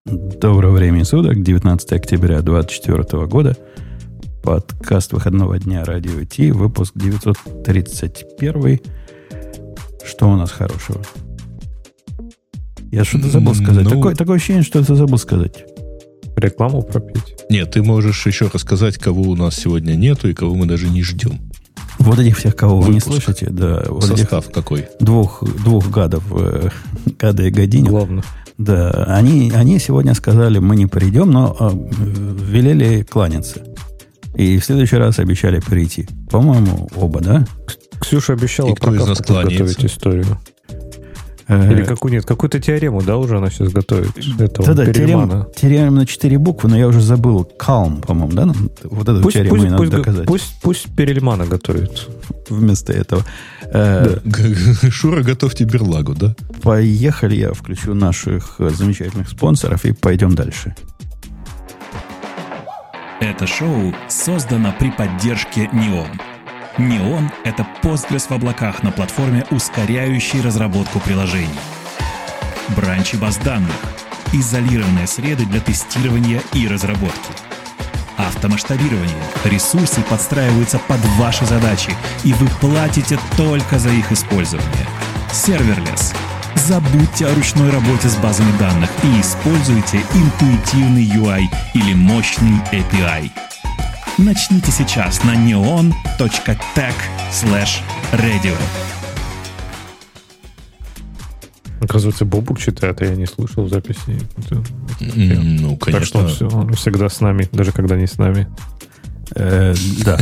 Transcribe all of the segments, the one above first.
Доброго времени суток, 19 октября 2024 года. Подкаст выходного дня Радио Ти, выпуск 931. Что у нас хорошего? Я что-то забыл сказать. Такое ощущение, что это забыл сказать. Рекламу пропить? Нет, ты можешь еще рассказать, кого у нас сегодня нету и кого мы даже не ждем. Вот этих всех, кого вы не слышите, да. Вот состав какой? Двух гадов, гада и гадиню. Главное. Да, они сегодня сказали, мы не придем, но велели кланяться. И в следующий раз обещали прийти. По-моему, оба, да? Ксюша обещала про кавку готовить историю. Или какую-то теорему, да, уже она сейчас готовит? Да, теорема на 4 буквы, но я уже забыл. Calm, по-моему, да? Вот эту теорему и надо доказать. Пусть Перельмана готовит. Вместо этого. Шура, готовьте берлагу, да? Поехали, я включу наших замечательных спонсоров и пойдем дальше. Это шоу создано при поддержке Neon. Neon — это Postgres в облаках на платформе, ускоряющей разработку приложений. Бранчи баз данных. Изолированные среды для тестирования и разработки. Автомасштабирование. Ресурсы подстраиваются под ваши задачи, и вы платите только за их использование. Serverless. Забудьте о ручной работе с базами данных и используйте интуитивный UI или мощный API. Начните сейчас на neon.tech/radio. Оказывается, Бобук читает, а я не слышал записи. Ну, конечно. Так что он всегда с нами, даже когда не с нами. Да.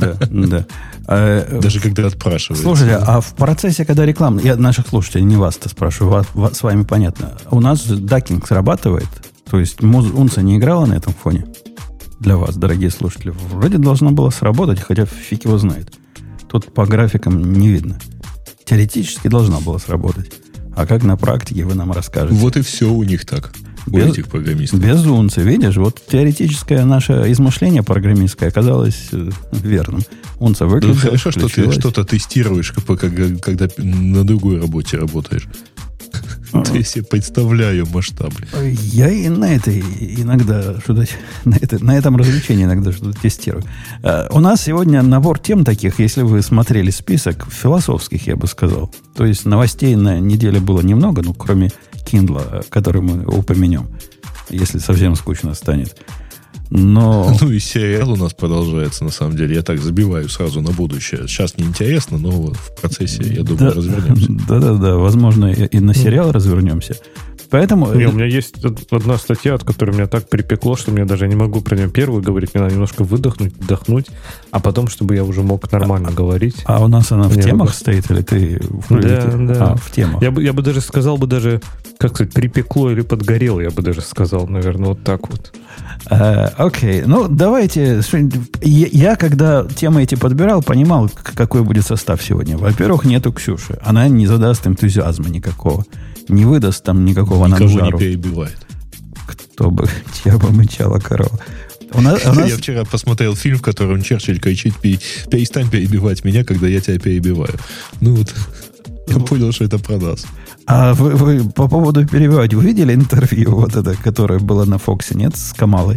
Даже когда отпрашивают. Слушайте, а в процессе, когда реклама... Я наших слушателей, не вас-то спрашиваю, с вами понятно. У нас дакинг срабатывает? То есть Унца не играла на этом фоне? Для вас, дорогие слушатели. Вроде должно было сработать, хотя фиг его знает. Тут по графикам не видно. Теоретически должна была сработать. А как на практике, вы нам расскажете. Вот и все у них так. У этих программистов. Без Унца, видишь? Вот теоретическое наше измышление программистское оказалось верным. Унца выключил. Ну, хорошо, что ты что-то тестируешь, когда на другой работе работаешь. Я себе представляю масштаб. Я и на это иногда что-то... На этом развлечении иногда что-то тестирую. У нас сегодня набор тем таких, если вы смотрели список, философских, я бы сказал. То есть новостей на неделе было немного, ну, кроме Kindle, который мы упомянем, если совсем скучно станет. Но... Ну и сериал у нас продолжается, на самом деле. Я так забиваю сразу на будущее. Сейчас неинтересно, но в процессе, я думаю, развернемся. Да. Возможно, и на сериал развернемся. Поэтому... У меня есть одна статья, от которой меня так припекло, что я даже не могу про нее первую говорить. Мне надо немножко выдохнуть, вдохнуть, а потом, чтобы я уже мог нормально говорить. А у нас она в темах стоит, или ты в Да. В темах. Я бы даже сказал, как сказать, припекло или подгорело, я бы даже сказал, наверное, вот так вот. Окей, ну давайте. Я, когда темы эти подбирал, понимал, какой будет состав сегодня. Во-первых, нету Ксюши. Она не задаст энтузиазма никакого. Не выдаст там никакого Никого наджару. Не перебивает. Чья бы мычала корова. Я вчера посмотрел фильм, в котором Черчилль кричит: перестань перебивать меня, когда я тебя перебиваю. Ну вот, я понял, что это про нас. А вы по поводу перебивать, вы видели интервью вот это, которое было на Фоксе, нет, с Камалой?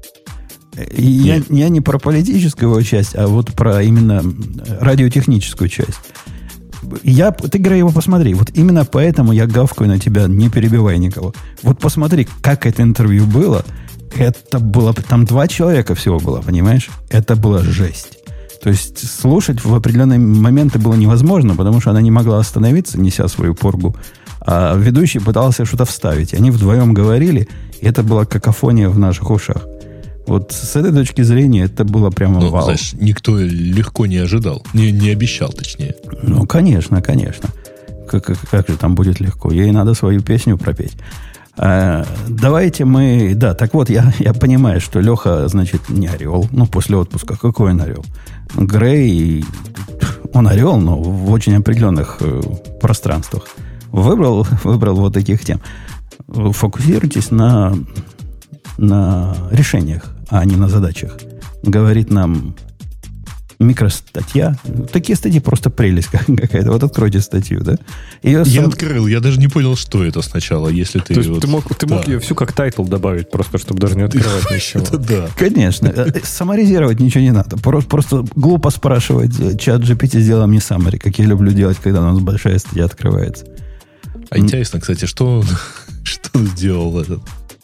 Я не про политическую его часть, а вот про именно радиотехническую часть. Ты, Грей, его посмотри. Вот именно поэтому я гавкаю на тебя, не перебивай никого. Вот посмотри, как это интервью было. Это было... Там 2 человека всего было, понимаешь? Это была жесть. То есть слушать в определенные моменты было невозможно, потому что она не могла остановиться, неся свою поргу. А ведущий пытался что-то вставить. Они вдвоем говорили, и это была какофония в наших ушах. Вот с этой точки зрения это было прямо вау. Знаешь, никто легко не ожидал. Не обещал, точнее. Ну, конечно. Как же там будет легко? Ей надо свою песню пропеть. Давайте мы... Да, так вот, я понимаю, что Леха, значит, не орел. Ну, после отпуска. Какой он орел? Грей, он орел, но в очень определенных пространствах. Выбрал вот таких тем. Фокусируйтесь на решениях, а не на задачах. Говорит нам микростатья. Такие статьи просто прелесть какая-то. Вот откройте статью, да? Я открыл, я даже не понял, что это сначала, если ты... То есть ты мог ее всю как тайтл добавить, просто чтобы даже не открывать ничего. Да. Конечно. Саммаризировать ничего не надо. Просто глупо спрашивать чат GPT, сделай мне summary, как я люблю делать, когда у нас большая статья открывается. А интересно, кстати, что сделал этот...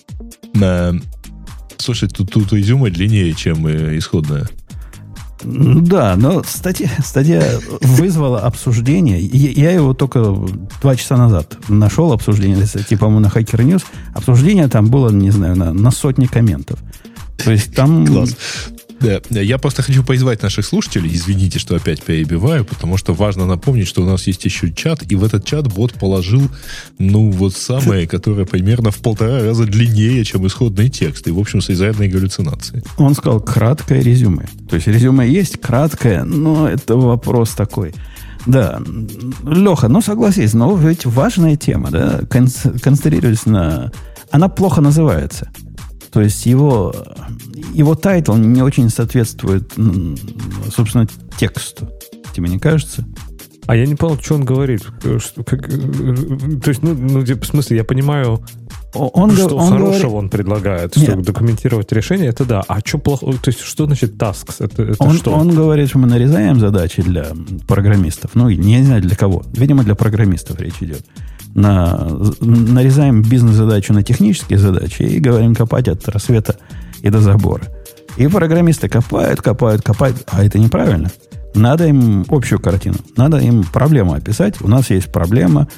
Слушай, тут резюме длиннее, чем исходное. Да, но статья вызвала обсуждение. Я его только 2 часа назад нашел, обсуждение, по-моему, на Hacker News. Обсуждение там было, не знаю, на сотни комментов. То есть там... Класс. Да, я просто хочу позвать наших слушателей, извините, что опять перебиваю, потому что важно напомнить, что у нас есть еще чат, и в этот чат бот положил, самое, которое примерно в 1,5 раза длиннее, чем исходный текст, и, в общем, с изрядной галлюцинацией. Он сказал краткое резюме. То есть резюме есть, краткое, но это вопрос такой. Да, Леха, согласись, но ведь важная тема, да, концентрируясь на... Она плохо называется. То есть его тайтл не очень соответствует, собственно, тексту. Тебе не кажется? А я не понял, что он говорит. То есть, в смысле, я понимаю, что хорошего он предлагает. Что документировать решение, это да. А что плохо? То есть, что значит tasks? Это что? Он говорит, что мы нарезаем задачи для программистов. Не знаю для кого. Видимо, для программистов речь идет. Нарезаем бизнес-задачу на технические задачи и говорим копать от рассвета и до забора. И программисты копают, а это неправильно. Надо им общую картину, надо им проблему описать. У нас есть проблема,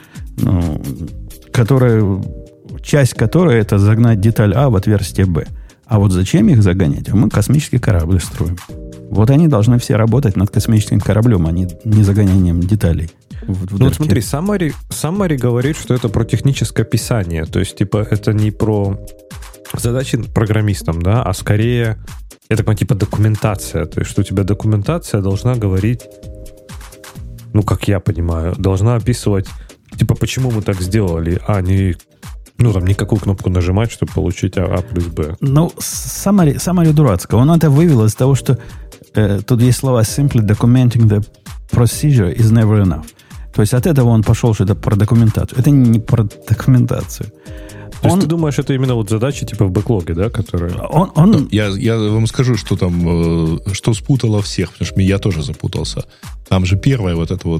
часть которой это загнать деталь А в отверстие Б. А вот зачем их загонять? А мы космический корабль строим. Вот они должны все работать над космическим кораблем, а не загонянием деталей. Вот смотри, Summary говорит, что это про техническое описание. То есть, это не про задачи программистам, да, а скорее, это документация. То есть, что у тебя документация должна говорить, как я понимаю, должна описывать, почему мы так сделали, а не... не какую кнопку нажимать, чтобы получить А плюс Б. Summary дурацкая. Он это вывел из того, что тут есть слова simply documenting the procedure is never enough. То есть от этого он пошел, что это про документацию. Это не про документацию. То есть ты думаешь, это именно задачи в бэклоге, да, которые... Я вам скажу, что там, что спутало всех, потому что я тоже запутался. Там же первое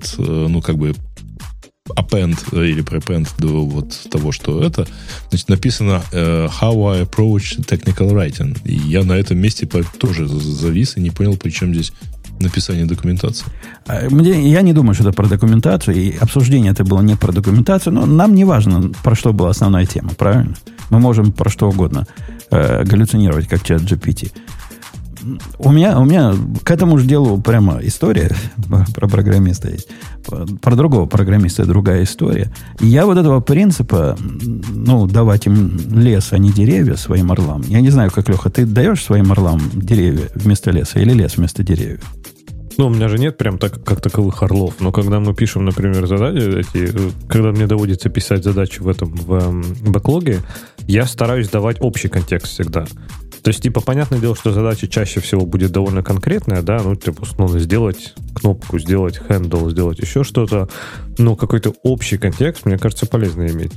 append или prepend до того, что это, значит, написано how I approach technical writing. И я на этом месте тоже завис и не понял, при чем здесь написание документации. Я не думаю, что это про документацию, и обсуждение это было не про документацию, но нам не важно, про что была основная тема, правильно? Мы можем про что угодно галлюцинировать, как чат GPT. У меня к этому же делу прямо история про программиста есть. Про другого программиста другая история. И я этого принципа, давать им лес, а не деревья своим орлам. Я не знаю, как, Леха, ты даешь своим орлам деревья вместо леса или лес вместо деревьев? У меня же нет прям как таковых орлов. Но когда мы пишем, например, задачи, когда мне доводится писать задачи в бэклоге, я стараюсь давать общий контекст всегда. То есть, понятное дело, что задача чаще всего будет довольно конкретная, да, условно, сделать кнопку, сделать handle, сделать еще что-то, но какой-то общий контекст, мне кажется, полезно иметь.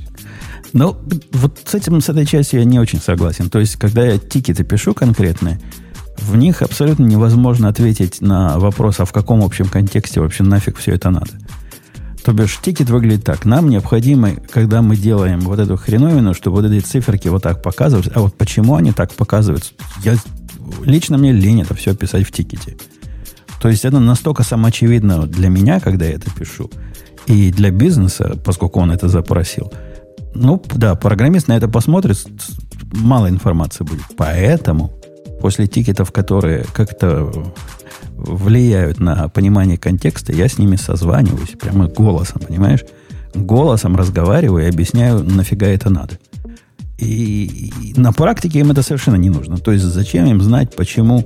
С этой частью я не очень согласен. То есть, когда я тикеты пишу конкретные, в них абсолютно невозможно ответить на вопрос, а в каком общем контексте вообще нафиг все это надо. То бишь, тикет выглядит так. Нам необходимо, когда мы делаем эту хреновину, чтобы эти циферки так показываются. А вот почему они так показываются? Лично мне лень это все писать в тикете. То есть, это настолько самоочевидно для меня, когда я это пишу, и для бизнеса, поскольку он это запросил. Программист на это посмотрит, мало информации будет. Поэтому после тикетов, которые как-то влияют на понимание контекста, я с ними созваниваюсь прямо голосом, понимаешь? Голосом разговариваю и объясняю, нафига это надо. И на практике им это совершенно не нужно. То есть зачем им знать, почему...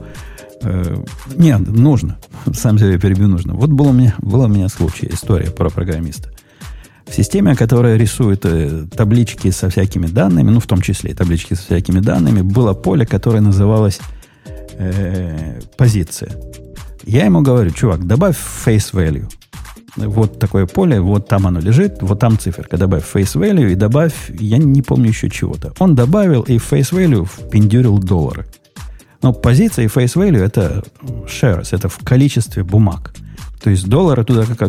Нет, нужно. Сам себе перебью, нужно. Вот был у меня случай, история про программиста. В системе, которая рисует таблички со всякими данными, в том числе и таблички со всякими данными, было поле, которое называлось позиция. Я ему говорю, чувак, добавь face value. Вот такое поле, вот там оно лежит, вот там циферка. Добавь face value и добавь, я не помню еще чего-то. Он добавил и в face value впендюрил доллары. Но позиция и face value это shares, это в количестве бумаг. То есть доллары туда как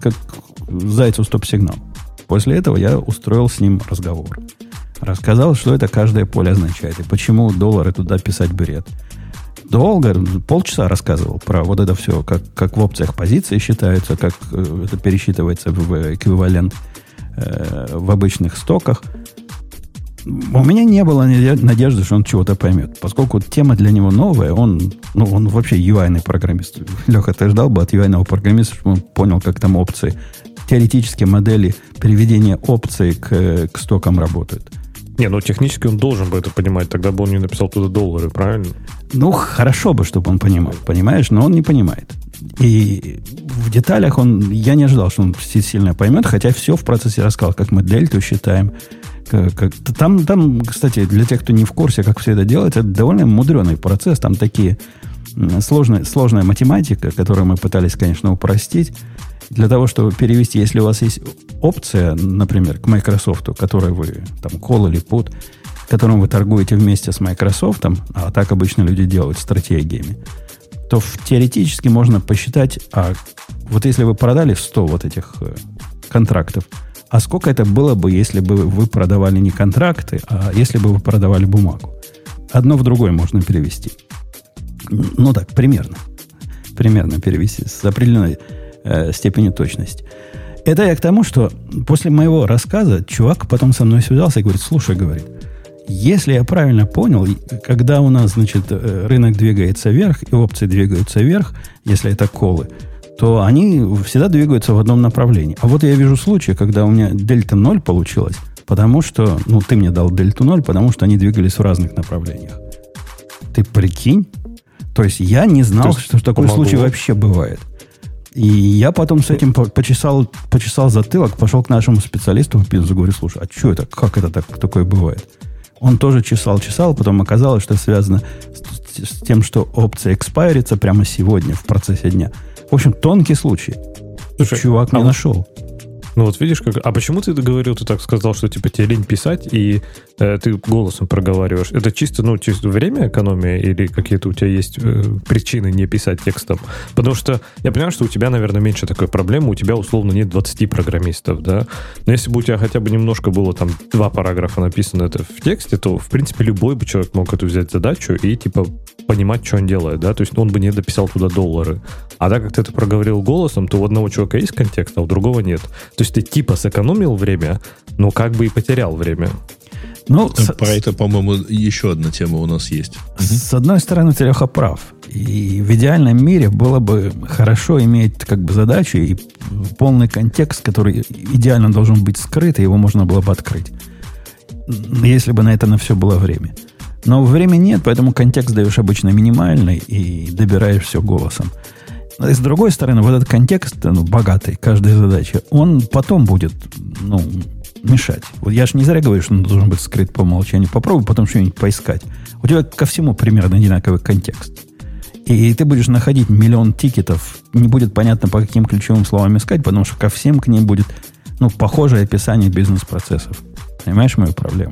зайцу стоп-сигнал. После этого я устроил с ним разговор. Рассказал, что это каждое поле означает и почему доллары туда писать бред. Долго, полчаса рассказывал про вот это все, как в опциях позиции считаются, как это пересчитывается в эквивалент в обычных стоках. У меня не было надежды, что он чего-то поймет. Поскольку тема для него новая, он вообще UI-ный программист. Леха, ты ждал бы от UI-ного программиста, чтобы он понял, как там опции, теоретические модели переведения опций к стокам работают. Не, ну технически он должен бы это понимать, тогда бы он не написал туда доллары, правильно? Ну, хорошо бы, чтобы он понимал, понимаешь, но он не понимает. И в деталях я не ожидал, что он сильно поймет, хотя все в процессе рассказал, как мы дельту считаем. Там, кстати, для тех, кто не в курсе, как все это делается, это довольно мудреный процесс, там такие сложная математика, которую мы пытались, конечно, упростить. Для того, чтобы перевести, если у вас есть опция, например, к Microsoft, которой вы, там, call или put, которым вы торгуете вместе с Microsoft, а так обычно люди делают стратегиями, то теоретически можно посчитать, вот если вы продали 100 вот этих контрактов, а сколько это было бы, если бы вы продавали не контракты, а если бы вы продавали бумагу? Одно в другое можно перевести. Ну так, примерно. Примерно перевести с определенной степенью точности. Это я к тому, что после моего рассказа чувак потом со мной связался и говорит, слушай, говорит, если я правильно понял, когда у нас, значит, рынок двигается вверх и опции двигаются вверх, если это колы, то они всегда двигаются в одном направлении. А вот я вижу случаи, когда у меня дельта 0 получилась, потому что, ты мне дал дельту 0, потому что они двигались в разных направлениях. Ты прикинь? То есть я не знал, что такой случай вообще бывает. И я потом с этим почесал затылок, пошел к нашему специалисту в бизнес, говорю, слушай, а что это, как это такое бывает? Он тоже чесал, потом оказалось, что связано с тем, что опция экспайрится прямо сегодня в процессе дня. В общем, тонкий случай. Слушай, чувак не нашел. Ну вот видишь, как... А почему ты говорил, ты так сказал, что типа тебе лень писать, и ты голосом проговариваешь? Это чисто время экономия, или какие-то у тебя есть причины не писать текстом? Потому что я понимаю, что у тебя, наверное, меньше такой проблемы, у тебя условно нет 20 программистов, да? Но если бы у тебя хотя бы немножко было там 2 параграфа написано это в тексте, то, в принципе, любой бы человек мог эту взять задачу и типа понимать, что он делает, да? То есть он бы не дописал туда доллары. А так как ты это проговорил голосом, то у одного человека есть контекст, а у другого нет. То есть ты типа сэкономил время, но как бы и потерял время. Про это, по-моему, еще одна тема у нас есть. С одной стороны, ты, Леха, прав. И в идеальном мире было бы хорошо иметь как бы задачу и полный контекст, который идеально должен быть скрыт, и его можно было бы открыть. Если бы на это на все было время. Но времени нет, поэтому контекст даешь обычно минимальный и добираешь все голосом. И с другой стороны, вот этот контекст, богатый, каждая задача, он потом будет, мешать. Вот я же не зря говорю, что он должен быть скрыт по умолчанию. Попробуй потом что-нибудь поискать. У тебя ко всему примерно одинаковый контекст. И ты будешь находить миллион тикетов, не будет понятно, по каким ключевым словам искать, потому что ко всем к ним будет, похожее описание бизнес-процессов. Понимаешь мою проблему?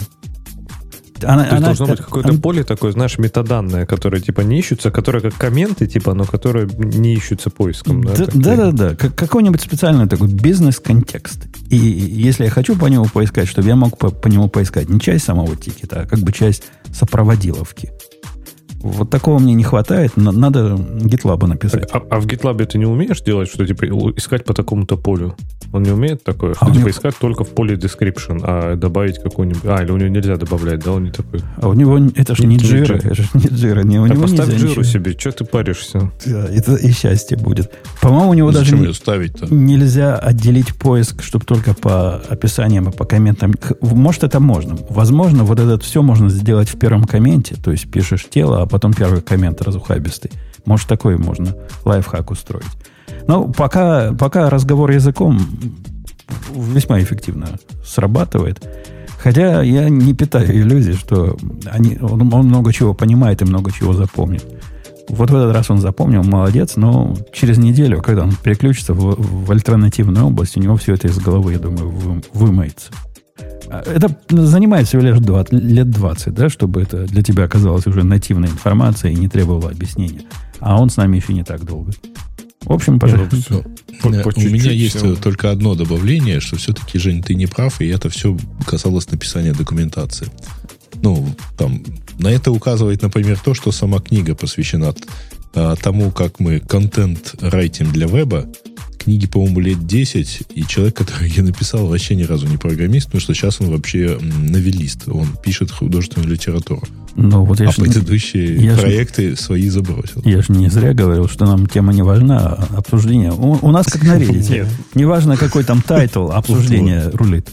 Должно быть какое-то поле такое, знаешь, метаданное, которое типа не ищутся, которое как комменты, типа, но которые не ищутся поиском. Да. Какой-нибудь специальный такой бизнес-контекст. И если я хочу по нему поискать, чтобы я мог по нему поискать не часть самого тикета, а как бы часть сопроводиловки. Вот такого мне не хватает, надо GitLab написать. А в GitLab ты не умеешь делать, что типа искать по такому-то полю? Он не умеет такое? Что типа искать только в поле description, а добавить какой-нибудь... или у него нельзя добавлять, да? Он не такой... А у него... Это же не Jira. Это же не Jira. У него поставь Jira себе, что ты паришься? Да, это и счастье будет. По-моему, у него даже нельзя отделить поиск, чтобы только по описаниям и по комментам. Может, это можно. Возможно, вот это все можно сделать в первом комменте. То есть пишешь тело, а потом первый коммент разухабистый. Может, такой можно лайфхак устроить. Но пока разговор языком весьма эффективно срабатывает. Хотя я не питаю иллюзий, что он много чего понимает и много чего запомнит. Вот в этот раз он запомнил, молодец, но через неделю, когда он переключится в альтернативную область, у него все это из головы, я думаю, вымоется. Это занимает всего лишь лет 20, да, чтобы это для тебя оказалось уже нативной информацией и не требовало объяснения. А он с нами еще не так долго. В общем, пожалуйста. У меня есть только одно добавление, что все-таки, Жень, ты не прав, и это все касалось написания документации. Там, на это указывает, например, то, что сама книга посвящена тому, как мы контент райтим для веба. Книге, по-моему, лет 10, и человек, который ее написал, вообще ни разу не программист, потому что сейчас он вообще новеллист. Он пишет художественную литературу. Предыдущие проекты свои забросил. Я же не зря говорил, что нам тема не важна, а обсуждение. У нас как на Reddit. Не важно, какой там тайтл, обсуждение рулит.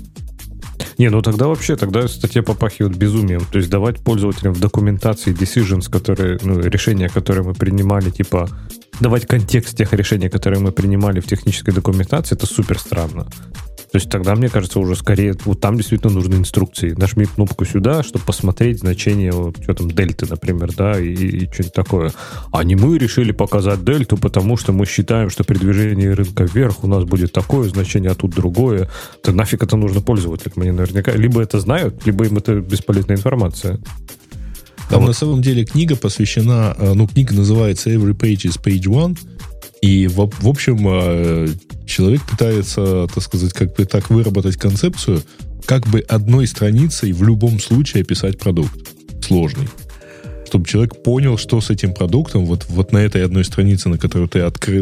Тогда статья попахивает безумием. То есть давать пользователям в документации decisions, решения, которые мы принимали, типа давать контекст тех решений, которые мы принимали в технической документации, это супер странно. То есть тогда, мне кажется, уже скорее вот там действительно нужны инструкции. Нажми кнопку сюда, чтобы посмотреть значение, что там, дельты, например, да, и что-нибудь такое. А не мы решили показать дельту, потому что мы считаем, что при движении рынка вверх у нас будет такое значение, а тут другое. То нафиг это нужно пользователям? Они наверняка либо это знают, либо им это бесполезная информация. Там на самом деле книга посвящена, книга называется Every Page is Page One, и в общем человек пытается, так сказать, как бы так выработать концепцию, как бы одной страницей в любом случае описать продукт сложный. Чтобы человек понял, что с этим продуктом, вот на этой одной странице, на которую ты открыл,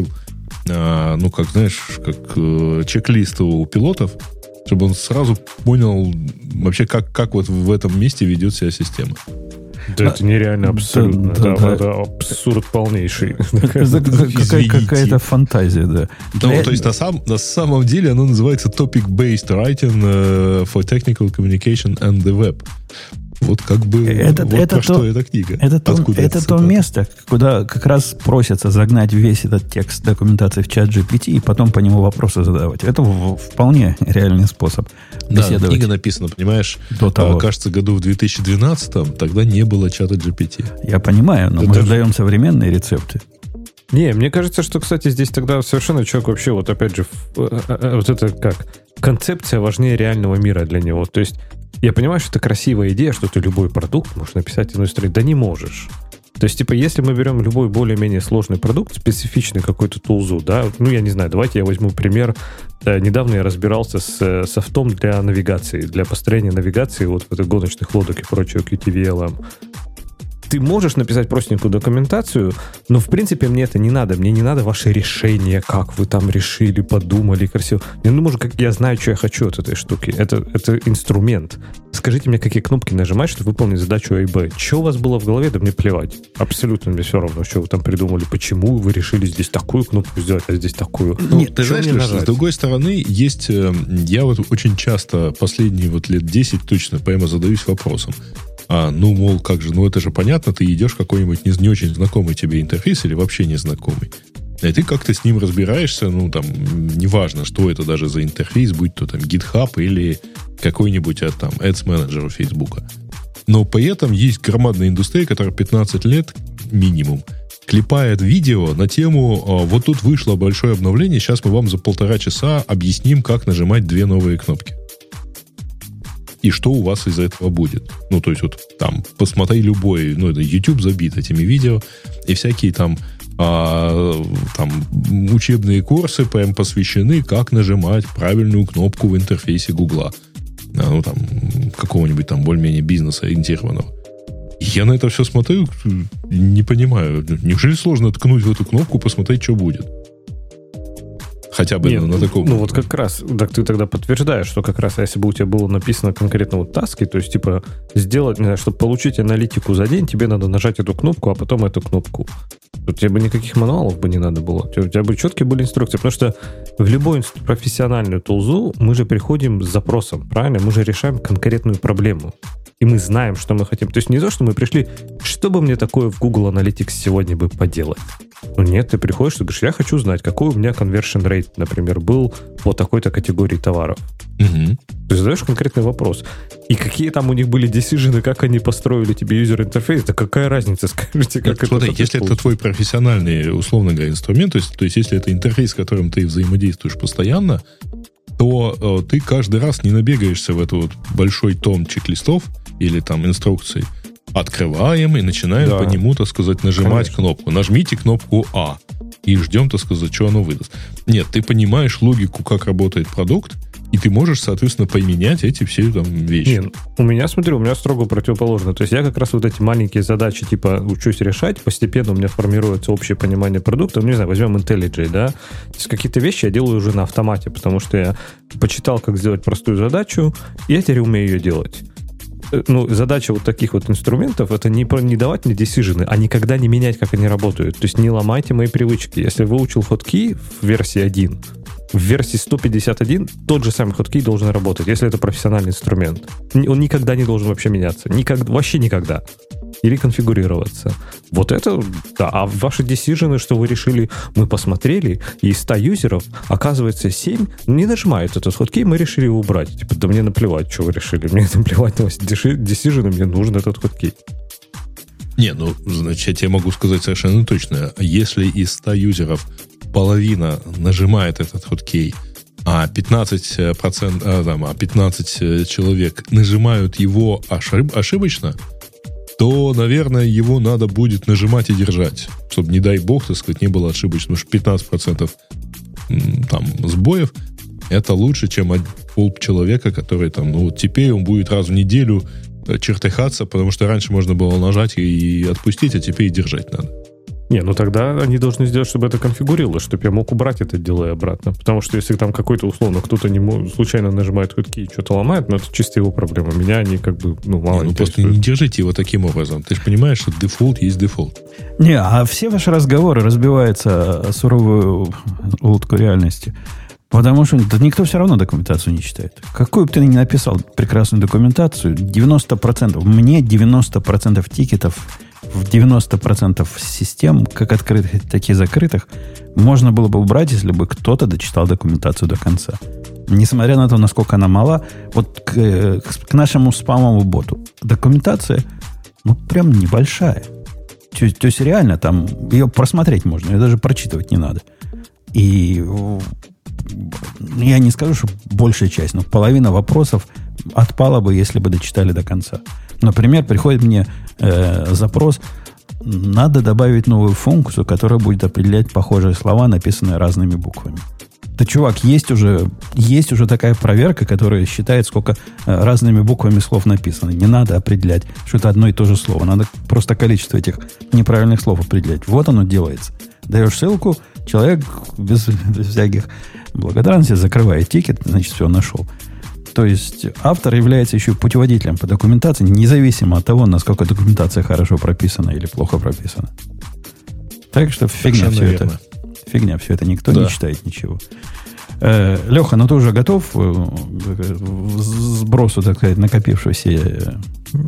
как чек-лист у пилотов, чтобы он сразу понял вообще, как вот в этом месте ведет себя система. Да, это нереально абсолютно. Это абсурд полнейший. Какая-то фантазия, да. То есть на самом деле оно называется Topic-Based Writing for Technical Communication and the Web. Вот как бы про что эта книга. Это то место, куда как раз просятся загнать весь этот текст документации в чат GPT и потом по нему вопросы задавать. Это вполне реальный способ беседовать. Да, книга написана, понимаешь, кажется, году в 2012-м, тогда не было чата GPT. Я понимаю, но мы же даем современные рецепты. Не, мне кажется, что, кстати, здесь тогда совершенно человек вообще, вот опять же, вот это как, концепция важнее реального мира для него. То есть я понимаю, что это красивая идея, что ты любой продукт можешь написать одной стороной. Да не можешь. То есть, типа, если мы берем любой более-менее сложный продукт, специфичный какой-то тулзу, да, я не знаю, давайте я возьму пример. Недавно я разбирался с софтом для навигации, для построения навигации вот в этих гоночных лодок и прочего QTVLM. Ты можешь написать простенькую документацию, но, в принципе, мне это не надо. Мне не надо ваше решение, как вы там решили, подумали, красиво. Мне нужно, как я знаю, что я хочу от этой штуки. Это инструмент. Скажите мне, какие кнопки нажимать, чтобы выполнить задачу А и Б. Что у вас было в голове, да мне плевать. Абсолютно мне все равно, что вы там придумали. Почему вы решили здесь такую кнопку сделать, а здесь такую. Нет, ты знаешь, с другой стороны, есть... Я вот очень часто, последние лет 10 точно, прямо задаюсь вопросом. Мол, как же, это же понятно, ты идешь в какой-нибудь не очень знакомый тебе интерфейс или вообще незнакомый. И ты как-то с ним разбираешься, неважно, что это даже за интерфейс, будь то там GitHub или какой-нибудь там Ads Manager у Фейсбука. Но при этом есть громадная индустрия, которая 15 лет минимум клепает видео на тему вот тут вышло большое обновление, сейчас мы вам за 1,5 часа объясним, как нажимать 2 новые кнопки. И что у вас из этого будет. То есть, вот там, посмотри любой, это YouTube забит этими видео, и всякие там учебные курсы прям посвящены, как нажимать правильную кнопку в интерфейсе Гугла. Какого-нибудь там более-менее бизнес-ориентированного. Я на это все смотрю, не понимаю. Неужели сложно ткнуть в эту кнопку, посмотреть, что будет? Хотя бы на таком... вот как раз, так ты тогда подтверждаешь, что как раз, если бы у тебя было написано конкретно таски, то есть, типа, сделать, не знаю, чтобы получить аналитику за день, тебе надо нажать эту кнопку, а потом эту кнопку. У тебя бы никаких мануалов бы не надо было. У тебя бы четкие были инструкции, потому что в любую профессиональную тулзу мы же приходим с запросом, правильно? Мы же решаем конкретную проблему. И мы знаем, что мы хотим. То есть не то, что мы пришли, что бы мне такое в Google Analytics сегодня бы поделать. Нет, ты приходишь, ты говоришь, я хочу знать, какой у меня conversion rate например, был по такой-то категории товаров. Угу. Ты задаешь конкретный вопрос. И какие там у них были decisions, как они построили тебе юзер-интерфейс, да какая разница, скажите, как Смотри, если это твой профессиональный, условно говоря, инструмент, то есть если это интерфейс, с которым ты взаимодействуешь постоянно, то ты каждый раз не набегаешься в этот вот большой том чек-листов или там инструкций. Открываем и начинаем по нему, так сказать, нажимать кнопку. Нажмите кнопку А и ждем, так сказать, что оно выдаст. Нет, ты понимаешь логику, как работает продукт, и ты можешь, соответственно, поменять эти все там вещи. Нет, у меня строго противоположно. То есть я как раз вот эти маленькие задачи типа учусь решать, постепенно у меня формируется общее понимание продукта. Ну, не знаю, возьмем IntelliJ, да? То есть какие-то вещи я делаю уже на автомате, потому что я почитал, как сделать простую задачу, и я теперь умею ее делать. Ну, задача вот таких вот инструментов — это не давать мне decisions, а никогда не менять, как они работают. То есть не ломайте мои привычки. Если выучил хоткей в версии 1, в версии 151 тот же самый хоткей должен работать, если это профессиональный инструмент. Он никогда не должен вообще меняться. Вообще никогда. Или конфигурироваться. Вот это, да. А ваши decisions, что вы решили, мы посмотрели, и из 100 юзеров, оказывается, 7 не нажимают этот хоткей, мы решили его убрать. Типа, да мне наплевать, что вы решили. Мне наплевать на ваши decisions, мне нужен этот хоткей. Не, ну, значит, я тебе могу сказать совершенно точно. Если из 100 юзеров половина нажимает этот хоткей, а 15% а 15 человек нажимают его ошибочно, то, наверное, его надо будет нажимать и держать, чтобы, не дай бог, так сказать, не было ошибочно. Потому что 15% там сбоев — это лучше, чем пол человека, который там, ну, вот теперь он будет раз в неделю чертыхаться, потому что раньше можно было нажать и отпустить, а теперь и держать надо. Не, ну тогда они должны сделать, чтобы это конфигурировалось, чтобы я мог убрать это дело и обратно. Потому что если там какой-то, условно, кто-то случайно нажимает хоткей и что-то ломает, ну это чисто его проблема. Меня они как бы, мало интересуют. Просто не держите его таким образом. Ты же понимаешь, что дефолт есть дефолт. Не, а все ваши разговоры разбиваются о суровую улыбку реальности. Потому что никто все равно документацию не читает. Какую бы ты ни написал прекрасную документацию, 90%, мне 90% тикетов в 90% систем, как открытых, так и закрытых, можно было бы убрать, если бы кто-то дочитал документацию до конца. Несмотря на то, насколько она мала, вот к нашему спамовому боту документация, ну, прям небольшая. То есть реально там ее просмотреть можно, ее даже прочитывать не надо. И я не скажу, что большая часть, но половина вопросов отпала бы, если бы дочитали до конца. Например, приходит мне запрос, надо добавить новую функцию, которая будет определять похожие слова, написанные разными буквами. Да, чувак, есть уже такая проверка, которая считает, сколько разными буквами слов написано. Не надо определять, что это одно и то же слово. Надо просто количество этих неправильных слов определять. Вот оно делается. Даешь ссылку, человек без всяких благодарностей закрывает тикет, значит, все, нашел. То есть автор является еще путеводителем по документации, независимо от того, насколько документация хорошо прописана или плохо прописана. Так что фигня все это. Фигня все это. Никто не читает ничего. Леха, ну ты уже готов к сбросу, так сказать, накопившегося?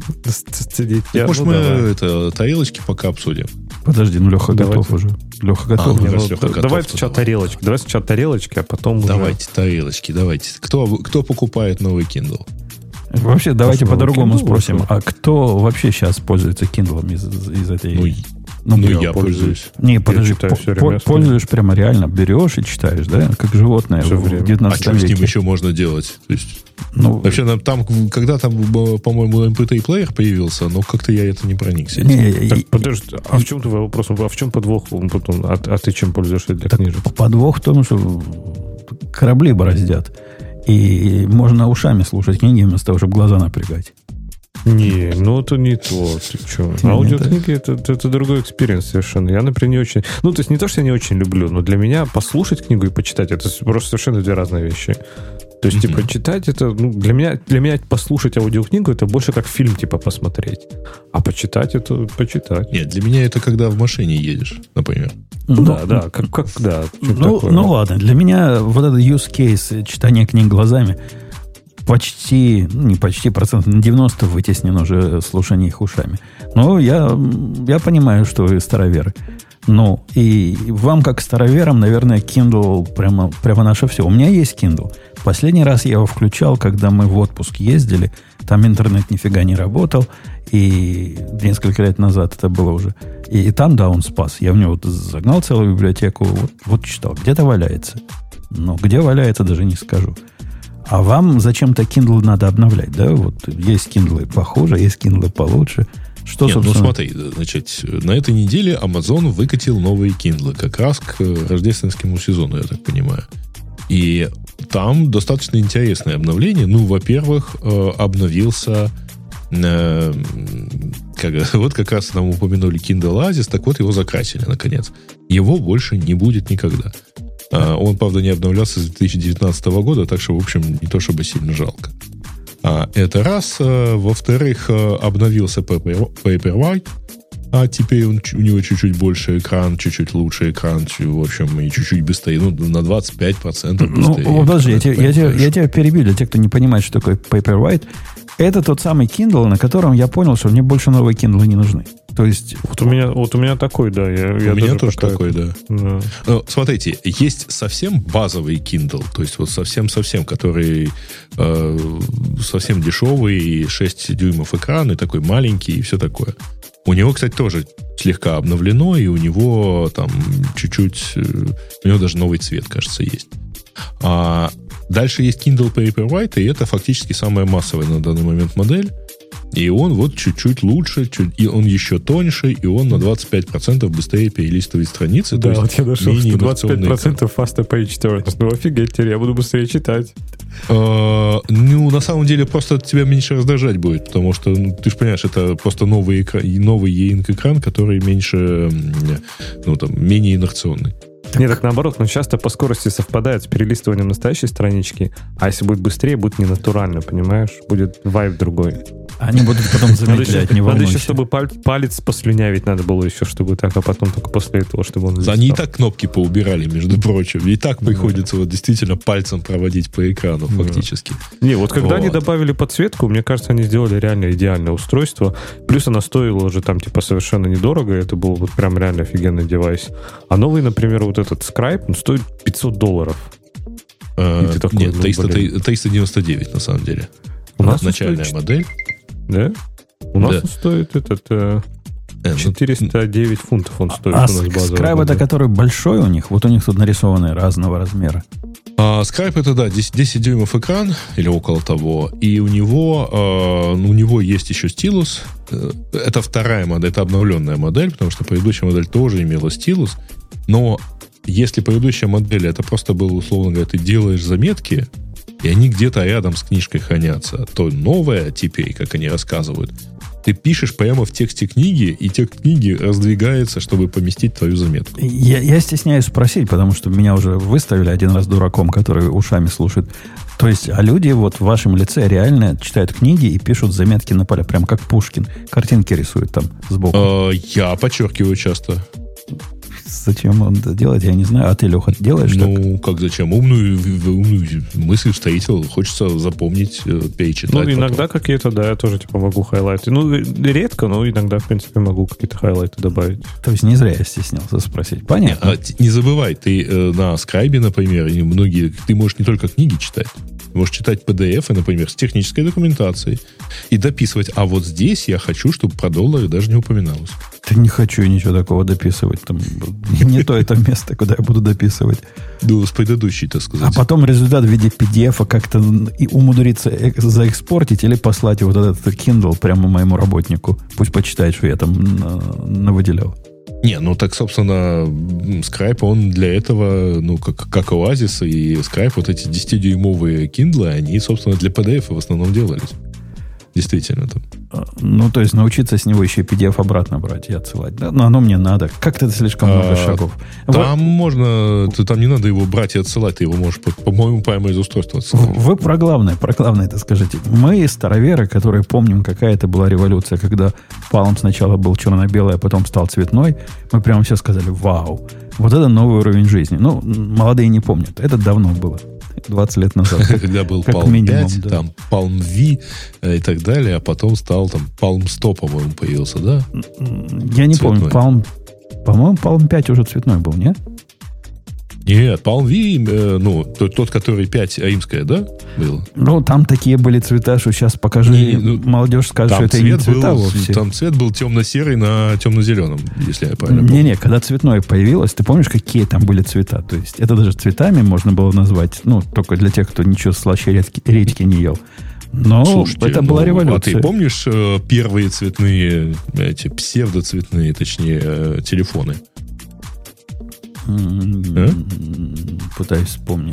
Может, мы тарелочки пока обсудим? Подожди, ну Леха готов уже. Леха готов. Давайте сначала тарелочки, а потом давайте тарелочки, давайте. Кто покупает новый Kindle? Вообще, давайте по-другому спросим. А кто вообще сейчас пользуется Kindle из этой... Я пользуюсь. Не, подожди, пользуешь прямо реально, берешь и читаешь, да? Как животное в 19 веке. А что с ним еще можно делать? То есть, вообще, там, когда там, по-моему, MP3-плеер появился, но как-то я это не проникся. Подожди, а в чем твой вопрос? А в чем подвох? А ты чем пользуешься для книжек? Подвох в том, что корабли бороздят. И можно ушами слушать книги вместо того, чтобы глаза напрягать. Не, ну это не то. Ты что? Аудиокниги это другой экспириенс совершенно. Я, например, не очень... Ну, то есть не то, что я не очень люблю, но для меня послушать книгу и почитать это просто совершенно две разные вещи. То есть, типа, читать это... Ну, для меня послушать аудиокнигу это больше как фильм, типа, посмотреть. А почитать это почитать. Нет, для меня это когда в машине едешь, например. Да. Ну, ладно. Для меня вот этот use case читания книг глазами почти, не почти, процентов на 90 вытеснено уже слушание их ушами. Но я понимаю, что вы староверы. Ну, и вам, как староверам, наверное, Kindle прямо наше все. У меня есть Kindle. Последний раз я его включал, когда мы в отпуск ездили. Там интернет нифига не работал. И несколько лет назад это было уже. И там, да, он спас. Я в него загнал целую библиотеку, вот читал. Где-то валяется. Но где валяется, даже не скажу. А вам зачем-то Kindle надо обновлять, да? Вот есть Kindle похуже, есть Kindle получше. Что, Нет, собственно... ну смотри, значит, на этой неделе Amazon выкатил новые Kindle как раз к рождественскому сезону, я так понимаю. И там достаточно интересное обновление. Ну, во-первых, обновился... вот как раз нам упомянули Kindle Oasis, так вот его закрасили, наконец. Его больше не будет никогда. Он, правда, не обновлялся с 2019 года, так что, в общем, не то чтобы сильно жалко. Это раз. Во-вторых, обновился Paperwhite, а теперь у него чуть-чуть больше экран, чуть-чуть лучше экран, в общем, и чуть-чуть быстрее, ну, на 25% быстрее. Ну, подожди, я тебя перебью, для тех, кто не понимает, что такое Paperwhite. Это тот самый Kindle, на котором я понял, что мне больше новые Kindle не нужны. То есть... Вот у меня такой, да. У меня тоже такой, да. Но, смотрите, есть совсем базовый Kindle, то есть вот совсем-совсем, который совсем дешевый, и 6 дюймов экран, и такой маленький, и все такое. У него, кстати, тоже слегка обновлено, и у него там чуть-чуть... У него даже новый цвет, кажется, есть. Дальше есть Kindle Paperwhite, и это фактически самая массовая на данный момент модель. И он вот чуть-чуть лучше, и он еще тоньше, и он на 25% быстрее перелистывает страницы. Да, то вот я нашел, что 25% faster page turns. Ну, офигеть, теперь я буду быстрее читать. Ну, на самом деле, просто тебя меньше раздражать будет, потому что, ты же понимаешь, это просто новый E-Ink экран, который меньше, ну, там, менее инерционный. Не, так наоборот, но часто по скорости совпадает с перелистыванием настоящей странички, а если будет быстрее, будет ненатурально, понимаешь? Будет вайб другой. Они будут потом замедлять, не волнуйся. Надо еще, чтобы палец послюнявить надо было еще, чтобы так, а потом только после этого, чтобы он листал. Они и так кнопки поубирали, между прочим. И так приходится вот действительно пальцем проводить по экрану фактически. Не, вот когда они добавили подсветку, мне кажется, они сделали реально идеальное устройство. Плюс она стоила уже там типа совершенно недорого, это был вот прям реально офигенный девайс. А новый, например, вот этот Scribe, он стоит $500. Нет, 399 на самом деле. У нас начальная модель. Да? У нас он стоит 409 фунтов он стоит. А Scribe это который большой у них? Вот у них тут нарисованы разного размера. Scribe это, да, 10 дюймов экран, или около того, и у него есть еще стилус. Это вторая модель, это обновленная модель, потому что предыдущая модель тоже имела стилус, но если предыдущая модель, это просто было, условно говоря, ты делаешь заметки, и они где-то рядом с книжкой хранятся, то новая теперь, как они рассказывают, ты пишешь прямо в тексте книги, и текст книги раздвигается, чтобы поместить твою заметку. Я стесняюсь спросить, потому что меня уже выставили один раз дураком, который ушами слушает. То есть, а люди вот в вашем лице реально читают книги и пишут заметки на поле, прям как Пушкин. Картинки рисует там сбоку. Я подчеркиваю часто. Зачем он это делает, я не знаю. А ты, Леха, делаешь так? Ну, как зачем? Умную мысль встретил. Хочется запомнить, перечитать. Ну, иногда какие-то, да, я тоже типа могу хайлайты. Ну, редко, но иногда, в принципе, могу какие-то хайлайты добавить. То есть не зря я стеснялся спросить. Понятно. Не забывай, ты на Scribe, например, и многие, ты можешь не только книги читать. Ты можешь читать PDF, например, с технической документацией и дописывать. А вот здесь я хочу, чтобы про доллары даже не упоминалось. Да не хочу ничего такого дописывать. Там не то это место, куда я буду дописывать. Ну, с предыдущей, так сказать. А потом результат в виде PDF как-то и умудриться заэкспортить или послать вот этот Kindle прямо моему работнику. Пусть почитает, что я там навыделял. Не, ну так, собственно, Scribe, он для этого, ну, как Oasis и Scribe, вот эти 10-дюймовые Kindle, они, собственно, для PDF в основном делались. Действительно там. Ну, то есть научиться с него еще и PDF обратно брать и отсылать. Да? Но оно мне надо. Как-то это слишком много шагов. Там можно... Там не надо его брать и отсылать. Ты его можешь, по-моему, прямо из устройства отсылать. Вы про главное это скажите. Мы, староверы, которые помним, какая это была революция, когда Palm сначала был черно-белый, а потом стал цветной, мы прямо все сказали: вау, вот это новый уровень жизни. Ну, молодые не помнят. Это давно было. 20 лет назад. Когда был Palm 5, там Palm V и так далее, а потом стал там Palm 100, по-моему, появился, да? Я не помню. По-моему, Palm 5 уже цветной был, нет? Нет, Palm V, тот, который 5 аимская, да, был? Ну, там такие были цвета, что сейчас покажи, молодежь скажет, что это и не цвета вовсе. Там цвет был темно-серый на темно-зеленом, если я правильно помню. Не-не, когда цветное появилось, ты помнишь, какие там были цвета? То есть, это даже цветами можно было назвать, только для тех, кто ничего слаще редьки не ел. Но слушайте, это была революция. А ты помнишь первые цветные, эти псевдоцветные, точнее, телефоны? Пытаюсь вспомнить.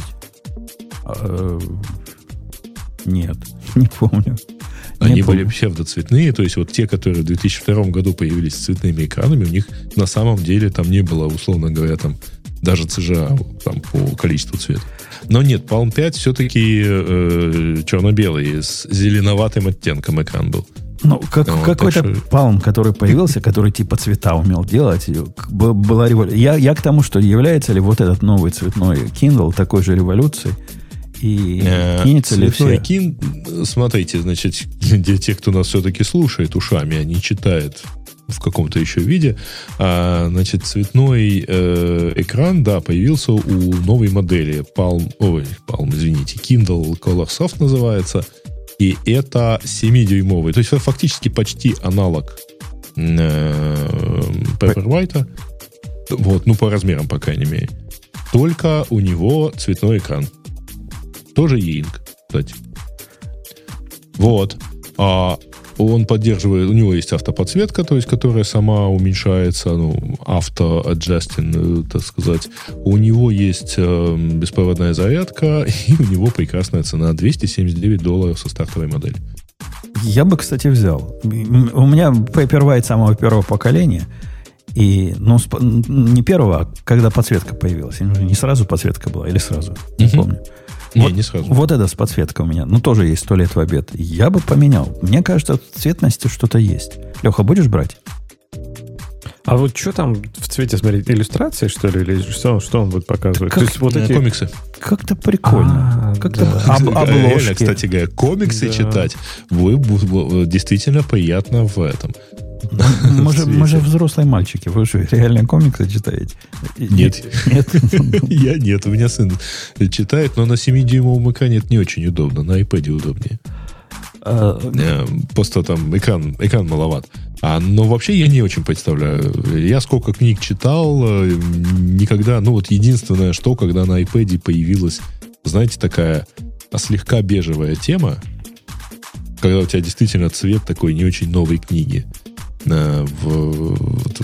Нет, не помню. Они были псевдоцветные, то есть вот те, которые в 2002 году появились с цветными экранами, у них на самом деле там не было, условно говоря, там даже CGA там, по количеству цвета. Но нет, Palm 5 все-таки черно-белый, с зеленоватым оттенком экран был. Ну, какой-то Palm, который появился, который типа цвета умел делать, была революция. Я к тому, что является ли вот этот новый цветной Kindle такой же революцией, и кинется ли все? Смотрите, значит, для тех, кто нас все-таки слушает ушами, а не читает в каком-то еще виде, значит, цветной экран, да, появился у новой модели Kindle Color Soft называется. И это 7-дюймовый. То есть фактически почти аналог Paperwhite. Вот, по размерам, по крайней мере. Только у него цветной экран. Тоже E-Ink, кстати. Вот. Он поддерживает, у него есть автоподсветка, то есть, которая сама уменьшается, auto-adjusting, так сказать. У него есть беспроводная зарядка, и у него прекрасная цена $279 со стартовой модели. Я бы, кстати, взял. У меня Paperwhite самого первого поколения, и, не первого, а когда подсветка появилась. Не сразу подсветка была, или сразу? Не помню. Не сразу. Вот это с подсветкой у меня. Тоже есть 100 лет в обед. Я бы поменял. Мне кажется, в цветности что-то есть. Леха, будешь брать? А вот что там в цвете смотреть? Иллюстрации, что ли? Или что он будет показывать? То есть вот эти комиксы. Как-то прикольно. Обложки. Реально, кстати говоря, комиксы читать вы действительно приятно в этом. Мы же взрослые мальчики. Вы же реально комиксы читаете? Нет. Я нет. У меня сын читает, но на 7-дюймовом экране это не очень удобно. На iPad удобнее. Просто там экран маловат. Но вообще я не очень представляю. Я сколько книг читал, никогда... единственное, что когда на iPad появилась, знаете, такая слегка бежевая тема, когда у тебя действительно цвет такой не очень новой книги в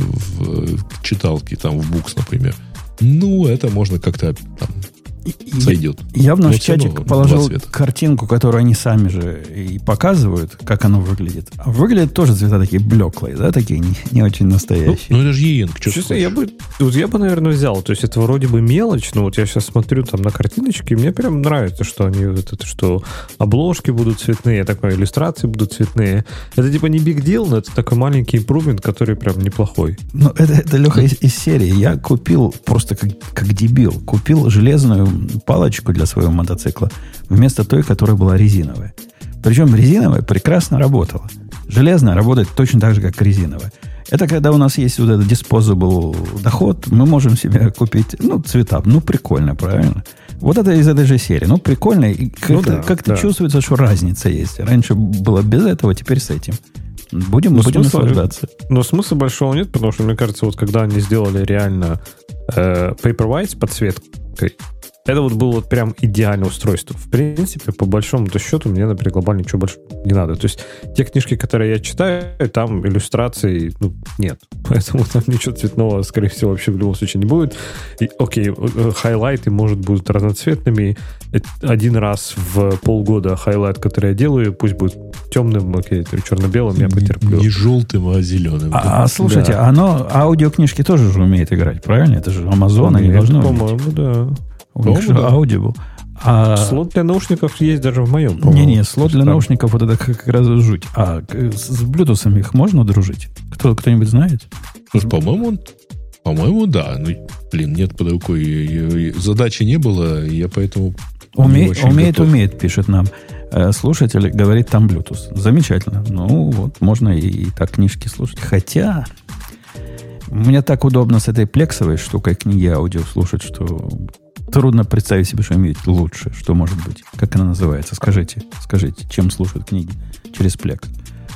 читалке, там, в Books, например. Это можно как-то там сойдет. Я в наш чатик положил картинку, которую они сами же и показывают, как оно выглядит. А выглядят тоже цвета такие блеклые, да, такие не очень настоящие. Это же E-Ink. Честно, я бы, наверное, взял. То есть это вроде бы мелочь, но вот я сейчас смотрю там на картиночки, и мне прям нравится, что они что обложки будут цветные, иллюстрации будут цветные. Это типа не big deal, но это такой маленький импрувмент, который прям неплохой. Это Леха из серии. Я купил просто как дебил. Купил железную палочку для своего мотоцикла вместо той, которая была резиновая. Причем резиновая прекрасно работала. Железная работает точно так же, как резиновая. Это когда у нас есть вот этот disposable доход, мы можем себе купить, цвета. Прикольно, правильно? Вот это из этой же серии. Прикольно. И как-то чувствуется, что разница есть. Раньше было без этого, теперь с этим. Будем наслаждаться. Но смысла большого нет, потому что, мне кажется, вот когда они сделали реально Paperwhite с подсветкой, это вот было вот прям идеальное устройство. В принципе, по большому-то счету, мне, например, глобально ничего больше не надо. То есть, те книжки, которые я читаю, там иллюстраций, нет. Поэтому там ничего цветного, скорее всего, вообще в любом случае не будет. И, окей, хайлайты, может, будут разноцветными. Один раз в полгода хайлайт, который я делаю, пусть будет темным, окей, черно-белым, я потерплю. Не желтым, а зеленым. Слушайте, да. Аудиокнижки тоже же умеет играть, правильно? Это же Amazon, они должны уметь. По-моему, да. У них же Audible. Слот для наушников есть даже в моем. Не, слот для наушников вот это как раз жуть. А с Bluetooth их можно дружить? Кто-нибудь знает? По-моему, да. Нет под рукой. Задачи не было, я поэтому... Умеет, пишет нам. Слушатель говорит, там Bluetooth. Замечательно. Можно и так книжки слушать. Хотя... Мне так удобно с этой плексовой штукой книги аудио слушать, что трудно представить себе что-нибудь лучше. Что может быть? Как она называется? Скажите, чем слушают книги через плекс?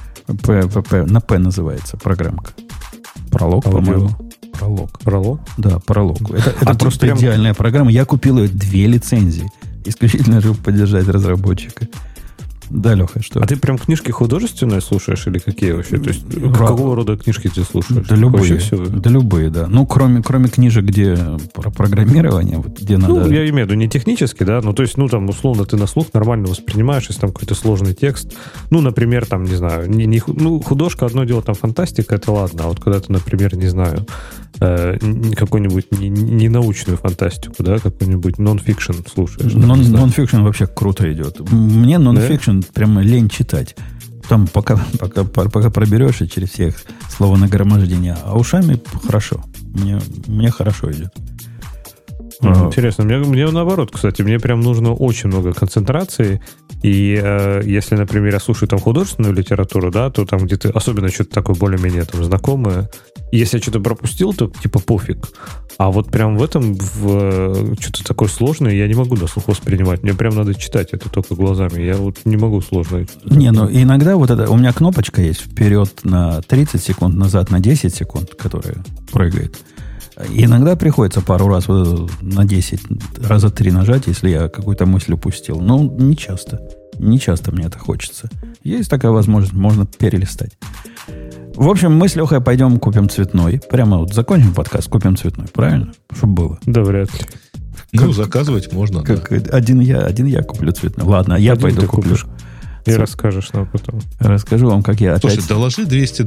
На П называется программка. Пролог, по-моему. Пролог? Да, пролог. Это просто идеальная программа. Я купил ее 2 лицензии. Исключительно, чтобы поддержать разработчика. Да, Леха, что? А ты прям книжки художественные слушаешь или какие вообще? То есть какого рода книжки ты слушаешь? Да любые, да. Ну, кроме книжек, где про программирование, вот, где надо... Ну, я имею в виду не технически, да, ну, то есть, ну, там, условно, ты на слух нормально воспринимаешь, если там какой-то сложный текст. Ну, например, там, не знаю, художка одно дело, там, фантастика, это ладно, а вот когда ты, например, не знаю, какую-нибудь ненаучную фантастику, да, какой-нибудь нон-фикшн слушаешь. Нон-фикшн вообще круто идет. Мне нон-фикшн прямо лень читать. Там пока проберешься через всех слова нагромождения, а ушами хорошо. Мне хорошо идет. Интересно. Мне наоборот, кстати, мне прям нужно очень много концентрации. И если, например, я слушаю там художественную литературу, да, то там где-то, особенно что-то такое более-менее там знакомое, если я что-то пропустил, то типа пофиг. А вот прям в этом что-то такое сложное я не могу на слух воспринимать. Мне прям надо читать это только глазами. Я вот не могу сложно. Не, ну иногда вот это... У меня кнопочка есть вперед на 30 секунд, назад на 10 секунд, которая прыгает. И иногда приходится пару раз вот на 10, раза 3 нажать, если я какую-то мысль упустил. Ну, не часто. Не часто мне это хочется. Есть такая возможность, можно перелистать. В общем, мы с Лехой пойдем купим цветной. Прямо вот закончим подкаст, купим цветной. Правильно? Чтобы было. Да, вряд ли. Ну, заказывать можно. Как да. Один я куплю цветной. Ладно, я пойду куплю. И расскажешь нам потом. Расскажу вам, как я опять... Слушай, доложи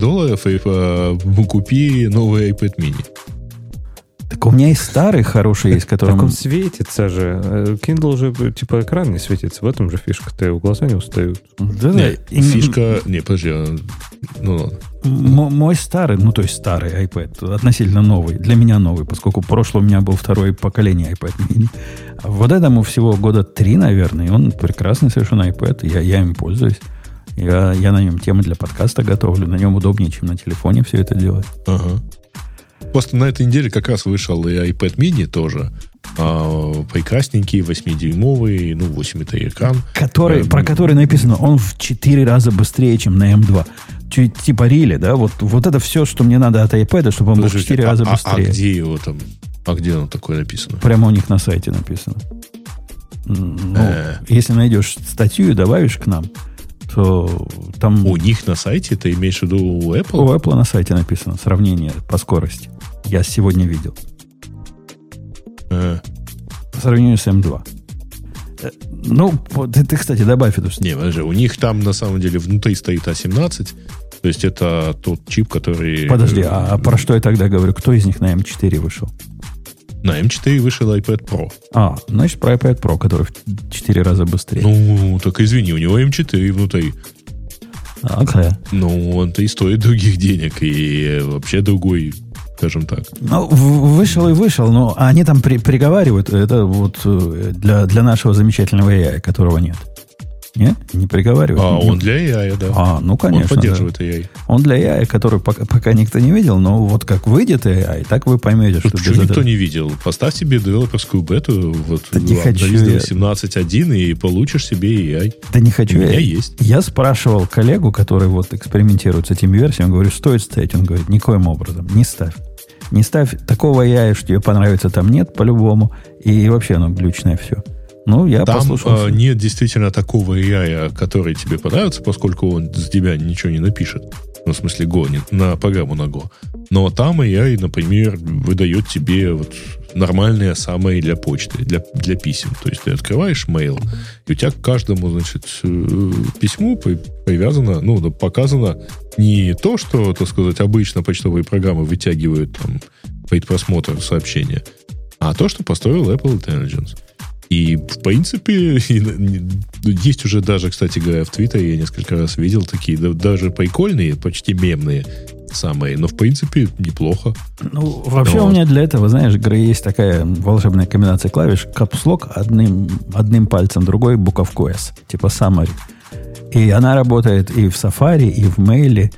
$200 и купи новый iPad mini. Так у меня и старый хороший есть, который... Так он светится же. Kindle же, типа, экран не светится. В этом же фишка-то, его глаза не устают. Да. Фишка... Не, подожди. Ну ладно. Мой старый, ну то есть старый iPad, относительно новый, для меня новый, поскольку прошлый у меня был второе поколение iPad mini. Вот этому всего года 3, наверное, и он прекрасный совершенно iPad, я им пользуюсь. Я на нем темы для подкаста готовлю, на нем удобнее, чем на телефоне все это делать. Ага. Просто на этой неделе как раз вышел и iPad mini тоже. Прекрасненький, 8-дюймовый, 8,3 экран. Про который написано, он в 4 раза быстрее, чем на M2. Типа рили, да? Вот это все, что мне надо от iPad, чтобы он был в 4 раза быстрее. А где его там? А где оно такое написано? Прямо у них на сайте написано. Если найдешь статью и добавишь к нам, то там... У них на сайте? Ты имеешь в виду у Apple? У Apple на сайте написано сравнение по скорости. Я сегодня видел. По сравнению с M2. Ну, ты, кстати, добавь эту... Не, подожди, у них там на самом деле внутри стоит A17, то есть это тот чип, который... Подожди, а про что я тогда говорю? Кто из них на M4 вышел? На M4 вышел iPad Pro. Значит, про iPad Pro, который в 4 раза быстрее. Ну, так извини, у него M4 внутри. Okay. Ну, он-то и стоит других денег, и вообще другой, скажем так. Ну, вышел, но они там приговаривают, это вот для нашего замечательного AI, которого нет. Нет? Не приговаривают? Он для AI, да. Ну, конечно. Он поддерживает AI. Он для AI, который пока никто не видел, но вот как выйдет AI, так вы поймете, что... Почему никто не видел? Поставь себе девелоперскую бету, вот, не хочу 18.1 и получишь себе AI. Да не хочу. У меня есть. Я спрашивал коллегу, который вот экспериментирует с этими версиями, говорю, стоит ставить? Он говорит, никоим образом, не ставь. Не ставь такого AI, что тебе понравится, там нет по-любому, и вообще оно глючное все. Ну, я послушался. Там нет действительно такого AI, который тебе понравится, поскольку он с тебя ничего не напишет. Ну, в смысле, гонит на программу на Go. Но там AI, например, выдает тебе вот нормальные самые для почты, для писем. То есть ты открываешь mail, и у тебя к каждому, значит, письму привязано, показано не то, что, так сказать, обычно почтовые программы вытягивают там предпросмотр сообщения, а то, что построил Apple Intelligence. И, в принципе, есть уже даже, кстати говоря, в Твиттере я несколько раз видел такие, даже прикольные, почти мемные самые, но, в принципе, неплохо. Ну, вообще у меня для этого, знаешь, есть такая волшебная комбинация клавиш, капслок одним пальцем, другой буковку S, типа summary. И она работает и в Safari, и в Mail,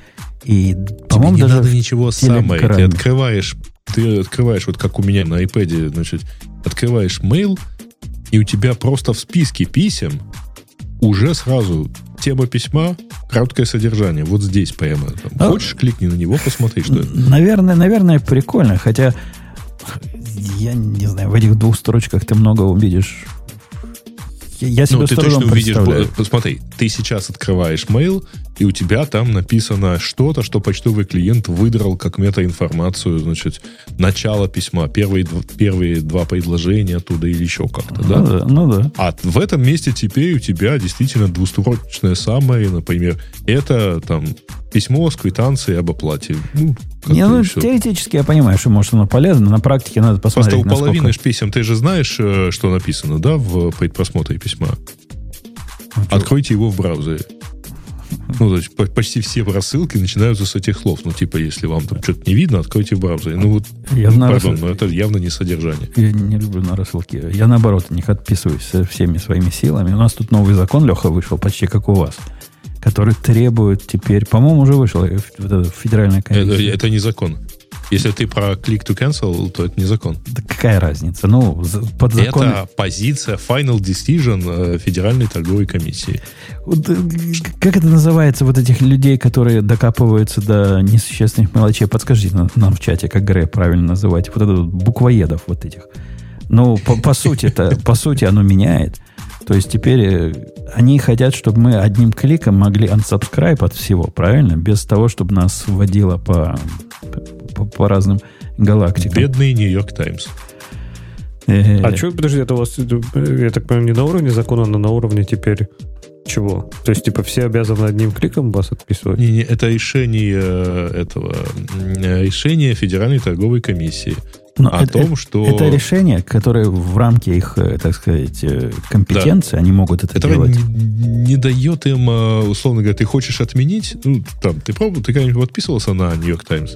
И, по-моему, тебе не даже надо ничего самое. Ты открываешь, вот как у меня на iPad, значит, открываешь mail, и у тебя просто в списке писем уже сразу тема письма, краткое содержание. Вот здесь прямо. Хочешь, кликни на него, посмотри, что это. Наверное, прикольно. Хотя, я не знаю, в этих 2 строчках ты много увидишь. Я себе ты точно увидишь. представляю. Посмотри, ты сейчас открываешь mail, и у тебя там написано что-то, что почтовый клиент выдрал как метаинформацию, значит, начало письма, первые 2 предложения оттуда или еще как-то, да? Ну да. А в этом месте теперь у тебя действительно 2-строчное summary, например, это там письмо с квитанцией об оплате. Теоретически я понимаю, что может оно полезно, на практике надо посмотреть, просто у половины писем ты же знаешь, что написано, да, в предпросмотре письма. Откройте его в браузере. То есть почти все рассылки начинаются с этих слов. Если вам там что-то не видно, откройте в браузере. Но это явно не содержание. Я не люблю на рассылки. Я, наоборот, от них отписываюсь всеми своими силами. У нас тут новый закон, Леха, вышел, почти как у вас, который требует теперь... По-моему, уже вышел федеральная комиссия. Это не закон. Если ты про click to cancel, то это не закон. Да какая разница? Под закон... Это позиция final decision Федеральной торговой комиссии. Как это называется, вот этих людей, которые докапываются до несущественных мелочей? Подскажите нам в чате, как Грея правильно называть. Вот это буквоедов вот этих. По сути, оно меняет. То есть теперь они хотят, чтобы мы одним кликом могли unsubscribe от всего, правильно? Без того, чтобы нас вводило по разным галактикам. Бедный Нью-Йорк Таймс. А что, подожди, это у вас, я так понимаю, не на уровне закона, но на уровне теперь чего? То есть, все обязаны одним кликом вас отписывать? Не, это решение решение Федеральной торговой комиссии. Что... Это решение, которое в рамке их, так сказать, компетенции, да. Они могут это делать. Не дает им, условно говоря, ты хочешь отменить, ты когда-нибудь подписывался на Нью-Йорк Таймс?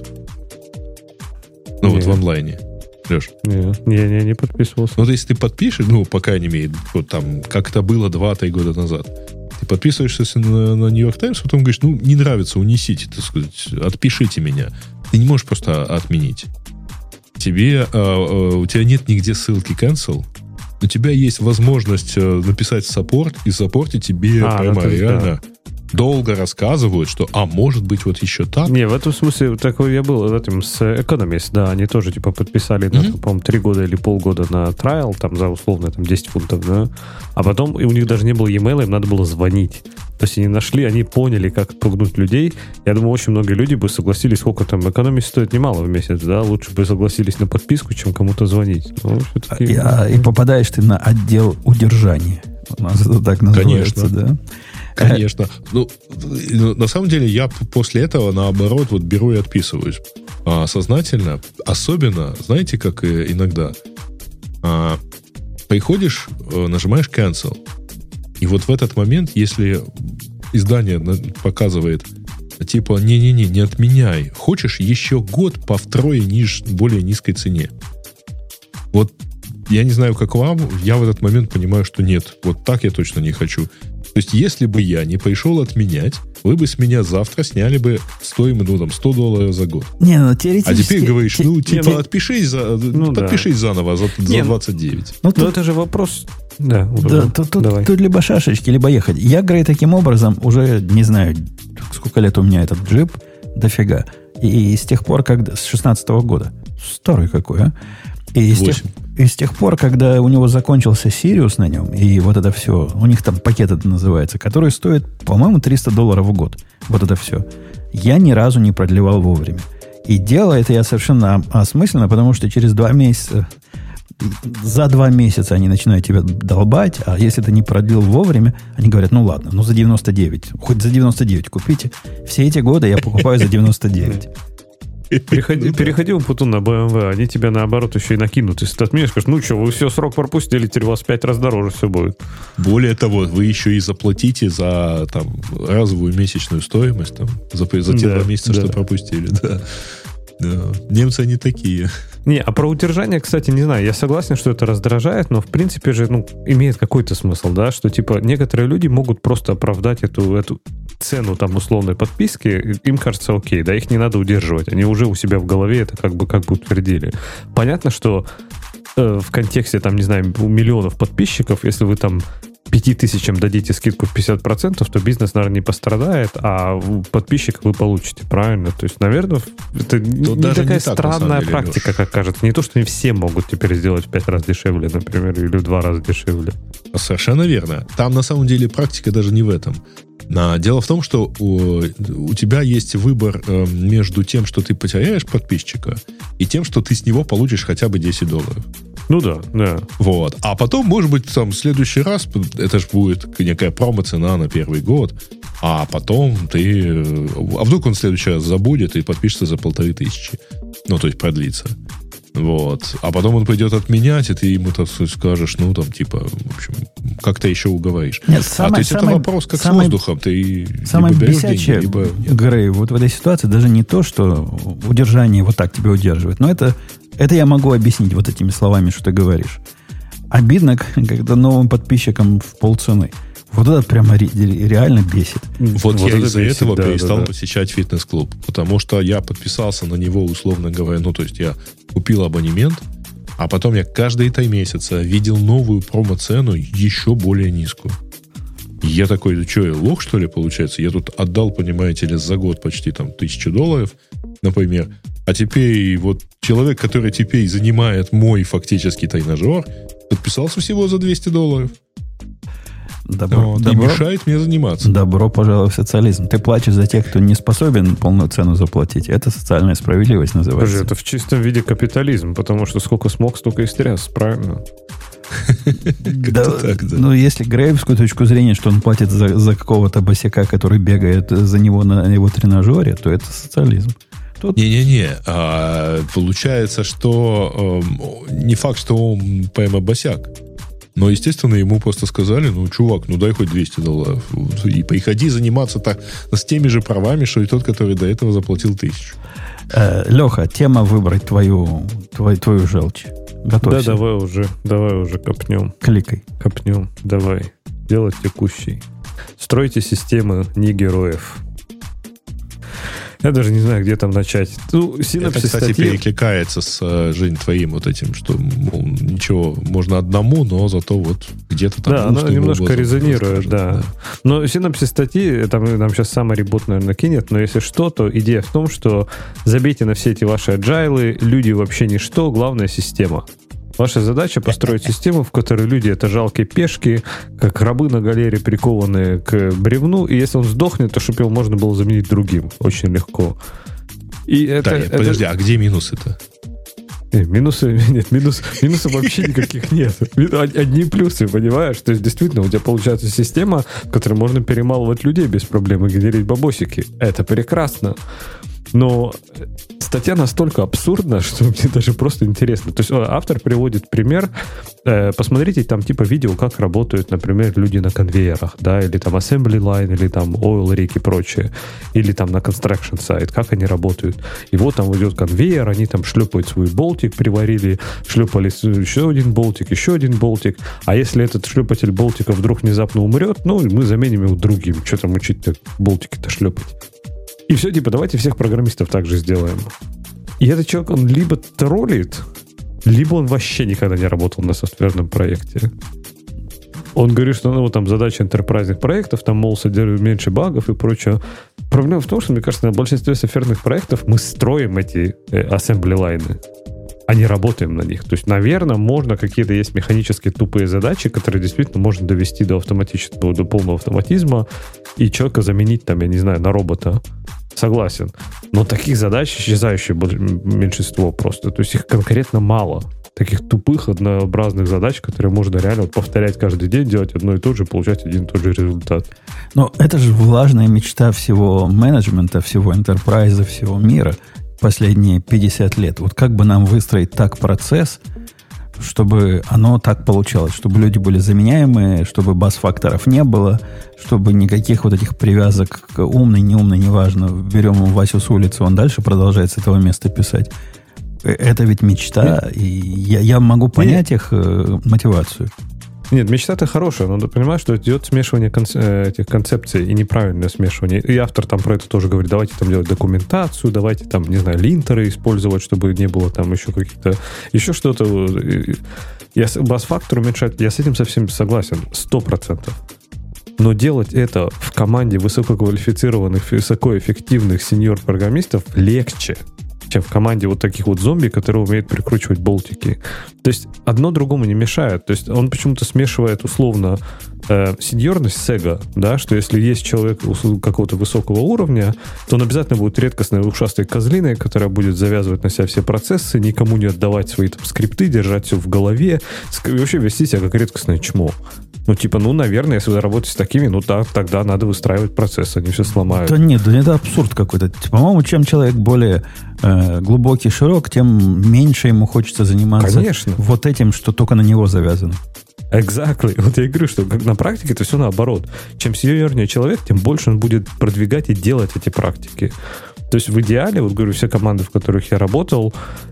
В онлайне. Леш? Нет, я не подписывался. Если ты подпишешь, по крайней мере, как это было 2-3 года назад, ты подписываешься на Нью-Йорк Таймс, потом говоришь, не нравится, унесите, так сказать, отпишите меня. Ты не можешь просто отменить. У тебя нет нигде ссылки cancel, у тебя есть возможность написать в саппорт, и в саппорте тебе прямо реально долго рассказывают, что, может быть, вот еще так. Не, в этом смысле, такой я был с Economist, да, они тоже, подписали, по-моему, 3 года или полгода на трайл, за условно, 10 фунтов, да, а потом, и у них даже не было e-mail, им надо было звонить. То есть они поняли, как отпугнуть людей. Я думаю, очень многие люди бы согласились, сколько там Economist стоит немало в месяц, да, лучше бы согласились на подписку, чем кому-то звонить. И попадаешь ты на отдел удержания. У нас это так называется, конечно, да? Конечно. На самом деле, я после этого, наоборот, беру и отписываюсь. Сознательно. Особенно, знаете, как иногда. Приходишь, нажимаешь cancel. И вот в этот момент, если издание показывает, не отменяй. Хочешь еще год по втрое более низкой цене. Вот я не знаю, как вам, я в этот момент понимаю, что нет, вот так я точно не хочу. То есть, если бы я не пришел отменять, вы бы с меня завтра сняли бы стоимость, $100 за год. Теоретически... А теперь говоришь, отпишись подпишись заново за 29. Это же вопрос... Да, тут либо шашечки, либо ехать. Я, Грей, таким образом уже, не знаю, сколько лет у меня этот джип, дофига. И с тех пор, когда... С 16-го года. Старый какой, а? И с тех пор, когда у него закончился Сириус на нем, и вот это все, у них там пакет это называется, который стоит, по-моему, $300 в год. Вот это все. Я ни разу не продлевал вовремя. И делаю это я совершенно осмысленно, потому что через 2 месяца... За 2 месяца они начинают тебя долбать, а если ты не продлил вовремя, они говорят, ладно, за 99. Хоть за 99 купите. Все эти годы я покупаю за 99. Переходи в Путун на BMW, они тебя наоборот еще и накинут. Если ты отменишь, скажешь, вы все, срок пропустили, теперь у вас 5 раз дороже все будет. Более того, вы еще и заплатите за разовую месячную стоимость за те 2 месяца, что пропустили. Да. Немцы они такие. Не, а про удержание, кстати, не знаю. Я согласен, что это раздражает, но в принципе же, имеет какой-то смысл, да, что типа некоторые люди могут просто оправдать эту цену там условной подписки, им кажется окей, да, их не надо удерживать. Они уже у себя в голове это как бы утвердили. Понятно, что в контексте, там, не знаю, у миллионов подписчиков, если вы там 5000 дадите скидку в 50%, то бизнес, наверное, не пострадает, а подписчиков вы получите, правильно? То есть, наверное, это не такая странная практика, как кажется. Не то, что не все могут теперь сделать в 5 раз дешевле, например, или в 2 раза дешевле. Совершенно верно. Там, на самом деле, практика даже не в этом. Дело в том, что у тебя есть выбор между тем, что ты потеряешь подписчика, и тем, что ты с него получишь хотя бы $10. Ну да. Вот. А потом, может быть, там в следующий раз, это же будет некая промо-цена на первый год, а потом а вдруг он в следующий раз забудет и подпишется за 1500. То есть продлится. Вот. А потом он пойдет отменять, и ты ему, так сказать, скажешь, в общем, как-то еще уговоришь. Нет, то есть это вопрос как с воздухом. Ты самое бесячее, Грей, вот в этой ситуации даже не то, что удержание вот так тебя удерживает, но это я могу объяснить вот этими словами, что ты говоришь. Обидно, когда новым подписчикам в полцены. Вот это прямо реально бесит. Вот я из-за этого перестал посещать фитнес-клуб. Потому что я подписался на него, условно говоря, то есть я купил абонемент, а потом я каждые 3 месяца видел новую промо-цену еще более низкую. Я такой, что, я лох, что ли, получается? Я тут отдал, понимаете ли, за год почти там $1000, например. А теперь вот человек, который теперь занимает мой фактически тренажер, подписался всего за $200. И мешает мне заниматься. Добро пожаловать в социализм. Ты плачешь за тех, кто не способен полную цену заплатить. Это социальная справедливость называется. Подожди, это в чистом виде капитализм, потому что сколько смог, столько и стряс, правильно? Если греевскую точку зрения, что он платит за какого-то босяка, который бегает за него на его тренажере, то это социализм. Не-не-не. Получается, что не факт, что он прямо босяк. Но, естественно, ему просто сказали, чувак, дай хоть $200. И приходи заниматься так с теми же правами, что и тот, который до этого заплатил 1000. Леха, тема выбрать твою желчь. Готовься. Да, давай уже копнем. Кликай. Копнем, давай. Дело текущий. Стройте системы, не героев. Я даже не знаю, где там начать. Это, кстати, перекликается с, Жень, твоим вот этим, что, мол, ничего, можно одному, но зато вот где-то там... Да, она немножко резонирует, да. Но синопсис статьи, там сейчас самый ребот, наверное, кинет, но если что, то идея в том, что забейте на все эти ваши аджайлы, люди вообще ничто, главное система. Ваша задача построить систему, в которой люди — это жалкие пешки, как рабы на галере, прикованные к бревну, и если он сдохнет, то чтобы его можно было заменить другим. Очень легко. Подожди, а где минусы-то? Минусов вообще никаких нет. Одни плюсы, понимаешь? То есть, действительно, у тебя получается система, в которой можно перемалывать людей без проблем и генерить бабосики. Это прекрасно. Но статья настолько абсурдна, что мне даже просто интересно. То есть автор приводит пример. Посмотрите там типа видео, как работают, например, люди на конвейерах, да, или там assembly line, или там oil rig и прочее, или там на construction site, как они работают. И вот там идет конвейер, они там шлепают свой болтик, приварили, шлепали еще один болтик. А если этот шлепатель болтика вдруг внезапно умрет, мы заменим его другим. Что там учить-то болтики-то шлепать? И все, давайте всех программистов так же сделаем. И этот человек, он либо троллит, либо он вообще никогда не работал на софтверном проекте. Он говорит, что там задача enterprise проектов, там, мол, содержит меньше багов и прочее. Проблема в том, что, мне кажется, на большинстве софтверных проектов мы строим эти assembly лайны, а не работаем на них. То есть, наверное, можно какие-то есть механические тупые задачи, которые действительно можно довести до автоматического, до полного автоматизма и человека заменить, там, я не знаю, на робота. Согласен. Но таких задач исчезающее меньшинство просто. То есть их конкретно мало. Таких тупых, однообразных задач, которые можно реально повторять каждый день, делать одно и то же, получать один и тот же результат. Но это же влажная мечта всего менеджмента, всего enterprise, всего мира последние 50 лет. Вот как бы нам выстроить так процесс, чтобы оно так получалось, чтобы люди были заменяемые, чтобы бас-факторов не было, чтобы никаких вот этих привязок к умный, неумный, неважно, берем Васю с улицы, он дальше продолжает с этого места писать. Это ведь мечта, и я могу понять их мотивацию. Нет, мечта-то хорошая, но ты понимаешь, что идет смешивание этих концепций и неправильное смешивание. И автор там про это тоже говорит, давайте там делать документацию, давайте там, не знаю, линтеры использовать, чтобы не было там еще каких-то... Еще что-то... Бас-фактор уменьшать, я с этим совсем согласен, 100%. Но делать это в команде высококвалифицированных, высокоэффективных сеньор-программистов легче, чем в команде вот таких вот зомби, которые умеют прикручивать болтики. То есть одно другому не мешает. То есть он почему-то смешивает условно сеньорность с эго, да, что если есть человек какого-то высокого уровня, то он обязательно будет редкостной ушастой козлиной, которая будет завязывать на себя все процессы, никому не отдавать свои там скрипты, держать все в голове, и вообще вести себя как редкостное чмо. Наверное, если вы работаете с такими, тогда надо выстраивать процесс, они все сломают. Да нет, это абсурд какой-то. По-моему, чем человек более глубокий, широк, тем меньше ему хочется заниматься вот этим, что только на него завязано. Exactly. Вот я и говорю, что на практике это все наоборот. Чем сеньорнее человек, тем больше он будет продвигать и делать эти практики. То есть в идеале, вот говорю, все команды, в которых я работал,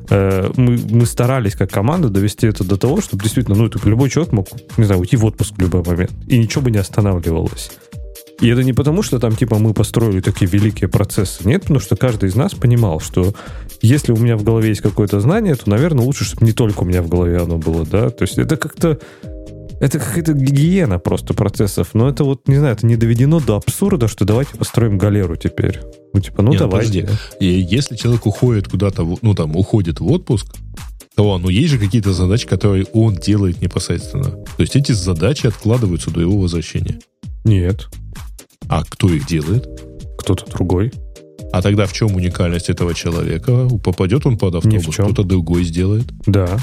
мы старались как команда довести это до того, чтобы действительно, любой человек мог, не знаю, уйти в отпуск в любой момент, и ничего бы не останавливалось. И это не потому, что там, мы построили такие великие процессы. Нет, потому что каждый из нас понимал, что если у меня в голове есть какое-то знание, то, наверное, лучше, чтобы не только у меня в голове оно было, да. То есть это как-то... Это какая-то гигиена просто процессов. Но это не знаю, это не доведено до абсурда, что давайте построим галеру теперь. Давайте. И если человек уходит куда-то, уходит в отпуск, то, есть же какие-то задачи, которые он делает непосредственно. То есть эти задачи откладываются до его возвращения. Нет. А кто их делает? Кто-то другой. А тогда в чем уникальность этого человека? Попадет он под автобус, кто-то другой сделает? Да.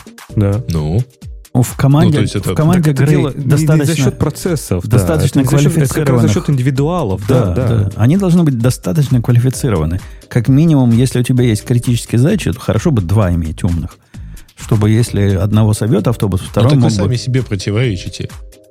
В команде Грей достаточно... Не за счет процессов. Достаточно квалифицированных. Это как раз за счет индивидуалов. Да. Они должны быть достаточно квалифицированы. Как минимум, если у тебя есть критические задачи, то хорошо бы 2 иметь умных. Чтобы если одного собьет автобус, второй мог бы... вы сами себе противоречите.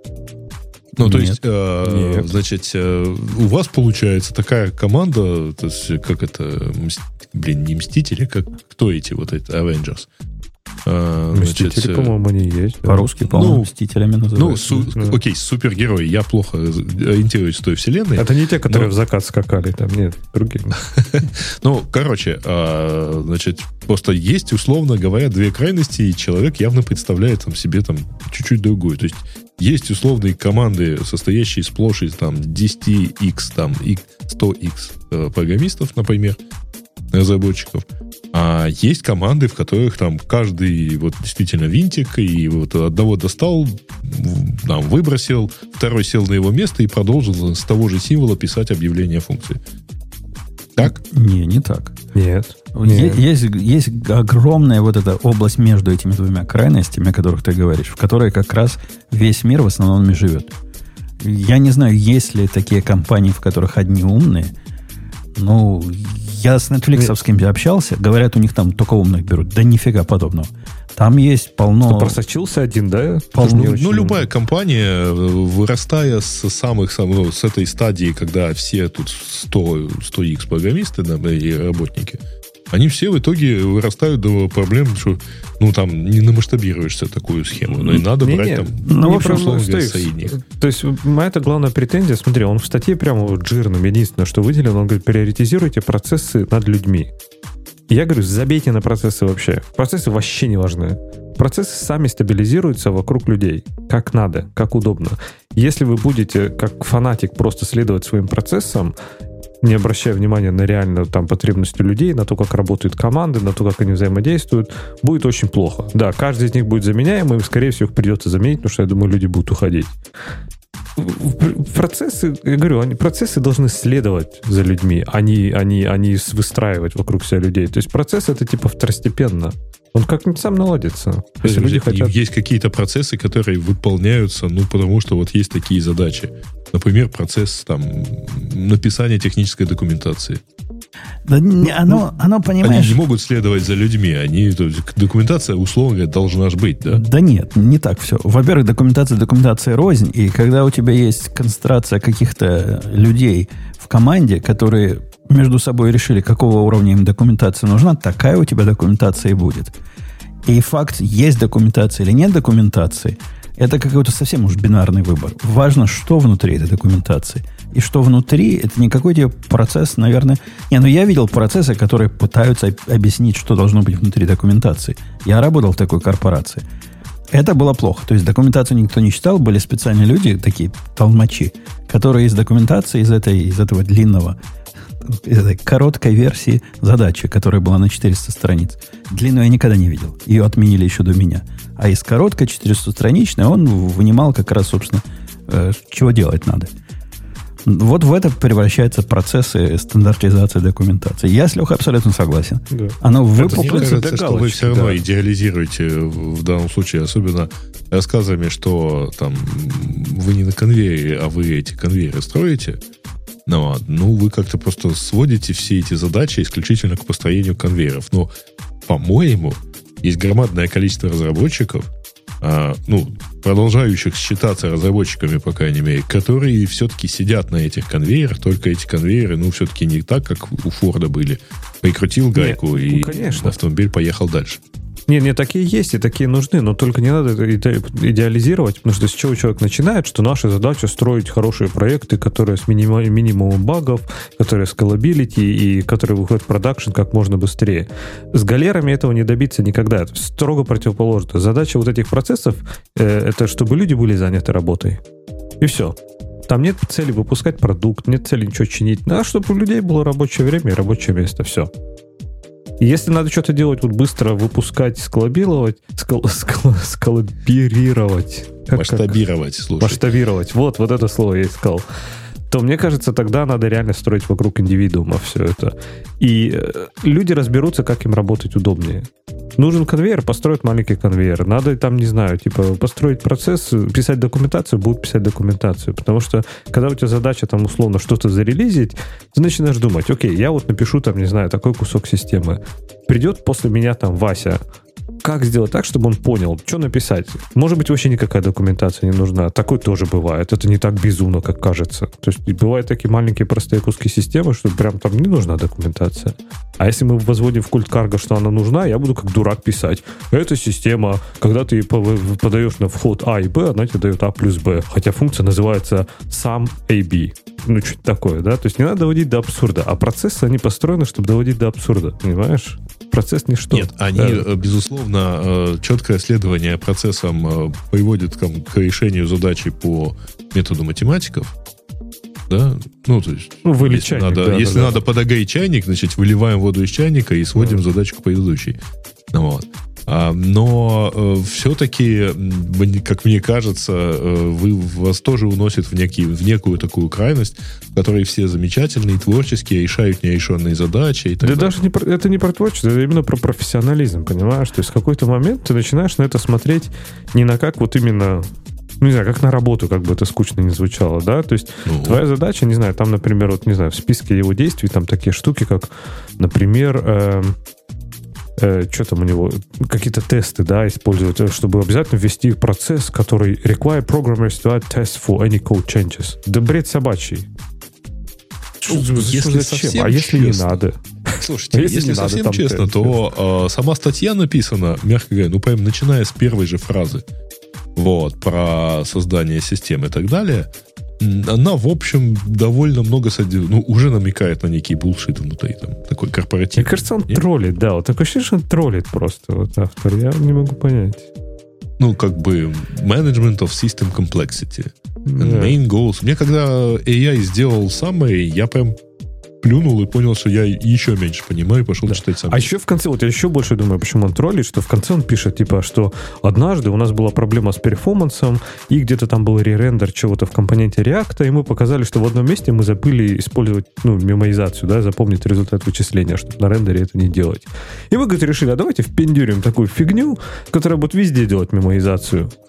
Нет. Значит, у вас получается такая команда, то есть, как это... не Мстители, кто эти Avengers? Мстители, по-моему, они есть. По-русски, по-моему, Мстителями называются. Окей, супергерои. Я плохо ориентируюсь в той вселенной. Это не те, которые в закат скакали. Там нет, другие. Значит, просто есть, условно говоря, 2 крайности, и человек явно представляет себе чуть-чуть другую. То есть условные команды, состоящие сплошь из 10x, и 100x программистов, например, разработчиков. А есть команды, в которых каждый действительно винтик, и одного достал, выбросил, второй сел на его место и продолжил с того же символа писать объявление функции. Так? Не так. Нет. Есть огромная эта область между этими 2 крайностями, о которых ты говоришь, в которой как раз весь мир в основном и живет. Я не знаю, есть ли такие компании, в которых одни умные. Я с Netflix-овскими общался, говорят, у них там только умных берут. Да нифига подобного. Там есть полно... Что, просочился один, да? Любая компания, вырастая с этой стадии, когда все тут 100x программисты и работники, они все в итоге вырастают до проблем, что не намасштабируешься такую схему. И надо брать в общем, соединение. То есть моя-то главная претензия, смотри, он в статье прямо жирным, единственное, что выделил, он говорит, приоритизируйте процессы над людьми. И я говорю, забейте на процессы вообще. Процессы вообще не важны. Процессы сами стабилизируются вокруг людей. Как надо, как удобно. Если вы будете, как фанатик, просто следовать своим процессам, не обращая внимания на реально потребности людей, на то, как работают команды, на то, как они взаимодействуют, будет очень плохо. Да, каждый из них будет заменяемый, и, скорее всего, их придется заменить, потому что, я думаю, люди будут уходить. Процессы, я говорю, процессы должны следовать за людьми, а не выстраивать вокруг себя людей. То есть процесс это второстепенно. Он как-нибудь сам наладится. Если люди хотят... Есть какие-то процессы, которые выполняются, потому что есть такие задачи. Например, процесс написания технической документации. Да оно, понимаешь... Они не могут следовать за людьми. Документация, условно говоря, должна же быть, да? Да нет, не так все. Во-первых, документация рознь. И когда у тебя есть концентрация каких-то людей в команде, которые между собой решили, какого уровня им документация нужна, такая у тебя документация и будет. И факт, есть документация или нет документации, это какой-то совсем уж бинарный выбор. Важно, что внутри этой документации. И что внутри, это не какой-то процесс, наверное... я видел процессы, которые пытаются объяснить, что должно быть внутри документации. Я работал в такой корпорации. Это было плохо. То есть документацию никто не читал, были специальные люди, такие толмачи, которые из документации, из этого длинного, из этой короткой версии задачи, которая была на 400 страниц. Длинную я никогда не видел. Ее отменили еще до меня. А из короткой 400-страничной он вынимал как раз, собственно, чего делать надо. Вот в это превращаются процессы стандартизации документации. Я с Лехой абсолютно согласен. Да. Оно выпукло. Мне кажется, что вы все равно идеализируете в данном случае, особенно рассказами, что там вы не на конвейере, а вы эти конвейеры строите. Ну, вы как-то просто сводите все эти задачи исключительно к построению конвейеров. Но, по-моему, есть громадное количество разработчиков, продолжающих считаться разработчиками, по крайней мере, которые все-таки сидят на этих конвейерах, только эти конвейеры, все-таки не так, как у Форда были. Прикрутил гайку, и автомобиль поехал дальше. Не, такие есть и такие нужны, но только не надо это идеализировать, потому что с чего человек начинает, что наша задача строить хорошие проекты, которые с минимумом багов, которые scalability и которые выходят в продакшн как можно быстрее. С галерами этого не добиться никогда. Это строго противоположно. Задача вот этих процессов это чтобы люди были заняты работой. И все. Там нет цели выпускать продукт, нет цели ничего чинить. Надо, чтобы у людей было рабочее время и рабочее место. Все. Если надо что-то делать, быстро выпускать, сколлабировать. Масштабировать. Вот это слово я искал. То, мне кажется, тогда надо реально строить вокруг индивидуума все это. И люди разберутся, как им работать удобнее. Нужен конвейер, построят маленький конвейер. Надо построить процесс, писать документацию, будут писать документацию. Потому что, когда у тебя задача условно что-то зарелизить, ты начинаешь думать, окей, я напишу такой кусок системы. Придет после меня Вася. Как сделать так, чтобы он понял, что написать? Может быть, вообще никакая документация не нужна. Такое тоже бывает. Это не так безумно, как кажется. То есть бывают такие маленькие простые куски системы, что прям там не нужна документация. А если мы возводим в культ карго, что она нужна, я буду как дурак писать. Эта система, когда ты подаешь на вход А и Б, она тебе дает А плюс Б. Хотя функция называется sum AB. Что-то такое, да? То есть не надо доводить до абсурда. А процессы, они построены, чтобы доводить до абсурда. Понимаешь? Процесс ничто. Нет, они, безусловно, четкое следование процессам приводит к решению задачи по методу математиков. Да? То есть, если надо подогреть чайник, значит, выливаем воду из чайника и сводим задачу к предыдущей. Но все-таки, как мне кажется, вас тоже уносит в некую такую крайность, в которой все замечательные, творческие, решают нерешенные задачи. И так далее. Даже это не про творчество, это именно про профессионализм, понимаешь? То есть в какой-то момент ты начинаешь на это смотреть не на как именно... не знаю, как на работу, как бы это скучно не звучало, да? То есть твоя задача, не знаю, там, например, в списке его действий там такие штуки, как, например... что там у него, какие-то тесты, да, использовать, чтобы обязательно ввести процесс, который require programmers to add tests for any code changes. Да бред собачий. Если совсем если честно, не надо? Слушайте, если совсем надо, честно, то сама статья написана, мягко говоря, прям начиная с первой же фразы, про создание системы и так далее, она, в общем, довольно много уже намекает на некий булшит внутри, такой корпоративный. Мне кажется, он троллит, да. Такое ощущение, что он троллит просто, автор. Я не могу понять. Management of System Complexity. Main goals. Мне когда AI сделал summary, я прям плюнул и понял, что я еще меньше понимаю, и пошел читать сам. А еще в конце, я еще больше думаю, почему он троллит, что в конце он пишет, что однажды у нас была проблема с перформансом, и где-то там был ререндер чего-то в компоненте React, и мы показали, что в одном месте мы забыли использовать, мемоизацию, да, запомнить результат вычисления, чтобы на рендере это не делать. И мы, решили, давайте впендюрим такую фигню, которая будет везде делать мемоизацию.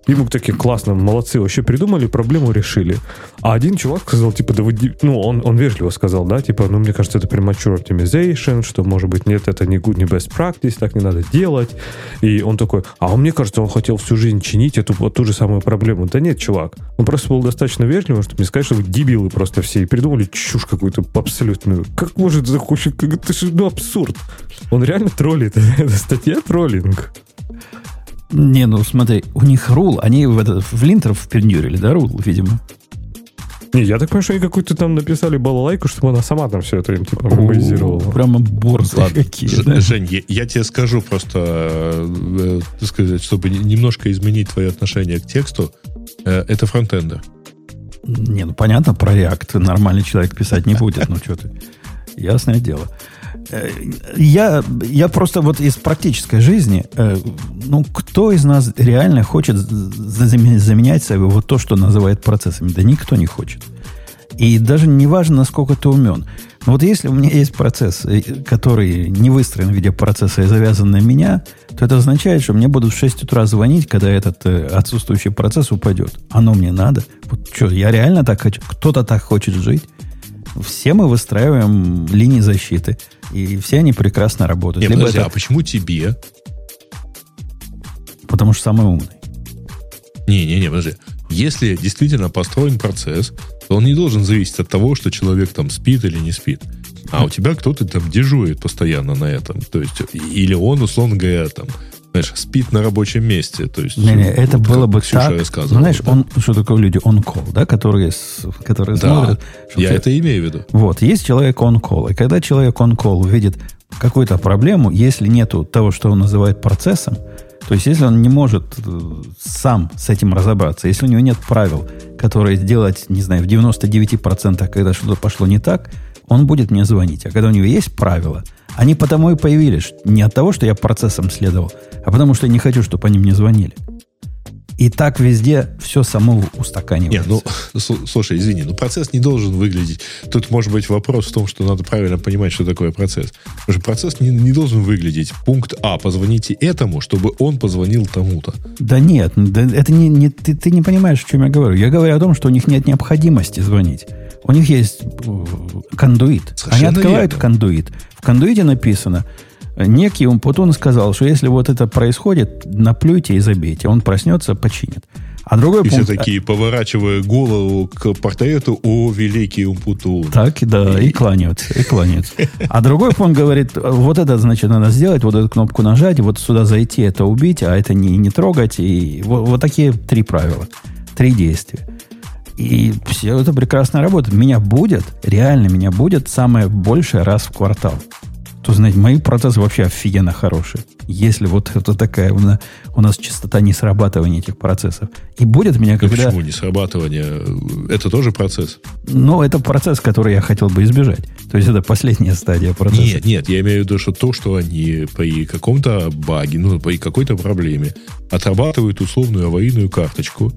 Ему такие, классно, молодцы, вообще придумали, проблему решили. А один чувак сказал, типа, да вы... Ну, он вежливо сказал, да, типа, ну, мне кажется, это premature optimization, что, может быть, нет, это не good, не best practice, так не надо делать. И он такой, мне кажется, он хотел всю жизнь чинить эту вот ту же самую проблему. Да нет, чувак. Он просто был достаточно вежливым, чтобы мне сказать, что вы дебилы просто все, и придумали чушь какую-то абсолютную. Как может захочет? Это же, абсурд. Он реально троллит. Это статья троллинг. Не, ну смотри, у них рул, они в линтер впендюрили, да, рул, видимо? Не, я так понимаю, что они какую-то там написали балалайку, чтобы она сама там все это им типа меморизировала. Прямо борзые какие. Да? Жень, я тебе скажу просто, так сказать, чтобы немножко изменить твое отношение к тексту, это фронтендер. Не, ну понятно, про React нормальный человек писать не будет, ну что ты. Ясное дело. Я просто вот из практической жизни, ну, кто из нас реально хочет заменять собой вот то, что называют процессами? Да никто не хочет. И даже не важно, насколько ты умен. Но вот если у меня есть процесс, который не выстроен в виде процесса и завязан на меня, то это означает, что мне будут в 6 утра звонить, когда этот отсутствующий процесс упадет. Оно мне надо. Вот что, я реально так хочу? Кто-то так хочет жить? Все мы выстраиваем линии защиты, и все они прекрасно работают. Нет, подожди, а почему тебе? Потому что самый умный. Не, подожди. Если действительно построен процесс, то он не должен зависеть от того, что человек там спит или не спит. А у тебя кто-то там дежурит постоянно на этом. То есть, или он, условно говоря, там, знаешь, спит на рабочем месте. То есть, это было бы Ксюша так. рассказывала. Знаешь, да? Что такое люди on-call, да, которые да, смотрят. Я это имею в виду. Вот, есть человек on-call. И когда человек on-call видит какую-то проблему, если нету того, что он называет процессом, то есть если он не может сам с этим разобраться, если у него нет правил, которые сделать, не знаю, в 99%, когда что-то пошло не так, он будет мне звонить. А когда у него есть правила, они потому и появились не от того, что я процессом следовал, а потому что я не хочу, чтобы они мне звонили. И так везде все само устаканивается. Нет, слушай, извини, процесс не должен выглядеть... Тут может быть вопрос в том, что надо правильно понимать, что такое процесс. Потому что процесс не должен выглядеть. Пункт А, позвоните этому, чтобы он позвонил тому-то. Да нет, это не ты не понимаешь, о чем я говорю. Я говорю о том, что у них нет необходимости звонить. У них есть кондуит. Совершенно они открывают верно. Кондуит. В кондуите написано... Некий Умпутун сказал, что если вот это происходит, наплюйте и забейте. Он проснется, починит. А другой и пункт... все такие, поворачивая голову к портрету, о, великий Умпутун. Так, да, и кланяются. А другой пункт говорит, вот это, значит, надо сделать, вот эту кнопку нажать, вот сюда зайти, это убить, а это не трогать. И вот такие 3 правила, 3 действия. И все это прекрасно работает. Реально меня будет самое большее раз в квартал. То, знаете, мои процессы вообще офигенно хорошие. Если вот это такая у нас частота несрабатывания этих процессов. И будет меня, когда... Почему несрабатывание? Это тоже процесс? Ну, это процесс, который я хотел бы избежать. То есть это последняя стадия процесса. Нет, я имею в виду, что то, что они при каком-то баге, при какой-то проблеме отрабатывают условную аварийную карточку,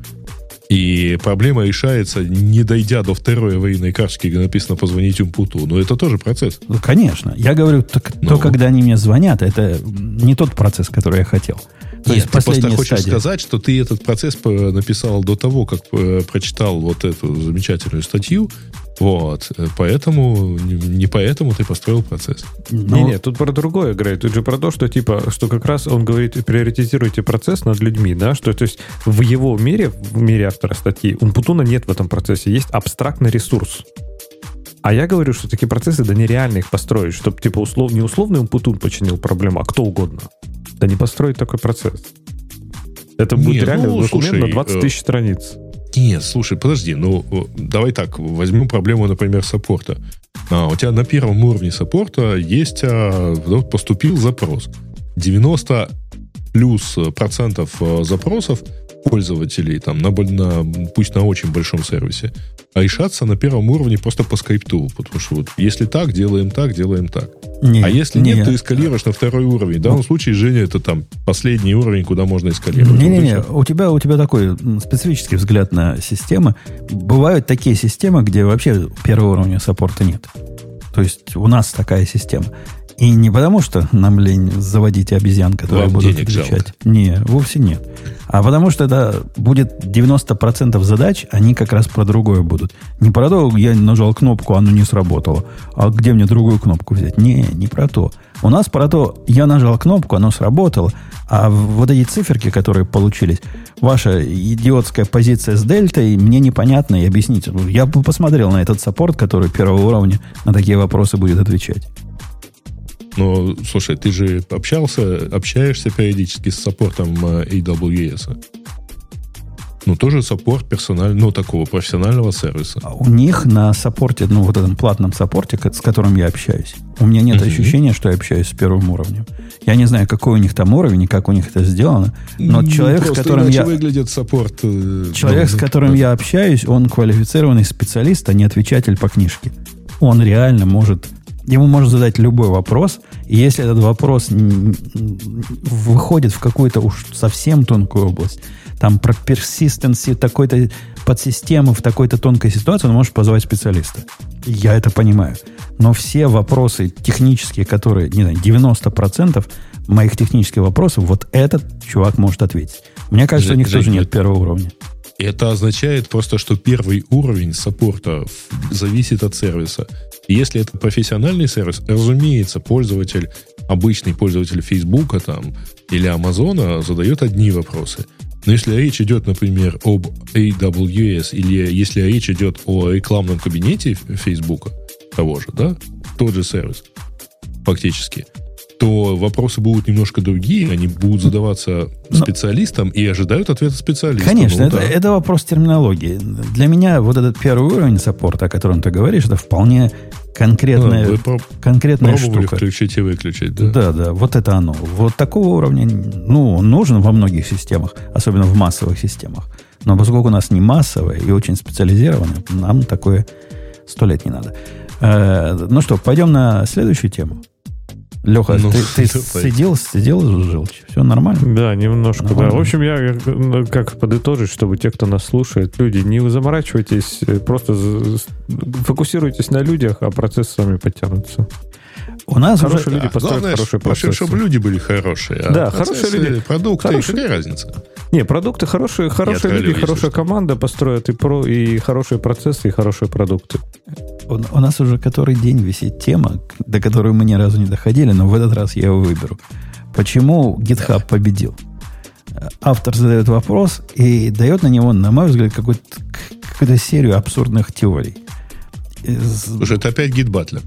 и проблема решается, не дойдя до второй аварийной карточки, где написано «позвонить Умпуту». Но это тоже процесс. Ну, конечно. Я говорю, то, когда они мне звонят, это не тот процесс, который я хотел. То Нет, ты просто хочешь сказать, что ты этот процесс написал до того, как прочитал вот эту замечательную статью. Вот. Поэтому, не поэтому ты построил процесс. Нет, тут про другое играет. Тут же про то, что что как раз он говорит, приоритизируйте процесс над людьми, да, что то есть в его мире, в мире автора статьи, Умпутуна нет в этом процессе, есть абстрактный ресурс. А я говорю, что такие процессы, да нереально их построить, чтобы не условный Умпутун починил проблему, а кто угодно. Да не построить такой процесс. Это будет реально документ на 20 тысяч страниц. Нет, слушай, подожди, давай так, возьмем проблему, например, саппорта. У тебя на первом уровне саппорта есть, поступил запрос. 90 плюс процентов запросов пользователей, пусть на очень большом сервисе, решаться на первом уровне просто по скрипту. Потому что вот если так, делаем так. А если нет, то эскалируешь на второй уровень. В данном случае, Женя, это последний уровень, куда можно эскалировать. Не-не-не, у тебя такой специфический взгляд на системы. Бывают такие системы, где вообще первого уровня саппорта нет. То есть у нас такая система. И не потому, что нам лень заводить обезьян, которые вам будут денег отвечать. жалко. Не, вовсе нет. А потому что это будет 90% задач, они как раз про другое будут. Не про то, я нажал кнопку, оно не сработало. А где мне другую кнопку взять? Не про то. У нас про то, я нажал кнопку, оно сработало. А вот эти циферки, которые получились, ваша идиотская позиция с дельтой, мне непонятно, и объясните. Я бы посмотрел на этот саппорт, который первого уровня на такие вопросы будет отвечать. Но, слушай, ты же общаешься периодически с саппортом AWS. Ну, тоже саппорт такого профессионального сервиса. У них на саппорте, вот этом платном саппорте, с которым я общаюсь, у меня нет ощущения, что я общаюсь с первым уровнем. Я не знаю, какой у них там уровень и как у них это сделано, но человек, с которым я... выглядит саппорт... Человек, с которым я общаюсь, он квалифицированный специалист, а не отвечатель по книжке. Он реально может... Ему можно задать любой вопрос, и если этот вопрос выходит в какую-то уж совсем тонкую область, там про persistency такой-то подсистемы в такой-то тонкой ситуации, он может позвать специалиста. Я это понимаю. Но все вопросы технические, которые, не знаю, 90% моих технических вопросов, вот этот чувак может ответить. Мне кажется, у них тоже нет первого уровня. Это означает просто, что первый уровень саппорта зависит от сервиса. И если это профессиональный сервис, разумеется, обычный пользователь Фейсбука там, или Амазона задает одни вопросы. Но если речь идет, например, об AWS, или если речь идет о рекламном кабинете Фейсбука, того же, да, тот же сервис, фактически, то вопросы будут немножко другие, они будут задаваться специалистам и ожидают ответа специалиста. Конечно, это вопрос терминологии. Для меня вот этот первый уровень саппорта, о котором ты говоришь, это вполне конкретная пробовали штука. Включить и выключить, да? Да, вот это оно. Вот такого уровня, он нужен во многих системах, особенно в массовых системах. Но поскольку у нас не массовое и очень специализированное, нам такое 100 лет не надо. Ну что, пойдем на следующую тему. Леха, ты сидел из желчи? Все нормально? Да, немножко, да. В общем, я как подытожить, чтобы те, кто нас слушает, люди, не заморачивайтесь, просто фокусируйтесь на людях, а процессы сами подтянутся. У нас хорошие люди построят хорошие процессы. Чтобы люди были хорошие. Да, хорошие люди. Продукты, какая разница? Не, продукты хорошие люди, хорошая команда построят и хорошие процессы, и хорошие продукты. У нас уже который день висит тема, до которой мы ни разу не доходили, но в этот раз я его выберу. Почему GitHub победил? Автор задает вопрос и дает на него, на мой взгляд, какую-то серию абсурдных теорий. Слушай, это опять Git-батлер.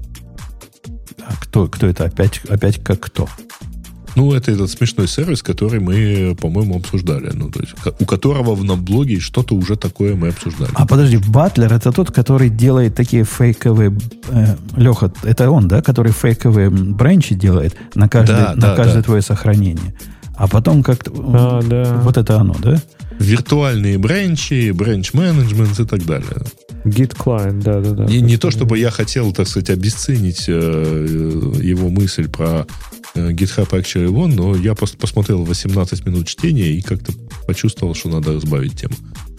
А кто это? Опять как кто? Это этот смешной сервис, который мы, по-моему, обсуждали. То есть, у которого на блоге что-то уже такое мы обсуждали. А подожди, Батлер это тот, который делает такие фейковые... Леха, это он, да? Который фейковые бренчи делает на каждое твое сохранение. А потом как-то... да. Вот это оно, да? Виртуальные бренчи, бренч-менеджмент и так далее. Git client, да. Не то, чтобы я хотел, так сказать, обесценить его мысль про GitHub Actually One, но я просто посмотрел 18 минут чтения и как-то почувствовал, что надо разбавить тему.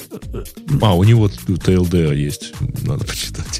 У него TLDR есть, надо почитать.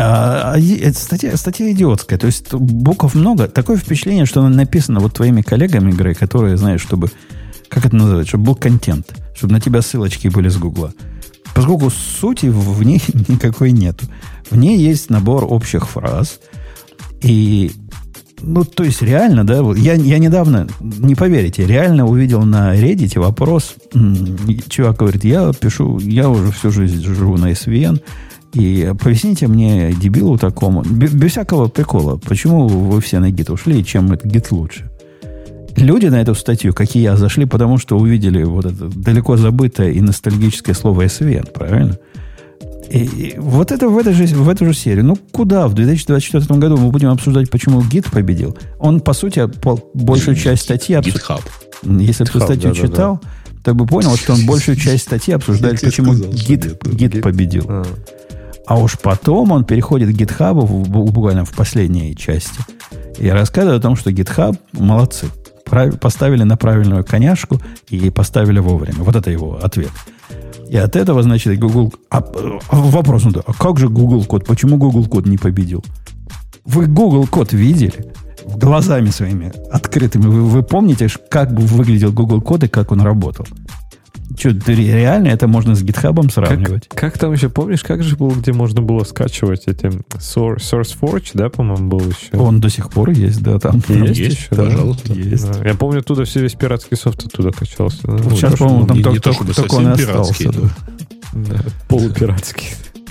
Статья идиотская. То есть букв много. Такое впечатление, что она написана вот твоими коллегами, Грей, которые, знаешь, чтобы... Как это называется? Чтобы был контент. Чтобы на тебя ссылочки были с Гугла. Поскольку сути в ней никакой нету. В ней есть набор общих фраз. И... то есть реально, да, я недавно, не поверите, реально увидел на Reddit вопрос. Чувак говорит, я уже всю жизнь живу на SVN, и поясните мне, дебилу такому, без всякого прикола, почему вы все на Git ушли, и чем этот Git лучше? Люди на эту статью, как и я, зашли, потому что увидели вот это далеко забытое и ностальгическое слово SVN, правильно? И вот это в эту же серию. Куда в 2024 году мы будем обсуждать, почему Git победил? Он, по сути, большую часть статьи... GitHub. Если бы ты статью читал, ты бы понял, что он большую часть статьи обсуждает, почему Git победил. А уж потом он переходит к GitHub буквально в последней части и рассказывает о том, что GitHub молодцы. Поставили на правильную коняшку и поставили вовремя. Вот это его ответ. И от этого, значит, Google... Вопрос, а как же Google код? Почему Google код не победил? Вы Google код видели? глазами своими открытыми. Вы помните, как выглядел Google Код и как он работал? Что, реально это можно с GitHub сравнивать? Как там еще, помнишь, как же было, где можно было скачивать эти SourceForge, да, по-моему, был еще? Он до сих пор есть, да, там. Есть еще, пожалуйста. Да, есть. Да. Я помню, оттуда весь пиратский софт оттуда качался. Да? Вот сейчас, по-моему, там только он и остался. Да, полупиратский.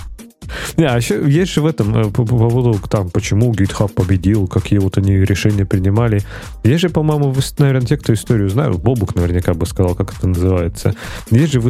Не, а еще есть же в этом, по поводу, там, почему GitHub победил, какие вот они решения принимали. Есть же, по-моему, наверное, те, кто историю знают, Бобук наверняка бы сказал, как это называется. Есть же в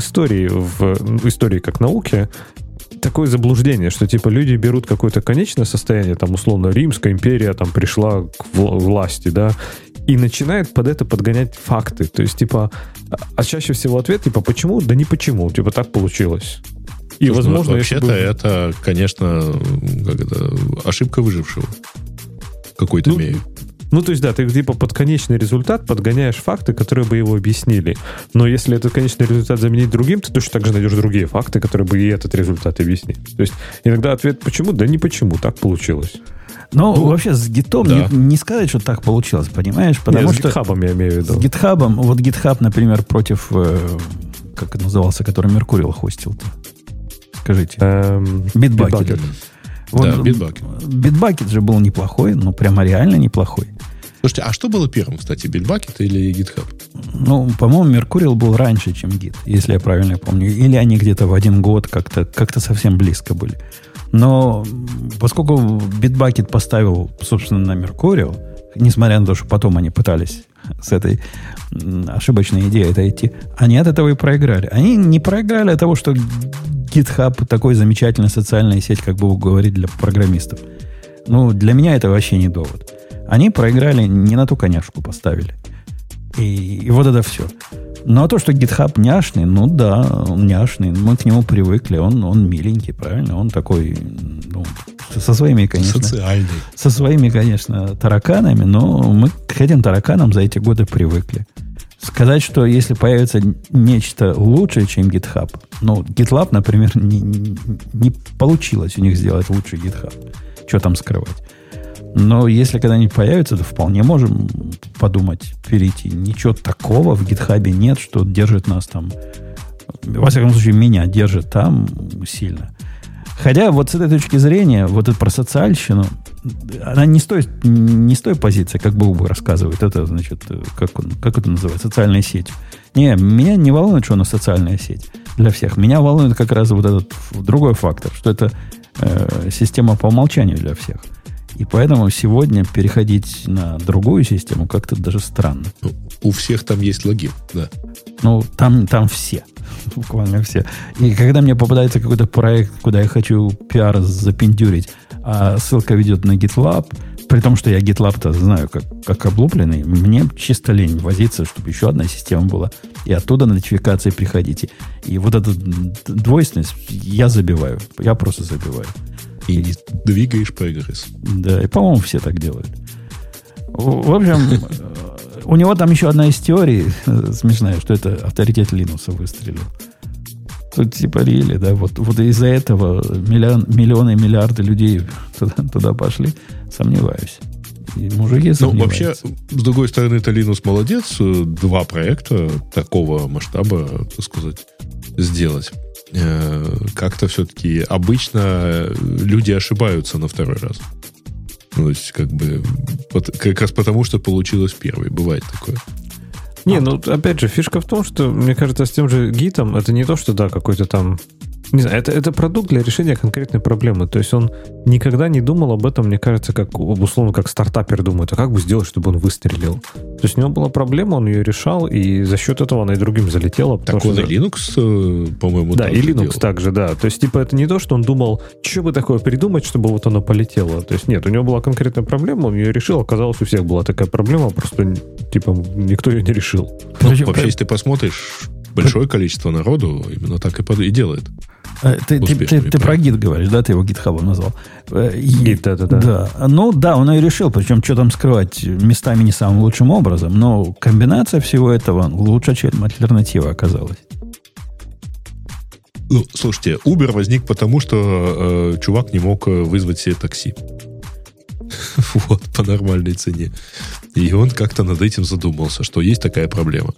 истории как науке, такое заблуждение, что типа люди берут какое-то конечное состояние, там, условно, Римская империя там пришла к власти, да, и начинают под это подгонять факты. То есть, типа, а чаще всего ответ, типа, почему? Да не почему, типа, так получилось. И, слушай, возможно, вообще-то это, конечно, ошибка выжившего. Какой-то мере. Ну, то есть, да, ты типа под конечный результат подгоняешь факты, которые бы его объяснили. Но если этот конечный результат заменить другим, ты точно так же найдешь другие факты, которые бы и этот результат объяснили. То есть, иногда ответ почему? Да не почему, так получилось. Ну, вообще с гитом да. не сказать, что так получилось, понимаешь? Потому Нет, что с GitHub я имею в виду. С GitHub, вот GitHub, например, против, как это назывался, который Mercurial хостил-то? Скажите. Bitbucket. Да, Bitbucket. Bitbucket же был неплохой, ну, прямо реально неплохой. Слушайте, а что было первым, кстати, Bitbucket или GitHub? Ну, по-моему, Mercurial был раньше, чем Git, если я правильно помню. Или они где-то в один год как-то совсем близко были. Но поскольку Bitbucket поставил, собственно, на Mercurial, несмотря на то, что потом они пытались с этой ошибочной идеей отойти, они от этого и проиграли. Они не проиграли от того, что GitHub такой замечательная социальная сеть, как бы вы говорите, для программистов. Ну, для меня это вообще не довод. Они проиграли, не на ту коняшку поставили. И вот это все. Ну, а то, что GitHub няшный, ну да, он няшный. Мы к нему привыкли. Он миленький, правильно? Он такой, ну, со своими, конечно... Социальный. Со своими, конечно, тараканами, но мы к этим тараканам за эти годы привыкли. Сказать, что если появится нечто лучшее, чем GitHub, ну, GitLab, например, не получилось у них сделать лучше GitHub. Что там скрывать? Но если когда-нибудь появится, то вполне можем подумать, перейти. Ничего такого в GitHub нет, что держит нас там... Во всяком случае, меня держит там сильно. Хотя вот с этой точки зрения, вот это про социальщину, она не с той позиции, как Бог рассказывает. Это, значит, как это называется? Социальная сеть. Не, меня не волнует, что она социальная сеть для всех. Меня волнует как раз вот этот другой фактор, что это система по умолчанию для всех. И поэтому сегодня переходить на другую систему как-то даже странно. У всех там есть логин, да. Ну, там все. Буквально все. И когда мне попадается какой-то проект, куда я хочу пиар запендюрить, а ссылка ведет на GitLab, при том, что я GitLab-то знаю как облупленный, мне чисто лень возиться, чтобы еще одна система была, и оттуда нотификации приходите. И вот эту двойственность я забиваю. Я просто забиваю. И не двигаешь прогресс. Да, и, по-моему, все так делают. В общем, у него там еще одна из теорий смешная, что это авторитет Линуса выстрелил. Тут типа рили, да, вот из-за этого миллионы и миллиарды людей туда пошли. Сомневаюсь. И мужики сомневаются. Ну, вообще, с другой стороны, это Linux молодец. 2 проекта такого масштаба, так сказать, сделать. Как-то все-таки обычно люди ошибаются на второй раз. То есть, как раз потому, что получилось первый. Бывает такое. Не, ну, опять же, фишка в том, что, мне кажется, с тем же гитом, это не то, что, да, какой-то там... Не знаю, это продукт для решения конкретной проблемы. То есть он никогда не думал об этом, мне кажется, как, условно, как стартапер думает, а как бы сделать, чтобы он выстрелил? То есть у него была проблема, он ее решал, и за счет этого она и другим залетела. Так он и Linux, по-моему, да, и Linux делал. Также, да. То есть, типа, это не то, что он думал, что бы такое придумать, чтобы вот оно полетело. То есть, нет, у него была конкретная проблема, он ее решил, оказалось, у всех была такая проблема, просто, типа, никто ее не решил. Ну, вообще, если ты посмотришь, большое количество народу именно так и делает. Ты про гид говоришь, да? Ты его GitHub назвал. Гид, да. Да. Ну, да, он и решил. Причем, что там скрывать, местами не самым лучшим образом. Но комбинация всего этого лучше, чем альтернатива оказалась. Ну, слушайте, Uber возник потому, что чувак не мог вызвать себе такси. вот, по нормальной цене. И он как-то над этим задумался, что есть такая проблема.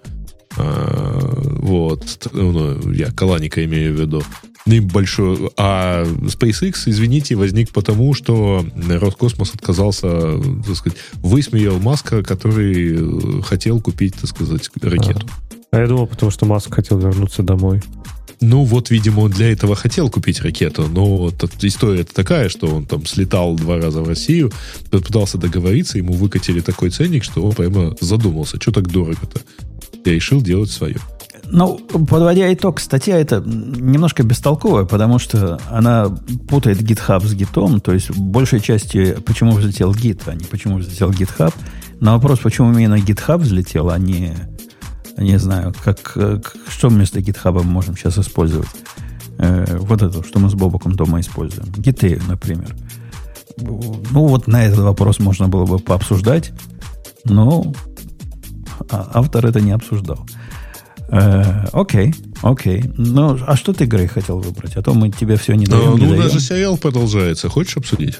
Вот. Ну, я Каланика имею в виду. Большой. А SpaceX, извините, возник потому, что Роскосмос отказался, так сказать, высмеял Маска, который хотел купить, так сказать, ракету. А я думал, потому что Маск хотел вернуться домой. Ну, вот, видимо, он для этого хотел купить ракету, но вот история такая, что он там слетал 2 раза в Россию, пытался договориться, ему выкатили такой ценник, что он прямо задумался, что так дорого-то. Я решил делать свое. Ну, подводя итог, статья эта немножко бестолковая, потому что она путает GitHub с Git'ом, то есть в большей части почему взлетел Git, а не почему взлетел GitHub. На вопрос, почему именно GitHub взлетел, а не знаю, что вместо GitHub мы можем сейчас использовать. Вот это, что мы с Бобоком дома используем. Гиты, например. Ну, вот на этот вопрос можно было бы пообсуждать, но автор это не обсуждал. Окей. Ну, а что ты, Грей, хотел выбрать? А то мы тебе все не даем. Ну, у нас же сериал продолжается. Хочешь обсудить?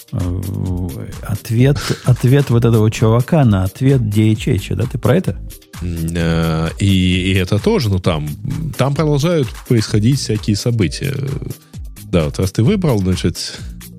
Ответ вот этого чувака на ответ DHH, да? Ты про это? И это тоже, ну, там продолжают происходить всякие события. Да, вот раз ты выбрал, значит...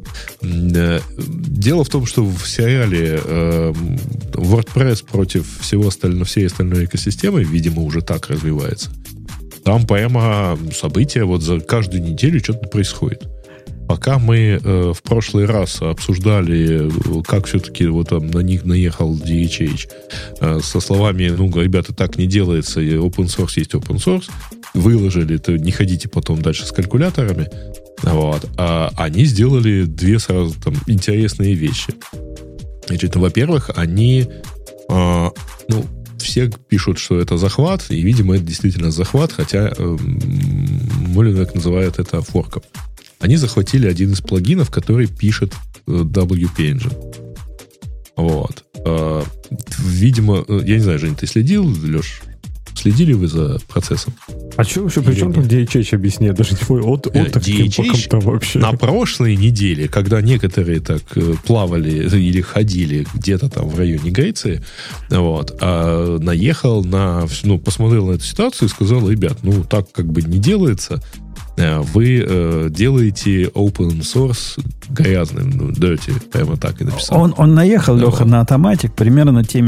Дело в том, что в сериале WordPress против всей остальной экосистемы, видимо, уже так развивается. Там прямо события вот за каждую неделю что-то происходит. Пока мы в прошлый раз обсуждали, как все-таки вот там на них наехал DHH со словами, ну, ребята, так не делается, и open source есть open source, выложили, то не ходите потом дальше с калькуляторами. Вот. А они сделали 2 сразу там интересные вещи. Значит, во-первых, они все пишут, что это захват, и, видимо, это действительно захват, хотя Молинвек называет это форком. Они захватили один из плагинов, который пишет WP Engine. Вот. Видимо, я не знаю, Жень, ты следил, Леш? Следили вы за процессом? А что вообще, при чем тут DHH, объясни? Я даже не понял, от каким боком там вообще? На прошлой неделе, когда некоторые так плавали или ходили где-то там в районе Греции, вот, наехал посмотрел на эту ситуацию и сказал, ребят, ну так как бы не делается, вы делаете open source грязным, dirty, прямо так и написал. Он наехал, Леха, на автоматик примерно теми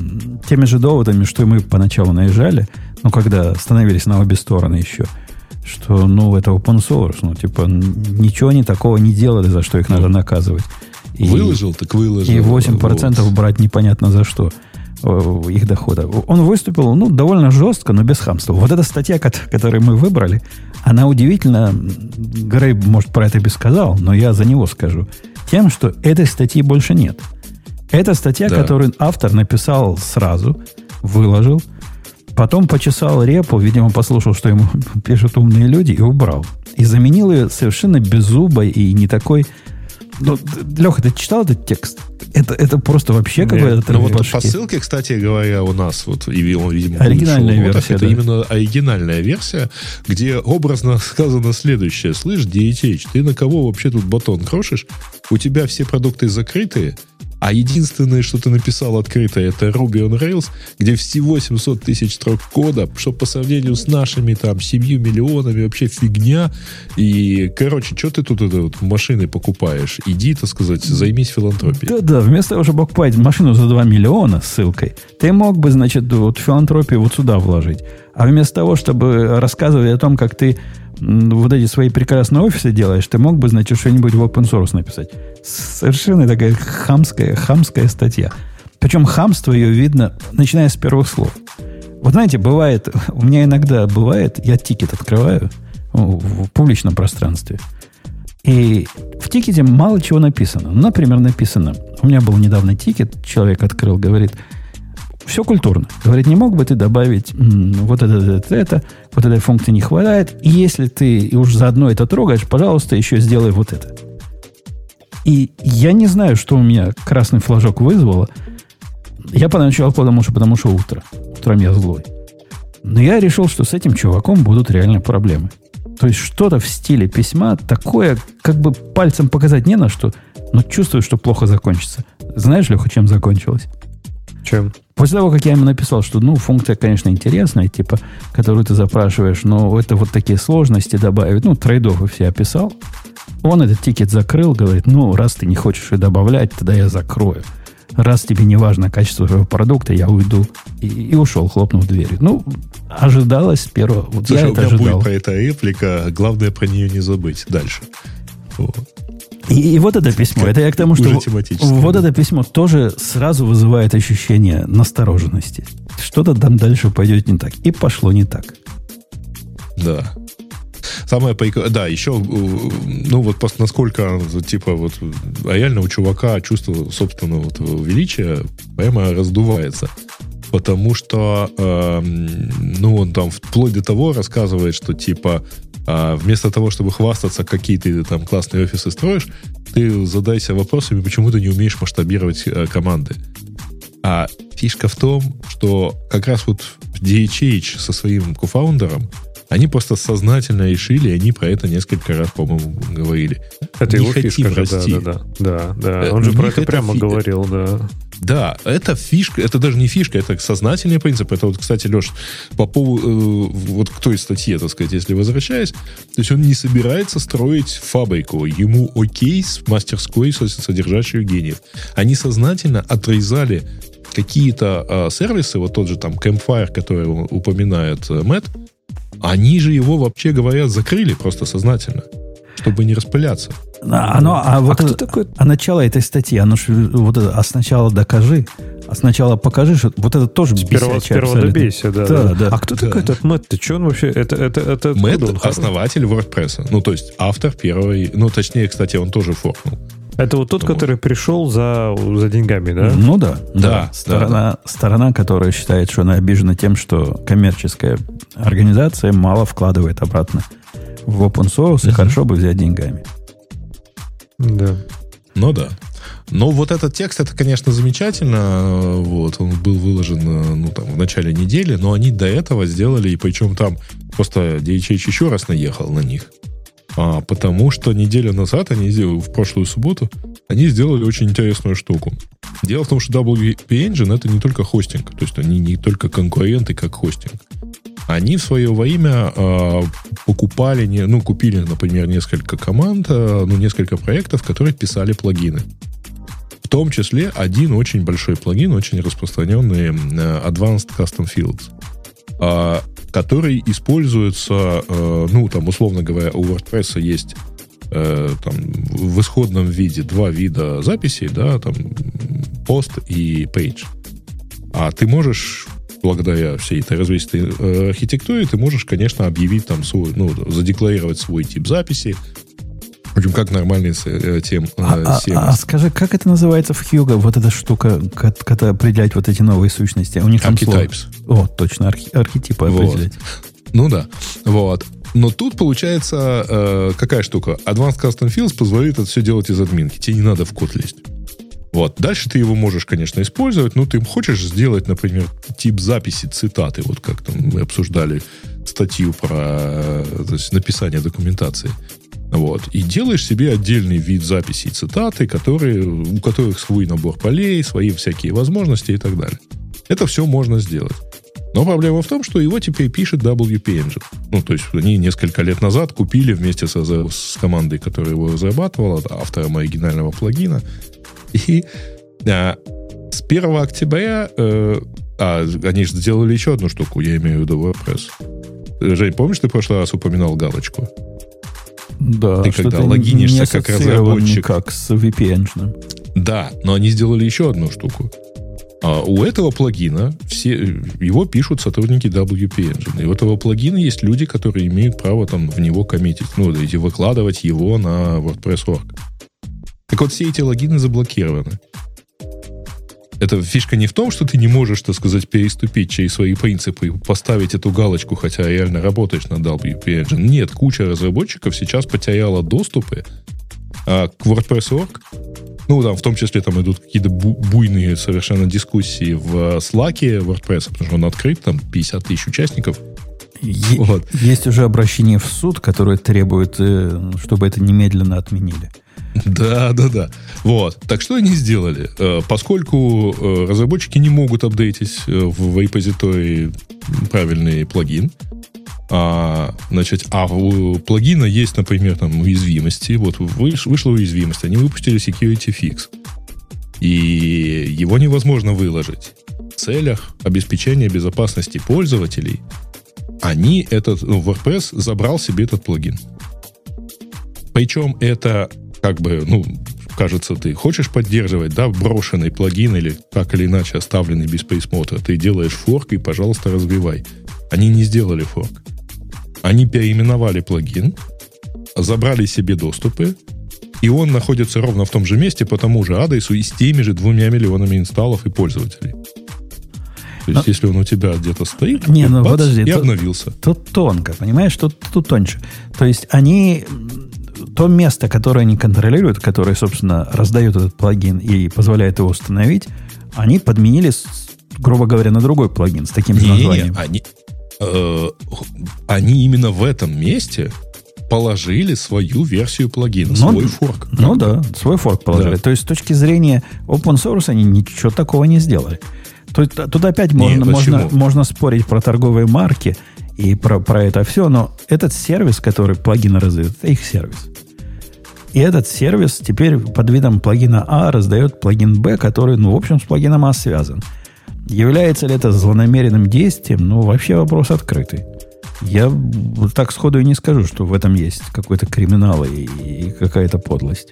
же доводами, что и мы поначалу наезжали, когда становились на обе стороны еще, что, это open source, ничего они такого не делали, за что их надо наказывать. Выложил, так выложил. И 8% брать непонятно за что их дохода. Он выступил, довольно жестко, но без хамства. Вот эта статья, которую мы выбрали, она удивительно, Грей, может, про это бы сказал, но я за него скажу, тем, что этой статьи больше нет. Это статья, которую автор написал сразу, выложил, потом почесал репу, видимо, послушал, что ему пишут умные люди, и убрал. И заменил ее совершенно беззубой и не такой... Леха, ты читал этот текст? Это просто вообще какой-то... Ну, вот по ссылке, кстати говоря, у нас, видимо, оригинальная версия. Это именно оригинальная версия, где образно сказано следующее. Слышь, DHH, ты на кого вообще тут батон крошишь? У тебя все продукты закрытые, а единственное, что ты написал открыто, это Ruby on Rails, где всего 700 тысяч строк кода, что по сравнению с нашими 7 миллионами вообще фигня. И, что ты тут машины покупаешь? Иди, так сказать, займись филантропией. Да, вместо того, чтобы покупать машину за 2 миллиона с ссылкой, ты мог бы, филантропию вот сюда вложить. А вместо того, чтобы рассказывать о том, как ты вот эти свои прекрасные офисы делаешь, ты мог бы, что-нибудь в open source написать. Совершенно такая хамская статья. Причем хамство ее видно, начиная с первых слов. Вот знаете, у меня иногда бывает, я тикет открываю в публичном пространстве, и в тикете мало чего написано. Например, написано, у меня был недавно тикет, человек открыл, говорит, все культурно. Говорит, не мог бы ты добавить вот этой функции не хватает, и если ты уж заодно это трогаешь, пожалуйста, еще сделай вот это. И я не знаю, что у меня красный флажок вызвало. Я поначалу потому что утро. Утром я злой. Но я решил, что с этим чуваком будут реально проблемы. То есть что-то в стиле письма такое, как бы пальцем показать не на что, но чувствую, что плохо закончится. Знаешь, Леха, чем закончилось? Чем? После того, как я ему написал, что, функция, конечно, интересная, типа, которую ты запрашиваешь, но это вот такие сложности добавить, трейд-оффы все описал. Он этот тикет закрыл, говорит, раз ты не хочешь ее добавлять, тогда я закрою. Раз тебе не важно качество твоего продукта, я уйду. И ушел, хлопнув дверью. Ожидалось с первого. Вот слушай, я это ожидал. У меня будет про это реплика, главное про нее не забыть дальше. Вот. И вот это письмо, это я к тому, что вот это письмо тоже сразу вызывает ощущение настороженности. Что-то там дальше пойдет не так. И пошло не так. Да. Самое да, еще, просто насколько, реально у чувака чувство собственного величия прямо раздувается. Потому что, он там вплоть до того рассказывает, что, вместо того, чтобы хвастаться, какие ты там классные офисы строишь, ты задайся вопросами, почему ты не умеешь масштабировать команды. А фишка в том, что как раз вот DHH со своим кофаундером они просто сознательно решили, они про это несколько раз, по-моему, говорили. Это не его фишка, да. Он же про это прямо говорил, да. Да, это фишка, это даже не фишка, это сознательный принцип. Это вот, кстати, Леш, по поводу вот к той статье, так сказать, если возвращаясь, то есть он не собирается строить фабрику. Ему окей с мастерской, содержащей гениев. Они сознательно отрезали какие-то сервисы, вот тот же там Campfire, который упоминает Мэтт, они же его, вообще говоря, закрыли просто сознательно, чтобы не распыляться. А начало этой статьи, оно же сначала докажи, сначала покажи, что вот это тоже сперва добейся, да. А кто такой этот Мэтт? Ты что он вообще? Это Мэтт — основатель WordPress. То есть автор первой... точнее, кстати, он тоже форкнул. Это вот тот, который пришел за деньгами, да? Да. Сторона, которая считает, что она обижена тем, что коммерческая организация мало вкладывает обратно в open source, и хорошо бы взять деньгами. Да. Да. Но вот этот текст, это, конечно, замечательно. Вот, он был выложен в начале недели, но они до этого сделали, и причем там просто DHH еще раз наехал на них. Потому что неделю назад, в прошлую субботу, они сделали очень интересную штуку. Дело в том, что WP Engine — это не только хостинг, то есть они не только конкуренты, как хостинг. Они в свое время купили, например, несколько команд, несколько проектов, которые писали плагины. В том числе один очень большой плагин, очень распространенный Advanced Custom Fields, который используется, условно говоря, у WordPress есть в исходном виде два вида записей, пост и page. А ты можешь, благодаря всей этой развесистой архитектуре, ты можешь, конечно, объявить задекларировать свой тип записи, в общем, как нормальный А скажи, как это называется в Hugo, вот эта штука, когда определять вот эти новые сущности? У них там Archetypes. Точно, архетипы определять. Да. Вот. Но тут получается какая штука? Advanced Custom Fields позволяет это все делать из админки. Тебе не надо в код лезть. Вот. Дальше ты его можешь, конечно, использовать. Ты хочешь сделать, например, тип записи цитаты, вот как там мы обсуждали статью про написание документации. Вот. И делаешь себе отдельный вид записей цитаты, у которых свой набор полей, свои всякие возможности и так далее. Это все можно сделать. Но проблема в том, что его теперь пишет WP Engine. То есть они несколько лет назад купили вместе с командой, которая его разрабатывала, автором оригинального плагина. И с 1 октября они же сделали еще одну штуку, я имею в виду WordPress. Жень, помнишь, ты в прошлый раз упоминал галочку? Да, ты когда логинишься как разработчик. Как с VPN. Да, но они сделали еще одну штуку. У этого плагина его пишут сотрудники WP Engine. И у этого плагина есть люди, которые имеют право в него коммитить, выкладывать его на WordPress.org. Так вот, все эти логины заблокированы. Эта фишка не в том, что ты не можешь, так сказать, переступить через свои принципы и поставить эту галочку, хотя реально работаешь на WP Engine. Нет, куча разработчиков сейчас потеряла доступы к WordPress.org. В том числе там идут какие-то буйные совершенно дискуссии в Slack'е WordPress, потому что он открыт, там 50 тысяч участников. Есть уже обращение в суд, которое требует, чтобы это немедленно отменили. Да. Вот. Так что они сделали? Поскольку разработчики не могут апдейтить в репозитории правильный плагин, а у плагина есть, например, там уязвимости. Вот вышла уязвимость, они выпустили security fix. И его невозможно выложить. В целях обеспечения безопасности пользователей WordPress забрал себе этот плагин. Причем это кажется, ты хочешь поддерживать, брошенный плагин или так или иначе оставленный без присмотра. Ты делаешь форк и, пожалуйста, развивай. Они не сделали форк. Они переименовали плагин, забрали себе доступы, и он находится ровно в том же месте по тому же адресу и с теми же 2 миллионами инсталлов и пользователей. То есть, если он у тебя где-то стоит, подожди, и обновился. Тут тонко, понимаешь? Тут тоньше. То есть, то место, которое они контролируют, которое, собственно, раздает этот плагин и позволяет его установить, они подменили, грубо говоря, на другой плагин с таким же названием. Они именно в этом месте положили свою версию плагина, свой форк. Свой форк положили. Да. То есть, с точки зрения open source они ничего такого не сделали. То есть, тут опять можно спорить про торговые марки и про это все, но этот сервис, который плагины раздает, это их сервис. И этот сервис теперь под видом плагина А раздает плагин Б, который, в общем, с плагином А связан. Является ли это злонамеренным действием? Вообще вопрос открытый. Я так сходу и не скажу, что в этом есть какой-то криминал и какая-то подлость.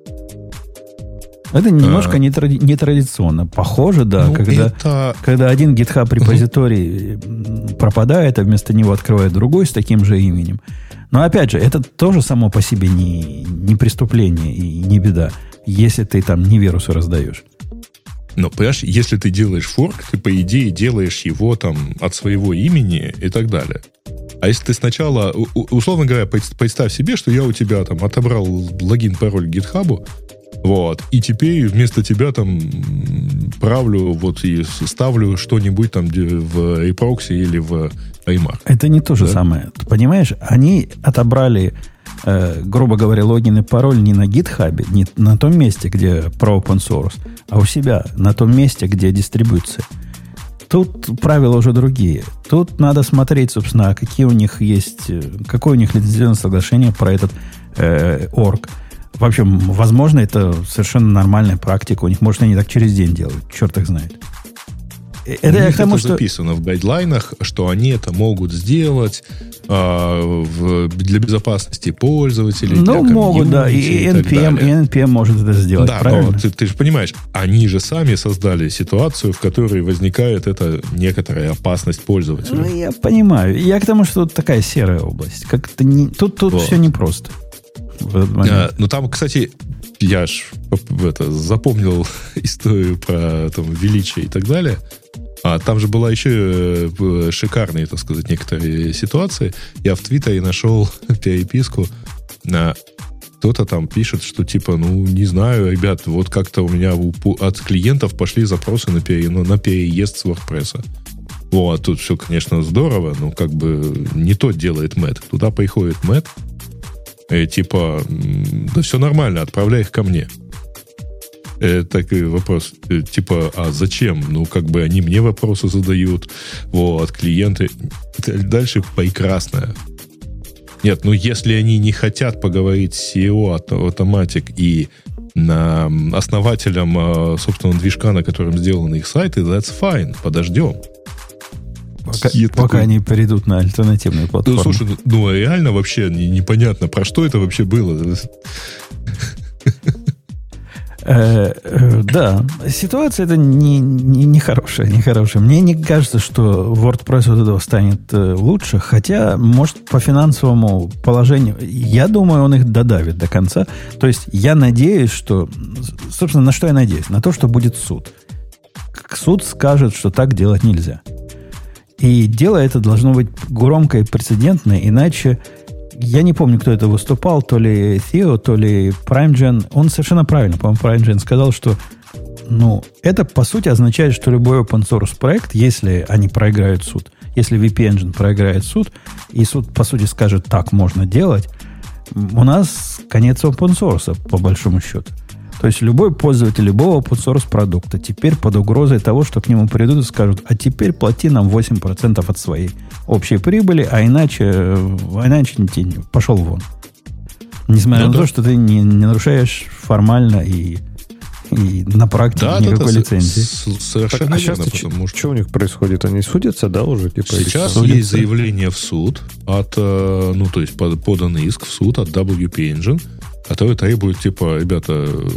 Это немножко нетрадиционно. Похоже, да, когда один GitHub репозиторий пропадает, а вместо него открывает другой с таким же именем. Но опять же, это тоже само по себе не преступление и не беда, если ты там не вирусы раздаешь. Но, понимаешь, если ты делаешь форк, ты, по идее, делаешь его там от своего имени и так далее. А если ты сначала, условно говоря, представь себе, что я у тебя там отобрал логин, пароль к GitHub, и теперь вместо тебя там правлю и ставлю что-нибудь там в eProxy или в iMac. Это не то же самое. Понимаешь, они отобрали, грубо говоря, логин и пароль не на GitHub, не на том месте, где про open source, а у себя, на том месте, где дистрибуция. Тут правила уже другие. Тут надо смотреть, собственно, какое у них лицензионное соглашение про этот орг. В общем, возможно, это совершенно нормальная практика. У них, может, они так через день делают. Черт их знает. Это записано в гайдлайнах, что они это могут сделать для безопасности пользователей. Могут, да. И NPM может это сделать, да, правильно? Но ты же понимаешь, они же сами создали ситуацию, в которой возникает эта некоторая опасность пользователя. Я понимаю. Я к тому, что тут такая серая область. Тут все непросто. Там, кстати, я запомнил историю про величие и так далее. А там же была еще шикарные, так сказать, некоторые ситуации. Я в Твиттере нашел переписку. Кто-то там пишет, что не знаю, ребят, как-то у меня от клиентов пошли запросы на переезд с WordPress. Тут все, конечно, здорово, но не то делает Мэтт. Туда приходит Мэтт, и да все нормально, отправляй их ко мне. Такой вопрос, а зачем? Они мне вопросы задают, клиенты. Дальше прекрасно. Нет, если они не хотят поговорить с CEO Automatic и основателем собственного движка, на котором сделаны их сайты, that's fine, подождем. Пока они перейдут на альтернативную платформу. Слушай, реально вообще непонятно, про что это вообще было. Да, ситуация это не хорошая. Мне не кажется, что WordPress от этого станет лучше, хотя, может, по финансовому положению, я думаю, он их додавит до конца. То есть, я надеюсь, что... Собственно, на что я надеюсь? На то, что будет суд. Суд скажет, что так делать нельзя. И дело это должно быть громкое и прецедентное, иначе... Я не помню, кто это выступал, то ли Theo, то ли PrimeGen. Он совершенно правильно, по-моему, PrimeGen сказал, что это, по сути, означает, что любой open source проект, если они проиграют суд, если VP-Engine проиграет суд, и суд, по сути, скажет, так можно делать, у нас конец open source, по большому счету. То есть любой пользователь любого open source продукта теперь под угрозой того, что к нему придут и скажут, а теперь плати нам 8% от своей общей прибыли, а иначе пошел вон. Несмотря на то, что ты не нарушаешь формально и на практике никакой лицензии. Совершенно верно. Что у них происходит? Они судятся, да, уже? Сейчас есть заявление в суд то есть подан иск в суд от WP Engine, который требует, ребята,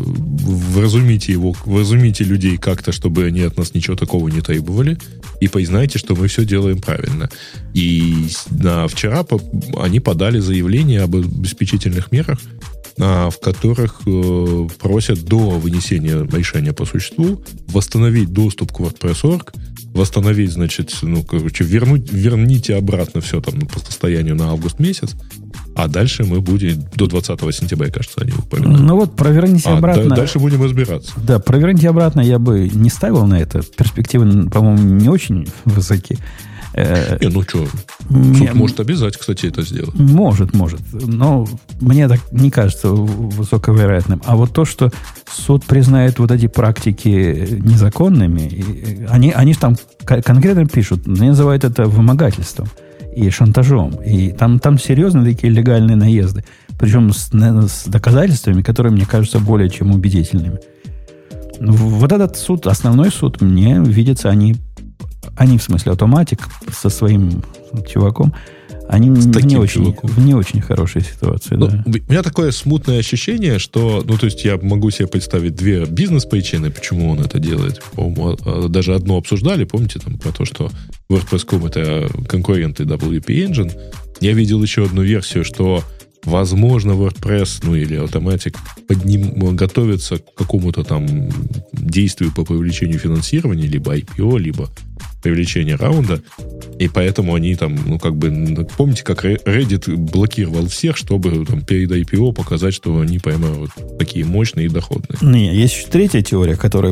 вразумите людей как-то, чтобы они от нас ничего такого не требовали, и признайте, что мы все делаем правильно. И вчера они подали заявление об обеспечительных мерах, в которых просят до вынесения решения по существу восстановить доступ к WordPress.org, восстановить, верните обратно все там по состоянию на август месяц, а дальше мы будем, до 20 сентября, кажется, они упоминали. Проверните обратно. Дальше будем разбираться. Да, проверните обратно я бы не ставил на это. Перспективы, по-моему, не очень высоки. Суд может обязать, кстати, это сделать. Может. Но мне так не кажется высоковероятным. А вот то, что суд признает вот эти практики незаконными, они же там конкретно пишут, называют это вымогательством и шантажом. И там серьезно такие легальные наезды. Причем с доказательствами, которые мне кажутся более чем убедительными. Вот этот суд, основной суд, мне видится, они в смысле Automatic со своим чуваком, они в не очень хорошей ситуации. Да. У меня такое смутное ощущение, что, то есть я могу себе представить две бизнес-причины, почему он это делает. По-моему, даже одну обсуждали, помните, там, про то, что WordPress.com это конкуренты WP Engine. Я видел еще одну версию, что возможно, WordPress, или Automatic готовится к какому-то там действию по привлечению финансирования, либо IPO, либо привлечения раунда, и поэтому они там, помните, как Reddit блокировал всех, чтобы там перед IPO показать, что они прямо вот такие мощные и доходные. Не, есть еще третья теория, которая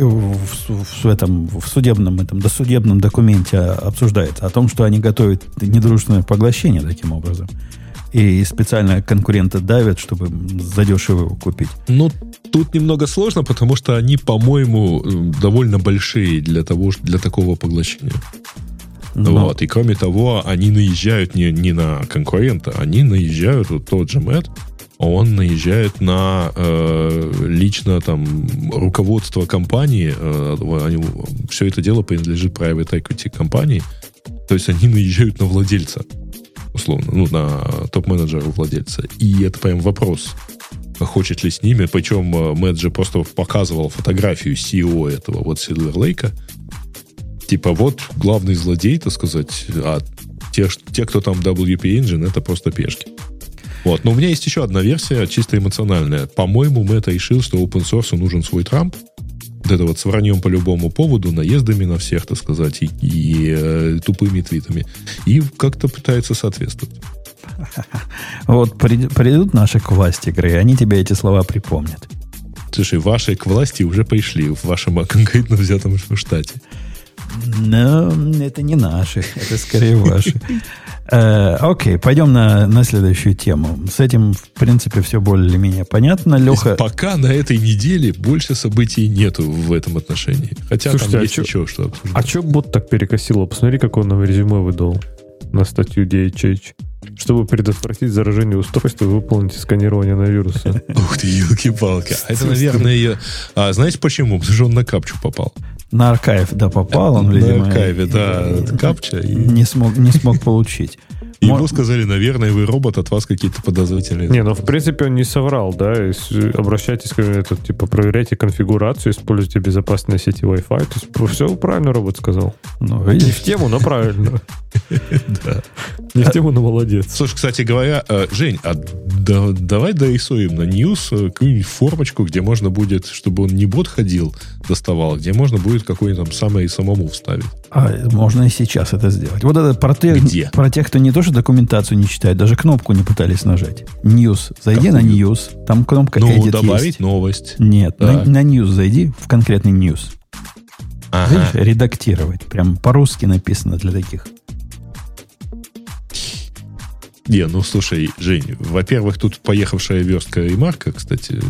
в судебном досудебном документе обсуждается, о том, что они готовят недружественное поглощение таким образом. И специально конкуренты давят, чтобы задешево его купить. Тут немного сложно, потому что они, по-моему, довольно большие для такого поглощения. И кроме того, они наезжают не на конкурента, они наезжают, тот же Мэтт, он наезжает на лично там руководство компании. Все это дело принадлежит private equity компании. То есть они наезжают на владельца. Условно, на топ-менеджера владельца. И это прям вопрос, хочет ли с ними. Причем Мэтт же просто показывал фотографию CEO этого Silver Lake. Вот главный злодей, так сказать, а те, кто там WP Engine, это просто пешки. Но у меня есть еще одна версия, чисто эмоциональная. По-моему, Мэтт решил, что open source нужен свой Трамп. Это с враньем по любому поводу, наездами на всех, так сказать, и тупыми твитами. И как-то пытается соответствовать. Придут наши к власти, Грей, они тебе эти слова припомнят. Слушай, ваши к власти уже пришли в вашем конкретно взятом штате. Но это не наши, это скорее ваши. Окей, пойдем на следующую тему. С этим, в принципе, все более-менее понятно. Леха... Пока на этой неделе больше событий нету в этом отношении. Хотя слушайте, там есть еще что обсуждать. А что бот так перекосило? Посмотри, как он нам резюме выдал на статью DHH. Чтобы предотвратить заражение устройства, выполните сканирование на вирусы. Ух ты, елки-палки. Это, наверное, ее... знаете почему? Потому что он на капчу попал. На архив, попал он, видимо. На архиве, капча. Не смог получить. Ему сказали, наверное, вы робот, от вас какие-то подозрительные... В принципе, он не соврал, да? Обращайтесь к проверяйте конфигурацию, используйте безопасные сети Wi-Fi. То есть, все правильно робот сказал. Не в тему, но правильно. Да. Не в тему, но молодец. Слушай, кстати говоря, Жень, давай дорисуем на News какую-нибудь формочку, где можно будет, чтобы он не бот ходил, доставал, где можно будет какой-нибудь там самому вставить. Можно и сейчас это сделать. Вот это про тех, кто не то, что документацию не читает, даже кнопку не пытались нажать. News. Зайди на News. Там кнопка Edit добавить есть. Новость. Нет, на News зайди, в конкретный News. Видишь, редактировать. Прям по-русски написано для таких Не, ну слушай, Жень, во-первых, тут поехавшая верстка ремарка, кстати,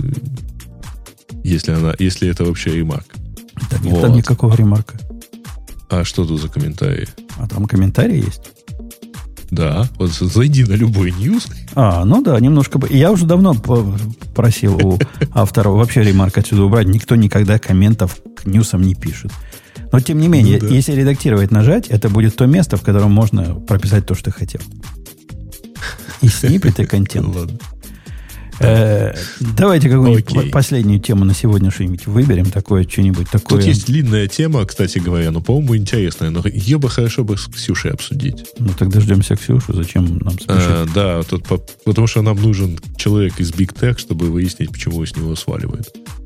если это вообще ремарк. Да нет, вот. Там никакого ремарка. А что тут за комментарии? А там комментарии есть? Да, вот зайди на любой ньюс. Ну да, немножко. Я уже давно просил у автора вообще ремарк отсюда убрать. Никто никогда комментов к ньюсам не пишет. Но тем не менее, если редактировать нажать, это будет то место, в котором можно прописать то, что ты хотел. И сниппет, и контент. Давайте какую-нибудь последнюю тему на сегодня что-нибудь выберем, что-нибудь такое. Тут есть длинная тема, кстати говоря, но, по-моему, интересная. Но ее бы хорошо бы с Ксюшей обсудить. Ну, так дождемся Ксюшу. Зачем нам спешить? Да, потому что нам нужен человек из Big Tech, чтобы выяснить, почему с него сваливает.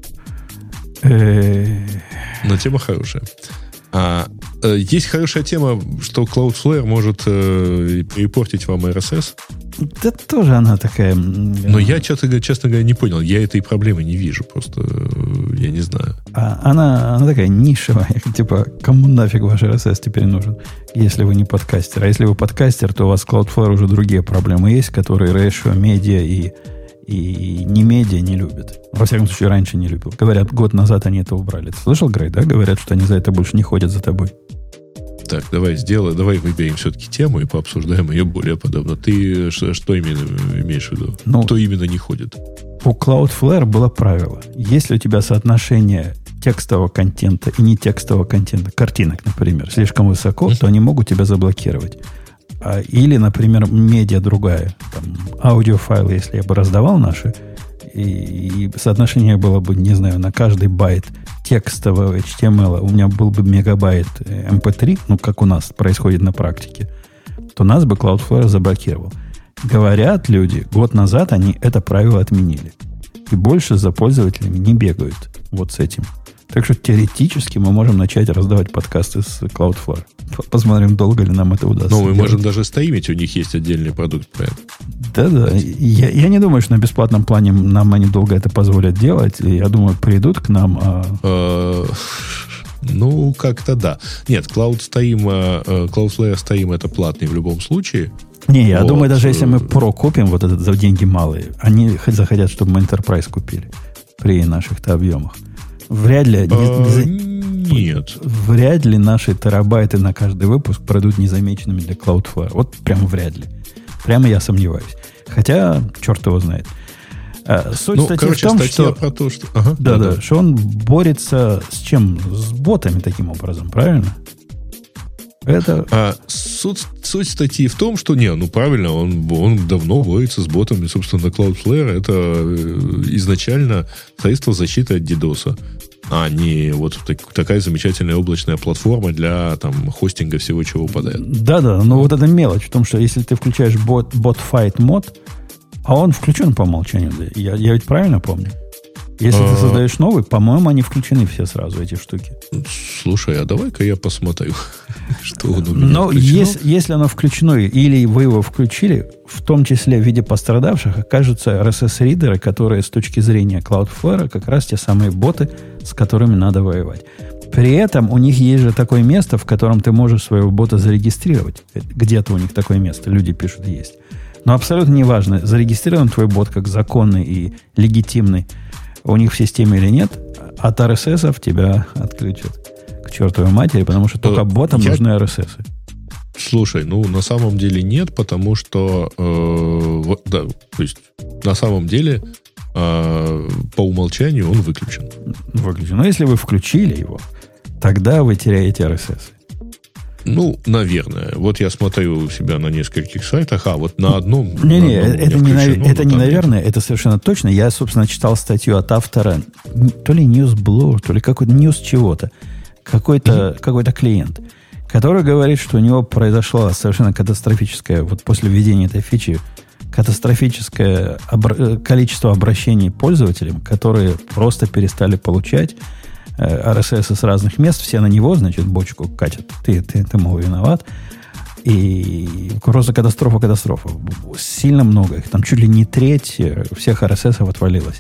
Но тема хорошая. Есть хорошая тема, что Cloudflare может перепортить вам RSS. Да тоже она такая... Но я, честно говоря, не понял. Я этой проблемы не вижу. Просто я не знаю. Она такая нишевая. Типа, кому нафиг ваш RSS теперь нужен, если вы не подкастер? А если вы подкастер, то у вас Cloudflare уже другие проблемы есть, которые Ratio, медиа и не медиа не любят. Во всяком случае, раньше не любил. Говорят, год назад они это убрали. Ты слышал, Грей, да? Говорят, что они за это больше не ходят за тобой. Так, давай выберем все-таки тему и пообсуждаем ее более подробно. Ты что именно имеешь в виду? Кто именно не ходит? У Cloudflare было правило. Если у тебя соотношение текстового контента и нетекстового контента, картинок, например, слишком высоко, то они могут тебя заблокировать. Или, например, медиа другая, там, аудиофайлы, если я бы раздавал наши, и соотношение было бы, не знаю, на каждый байт текстового HTML у меня был бы мегабайт MP3, как у нас происходит на практике, то нас бы Cloudflare заблокировал. Говорят люди, год назад они это правило отменили. И больше за пользователями не бегают вот с этим. Так что теоретически мы можем начать раздавать подкасты с Cloudflare. Посмотрим, долго ли нам это удастся. Мы можем даже стримить, у них есть отдельный продукт. Да. Я не думаю, что на бесплатном плане нам они долго это позволят делать. Я думаю, придут к нам. Как-то да. Нет, Cloudflare Stream это платный в любом случае. Не, я думаю, даже если мы Pro купим, вот этот за деньги малые, они захотят, чтобы мы Enterprise купили при наших-то объемах. Вряд ли... Нет. Вряд ли наши терабайты на каждый выпуск пройдут незамеченными для Cloudflare. Вот прямо вряд ли. Прямо я сомневаюсь. Хотя, черт его знает. Суть статьи в том, что... про то, что... что он борется с чем? С ботами таким образом, правильно? Суть статьи в том, что правильно, он давно борется с ботами. Собственно, Cloudflare это изначально средство защиты от DDoS, а не вот такая замечательная облачная платформа для хостинга всего, чего упадает. Да, но вот эта мелочь в том, что если ты включаешь bot-fight мод, а он включен по умолчанию, я ведь правильно помню? Если ты создаешь новый, по-моему, они включены все сразу, эти штуки. Слушай, а давай-ка я посмотрю, что он у меня включено. Если оно включено, или вы его включили, в том числе в виде пострадавших, окажутся RSS-ридеры, которые с точки зрения Cloudflare как раз те самые боты, с которыми надо воевать. При этом у них есть же такое место, в котором ты можешь своего бота зарегистрировать. Где-то у них такое место, люди пишут, есть. Но абсолютно неважно, зарегистрирован твой бот как законный и легитимный у них в системе или нет, от RSS тебя отключат к чертовой матери, потому что только ботам нужны RSS. Слушай, на самом деле нет, потому что то есть на самом деле по умолчанию он выключен. Но если вы включили его, тогда вы теряете RSS. Наверное. Вот я смотрю у себя на нескольких сайтах, вот на одном... Это не наверное, это совершенно точно. Я, собственно, читал статью от автора, то ли Newsblur, то ли какой-то News чего-то, какой-то клиент, который говорит, что у него произошло совершенно катастрофическое, вот после введения этой фичи, катастрофическое количество обращений пользователям, которые просто перестали получать RSS с разных мест, все на него, значит, бочку катят. Ты мол, виноват. И просто катастрофа. Сильно много их. Там чуть ли не треть всех RSS отвалилось.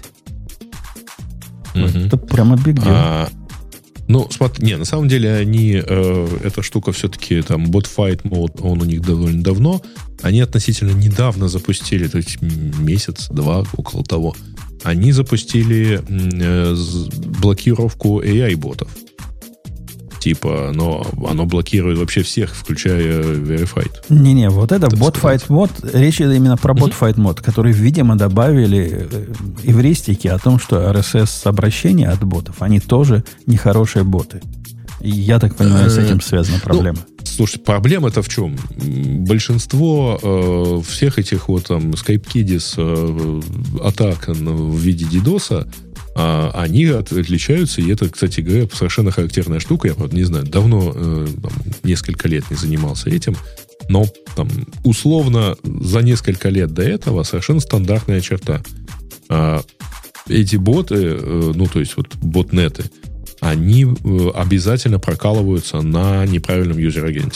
Это прямо big deal. Смотри, на самом деле эта штука все-таки, bot-fight mode, он у них довольно давно. они относительно недавно запустили, то есть месяц-два, около того, они запустили блокировку AI-ботов. Типа, но оно блокирует вообще всех, включая Verified. Не-не, вот это Bot Fight Mod, речь именно про Bot Fight Mod, который, видимо, добавили эвристики о том, что RSS-обращения от ботов, они тоже нехорошие боты. И я так понимаю, с этим связана проблема. Слушай, проблема-то в чем? Большинство всех этих вот там Skype Kiddies атак в виде DDoS, они отличаются, и это, кстати говоря, совершенно характерная штука. Я, правда, не знаю, давно, несколько лет не занимался этим, но там, условно за несколько лет до этого совершенно стандартная черта. Эти боты, ну, то есть вот ботнеты, они обязательно прокалываются на неправильном юзер-агенте.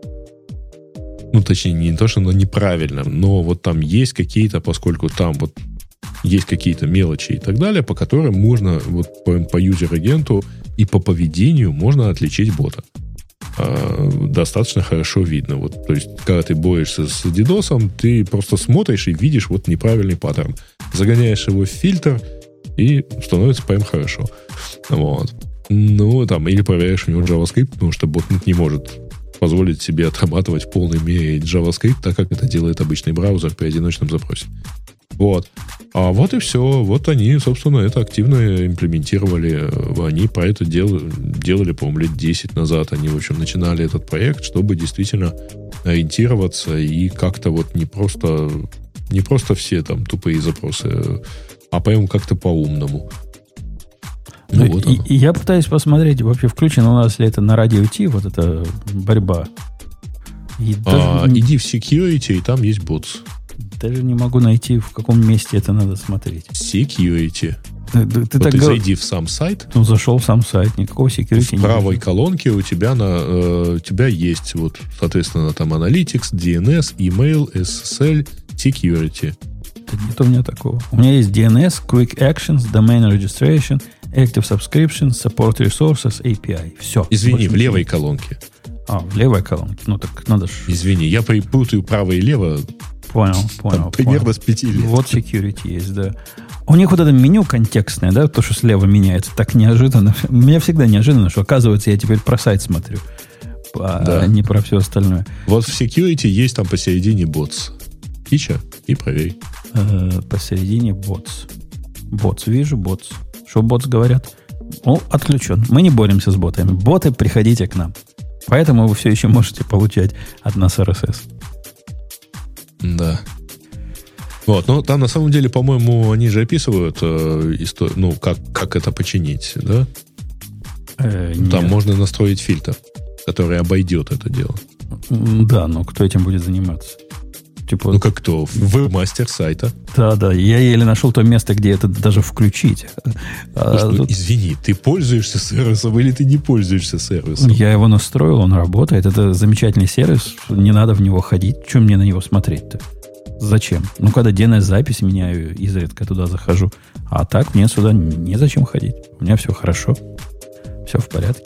Ну, точнее, не то, что на неправильном, но вот там есть какие-то, поскольку там вот есть какие-то мелочи и так далее, по которым можно вот по юзер-агенту и по поведению можно отличить бота. Достаточно хорошо видно. Вот, то есть, когда ты борешься с DDoS, ты просто смотришь и видишь вот неправильный паттерн. Загоняешь его в фильтр, и становится прям хорошо. Вот. Ну, там, или проверяешь у него JavaScript, потому что ботнет не может позволить себе отрабатывать в полной мере JavaScript, так как это делает обычный браузер при одиночном запросе. Вот. А вот и все. Вот они, собственно, это активно имплементировали. Они про это делали, по-моему, лет 10 назад. Они, в общем, начинали этот проект, чтобы действительно ориентироваться и как-то вот не просто все там тупые запросы, а прям как-то по-умному. Ну, вот и я пытаюсь посмотреть, вообще включено у нас ли это на радио Ти, вот эта борьба. Иди в security, и там есть ботс. Даже не могу найти, в каком месте это надо смотреть. Security. Ты вот ты зайди в сам сайт. Ну, зашел в сам сайт, никакого security в правой колонке у тебя есть, вот, соответственно, там Analytics, DNS, Email, SSL, Security. Нет у меня такого. У меня есть DNS, Quick Actions, Domain Registration, Active Subscription, Support Resources, API. Все. Извини, в левой колонке. В левой колонке. Ну, так надо же... Извини, я перепутаю право и лево. Понял. Примерно с 5 лет. Вот security есть, да. У них вот это меню контекстное, да, то, что слева меняется, так неожиданно. Мне всегда неожиданно, что, оказывается, я теперь про сайт смотрю, а не про все остальное. Вот в security есть там посередине bots. Фича и проверь. Посередине bots. Bots, вижу bots. Что bots говорят? Отключен. Мы не боремся с ботами. Боты, приходите к нам. Поэтому вы все еще можете получать от нас RSS. Да. Вот, но там на самом деле, по-моему, они же описывают как это починить, да? Там можно настроить фильтр, который обойдет это дело. Да, но кто этим будет заниматься? Типа, ну, как кто? Веб-мастер сайта. Да. Я еле нашел то место, где это даже включить. Извини, ты пользуешься сервисом или ты не пользуешься сервисом? Я его настроил, он работает. Это замечательный сервис. Не надо в него ходить. Чем мне на него смотреть-то? Зачем? Ну, когда DNS-запись меняю, изредка туда захожу. А так мне сюда незачем ходить. У меня все хорошо. Все в порядке.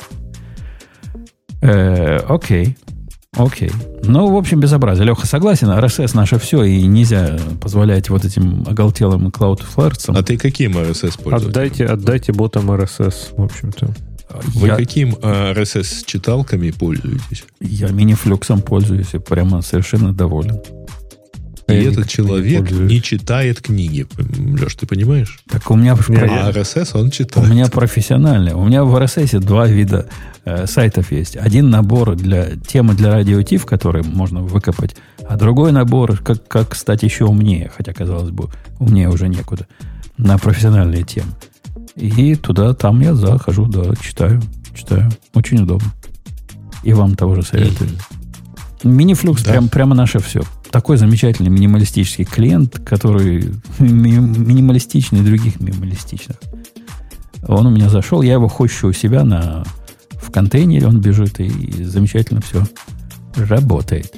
Окей. Ну, в общем, безобразие. Леха согласен, RSS наше все, и нельзя позволять вот этим оголтелым Cloudflare-цам. А ты каким RSS пользуешься? Отдайте ботам RSS, в общем-то. Вы каким RSS-читалками пользуетесь? Я минифлюксом пользуюсь и прямо совершенно доволен. И этот человек не читает книги. Леш, ты понимаешь? Так у меня... RSS он читает. У меня профессиональный. У меня в RSS 2 вида сайтов есть. Один набор для темы для радио Ти, в который можно выкопать, а другой набор, как стать еще умнее, хотя, казалось бы, умнее уже некуда, на профессиональные темы. И там я захожу, читаю. Очень удобно. И вам того же советую. Минифлюкс прямо наше все. Такой замечательный минималистический клиент, который минималистичный других минималистичных. Он у меня зашел, я его хощу у себя в контейнере, он бежит, и замечательно все работает.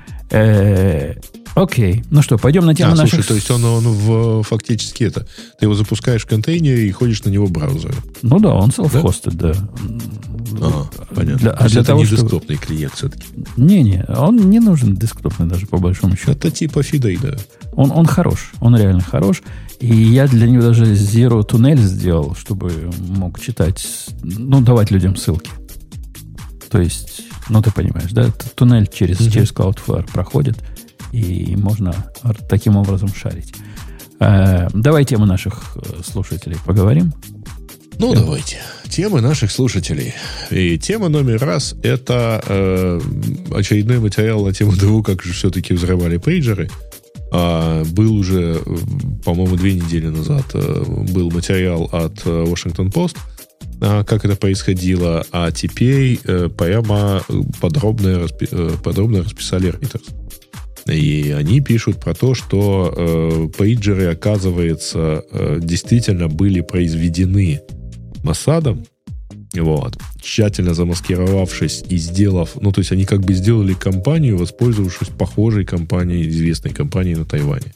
Окей. Ну что, пойдем на тему наших... Слушай, то есть он фактически ты его запускаешь в контейнере и ходишь на него в браузере. Ну да, он self-hosted, да. Понятно. Для это того, не десктопный клиент все-таки. Не, он не нужен десктопный даже, по большому счету. Это типа FIDA, да. Он хорош, он реально хорош. И я для него даже Zero Tunnel сделал, чтобы мог читать, давать людям ссылки. То есть, ты понимаешь, да, туннель через Cloudflare проходит, и можно таким образом шарить. Давай тему наших слушателей поговорим. Давайте. Темы наших слушателей. И тема номер раз – это очередной материал на тему того, как же все-таки взрывали пейджеры. Был уже, по-моему, 2 недели назад был материал от Washington Post, как это происходило, а теперь прямо подробно расписали Reuters. И они пишут про то, что пейджеры, оказывается, действительно были произведены Моссадом, тщательно замаскировавшись и сделав... то есть они как бы сделали кампанию, воспользовавшись похожей компанией, известной компанией на Тайване.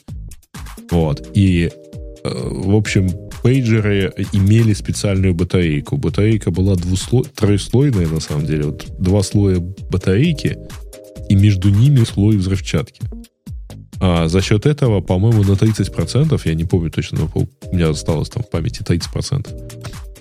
И, в общем, пейджеры имели специальную батарейку. Батарейка была трехслойная, на самом деле. 2 слоя батарейки, и между ними слой взрывчатки. А за счет этого, по-моему, на 30%, я не помню точно, но у меня осталось там в памяти 30%,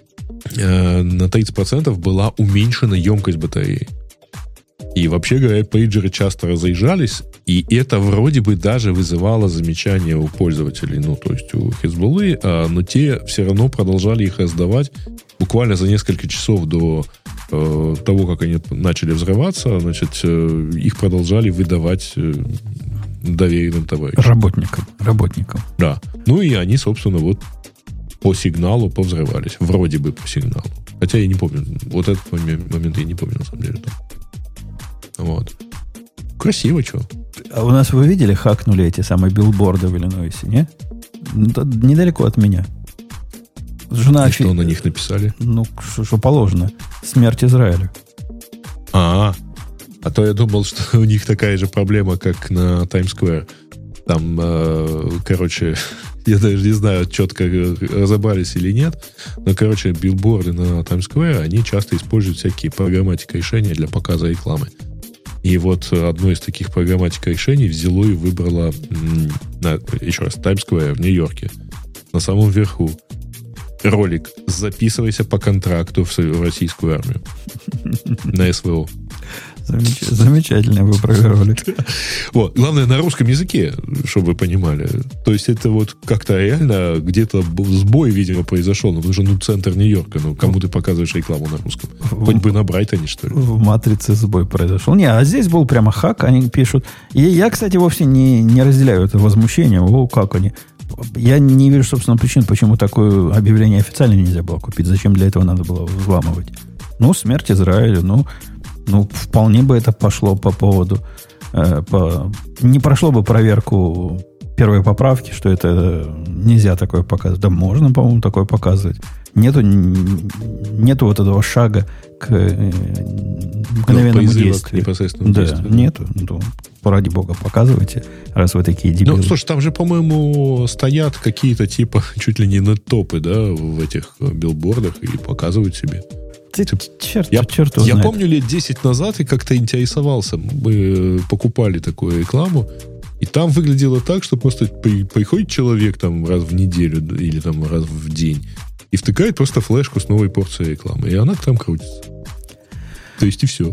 на 30% была уменьшена емкость батареи. И вообще говоря, пейджеры часто разъезжались, и это вроде бы даже вызывало замечания у пользователей, то есть у Hezbollah, но те все равно продолжали их раздавать буквально за несколько часов до того, как они начали взрываться, их продолжали выдавать доверенным товарищам. Работникам. Да. И они, собственно, по сигналу повзрывались. Вроде бы по сигналу. Хотя я не помню. Этот момент я не помню, на самом деле. Красиво, что? А у нас, вы видели, хакнули эти самые билборды в Иллинойсе, не? Недалеко от меня. И что на них написали? Что положено. Смерть Израилю. А то я думал, что у них такая же проблема, как на Таймс-сквер. Там, я даже не знаю, четко разобрались или нет, но, билборды на Таймс-сквер, они часто используют всякие программатика решения для показа рекламы. И одно из таких программатика решений взяло и выбрало, еще раз, Таймс-сквер в Нью-Йорке. На самом верху ролик «Записывайся по контракту в российскую армию» на СВО. Замечательный выбор ролик. Главное, на русском языке, чтобы вы понимали. То есть это как-то реально где-то сбой, видимо, произошел. Потому что, центр Нью-Йорка. Кому ты показываешь рекламу на русском? Хоть бы на Брайтоне, что ли? В матрице сбой произошел. А здесь был прямо хак, они пишут. И я, кстати, вовсе не разделяю это возмущение. Как они? Я не вижу, собственно, причин, почему такое объявление официально нельзя было купить. Зачем для этого надо было взламывать? Смерть Израилю, вполне бы это пошло по поводу... не прошло бы проверку первой поправки, что это нельзя такое показывать. Да можно, по-моему, такое показывать. Нету этого шага к мгновенному действию. Да, нету. Ради бога, показывайте, раз вы такие дебилы. Слушай, там же, по-моему, стоят какие-то типа чуть ли не нетопы, да, в этих билбордах и показывают себе. Я помню, лет 10 назад и как-то интересовался. Мы покупали такую рекламу, и там выглядело так, что просто приходит человек там раз в неделю или там раз в день и втыкает просто флешку с новой порцией рекламы, и она там крутится. То есть и все.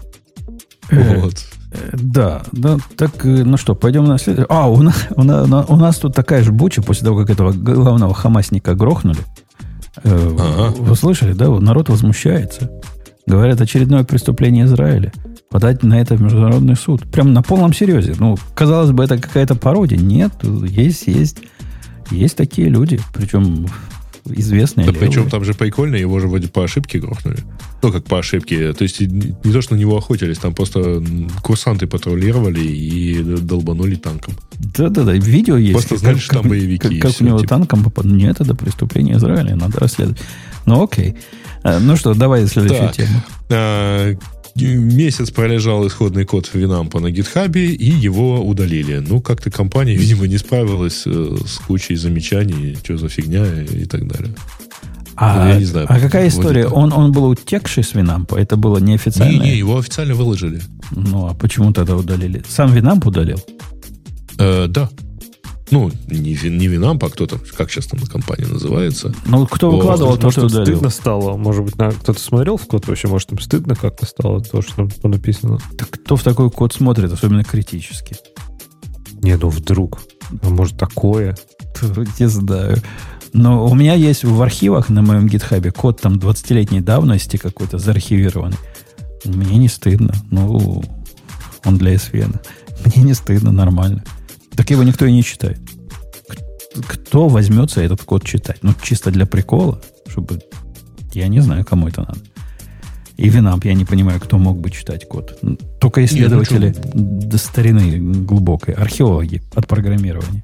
Да, так, что, пойдем на следующий. У нас тут такая же буча после того, как этого главного хамасника грохнули. Вы слышали, да? Народ возмущается. Говорят, очередное преступление Израиля. Подать на это в международный суд. Прям на полном серьезе. Казалось бы, это какая-то пародия. Нет, есть такие люди. Причем известные. Да, причем там же прикольно, его же вроде по ошибке грохнули. Как по ошибке. То есть не то, что на него охотились, там просто курсанты патрулировали и долбанули танком. Да-да-да, видео есть. Просто знали, что там боевики. Как у него танком попадали. Нет, это преступление Израиля, надо расследовать. Окей. Что, давай следующую тему. Месяц пролежал исходный код Winamp на гитхабе, и его удалили. Как-то компания, видимо, не справилась с кучей замечаний, что за фигня и так далее. Я не знаю. А какая история? Он был утекший с Winamp? Это было неофициально? Не, его официально выложили. Ну, а почему тогда удалили? Сам Winamp удалил? Да. Ну, не Winamp, а кто там, как сейчас там компания называется. Ну, кто выкладывал, тот и удалил. Стыдно стало. Может быть, кто-то смотрел в код вообще? Может, им стыдно как-то стало то, что там написано? Так кто в такой код смотрит, особенно критически? Не, ну вдруг. Может, такое? Не знаю. Но у меня есть в архивах на моем гитхабе код там 20-летней давности какой-то заархивированный. Мне не стыдно. Ну, он для SVN. Мне не стыдно, нормально. Так его никто и не читает. Кто возьмется этот код читать? Ну, чисто для прикола, чтобы... Я не знаю, кому это надо. И Winamp, я не понимаю, кто мог бы читать код. Только исследователи до старины глубокой, археологи от программирования.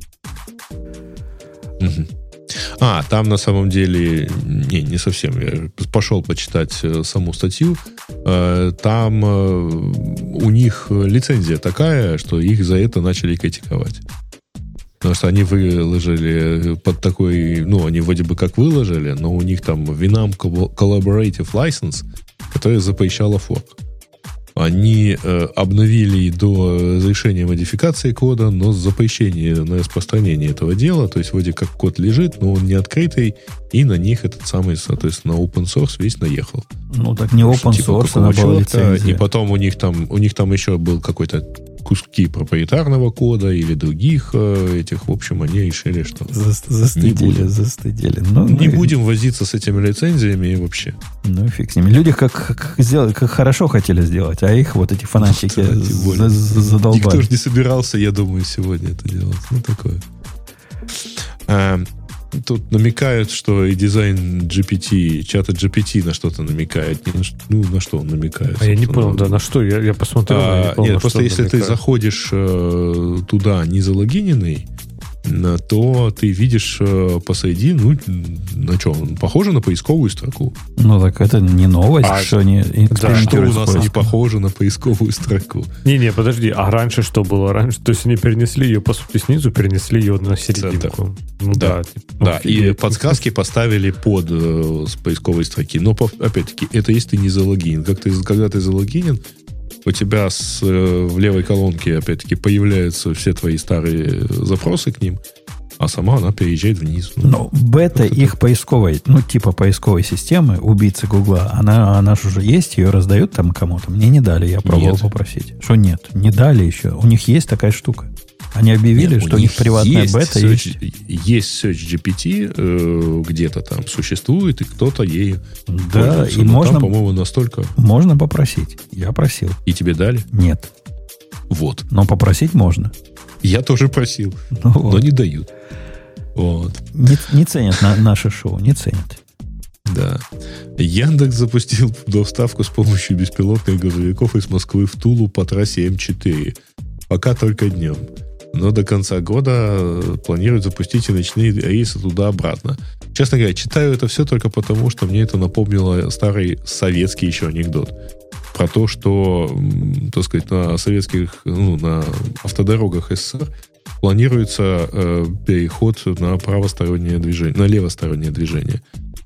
Там на самом деле... Не совсем. Я пошел почитать саму статью. Там у них лицензия такая, что их за это начали критиковать. Потому что они выложили под такой... Ну, они вроде бы как выложили, но у них там Winamp Collaborative License, который запрещала форк. Они обновили до разрешения модификации кода, но с запрещением на распространение этого дела. То есть, вроде как код лежит, но он не открытый, и на них этот самый, соответственно, open source весь наехал. Ну, так не open source, она была лицензия. И потом у них там еще был какой-то куски проприетарного кода или других этих. В общем, они решили, что застыдили. Ну, не будем возиться с этими лицензиями и вообще. Ну, фиг с ними. Люди как хорошо хотели сделать, а их вот эти фанатики задолбали. Никто же не собирался, я думаю, сегодня это делать. Ну, такое. Тут намекают, что и дизайн GPT, чата GPT на что-то намекает. Ну, на что он намекает? А я не понял, да, на что? Я посмотрел, я не понял, нет, просто если ты заходишь туда не залогиненный, то ты видишь посреди, ну, на чем? Похоже на поисковую строку. Ну, так это не новость, что они экспериментируют. Что у нас не похоже на поисковую строку? Не, подожди, а раньше что было? Раньше, то есть они перенесли ее, по сути, снизу, перенесли ее на серединку. Ну, да. Да, и подсказки поставили под с поисковой строки. Но, опять-таки, это если ты не залогинен. Когда ты залогинен, у тебя в левой колонке, опять-таки, появляются все твои старые запросы к ним, а сама она переезжает вниз. Ну, бета их поисковой, ну, типа поисковой системы, убийцы Гугла, она же уже есть, ее раздают там кому-то. Мне не дали, я пробовал попросить. Что нет? Не дали еще. У них есть такая штука. Они объявили, что у них приватная бета есть. Есть Search GPT, где-то там существует, и кто-то ей да, и можно, там, по-моему, настолько... Можно попросить. Я просил. И тебе дали? Нет. Вот. Но попросить можно. Я тоже просил, но не дают. Вот. Не ценят наше шоу, не ценят. Да. Яндекс запустил доставку с помощью беспилотных грузовиков из Москвы в Тулу по трассе М4. Пока только днем. Но до конца года планируют запустить и ночные рейсы туда-обратно. Честно говоря, читаю это все только потому, что мне это напомнило старый советский еще анекдот. Про то, что, так сказать, на советских, на автодорогах СССР планируется переход на правостороннее движение, на левостороннее движение.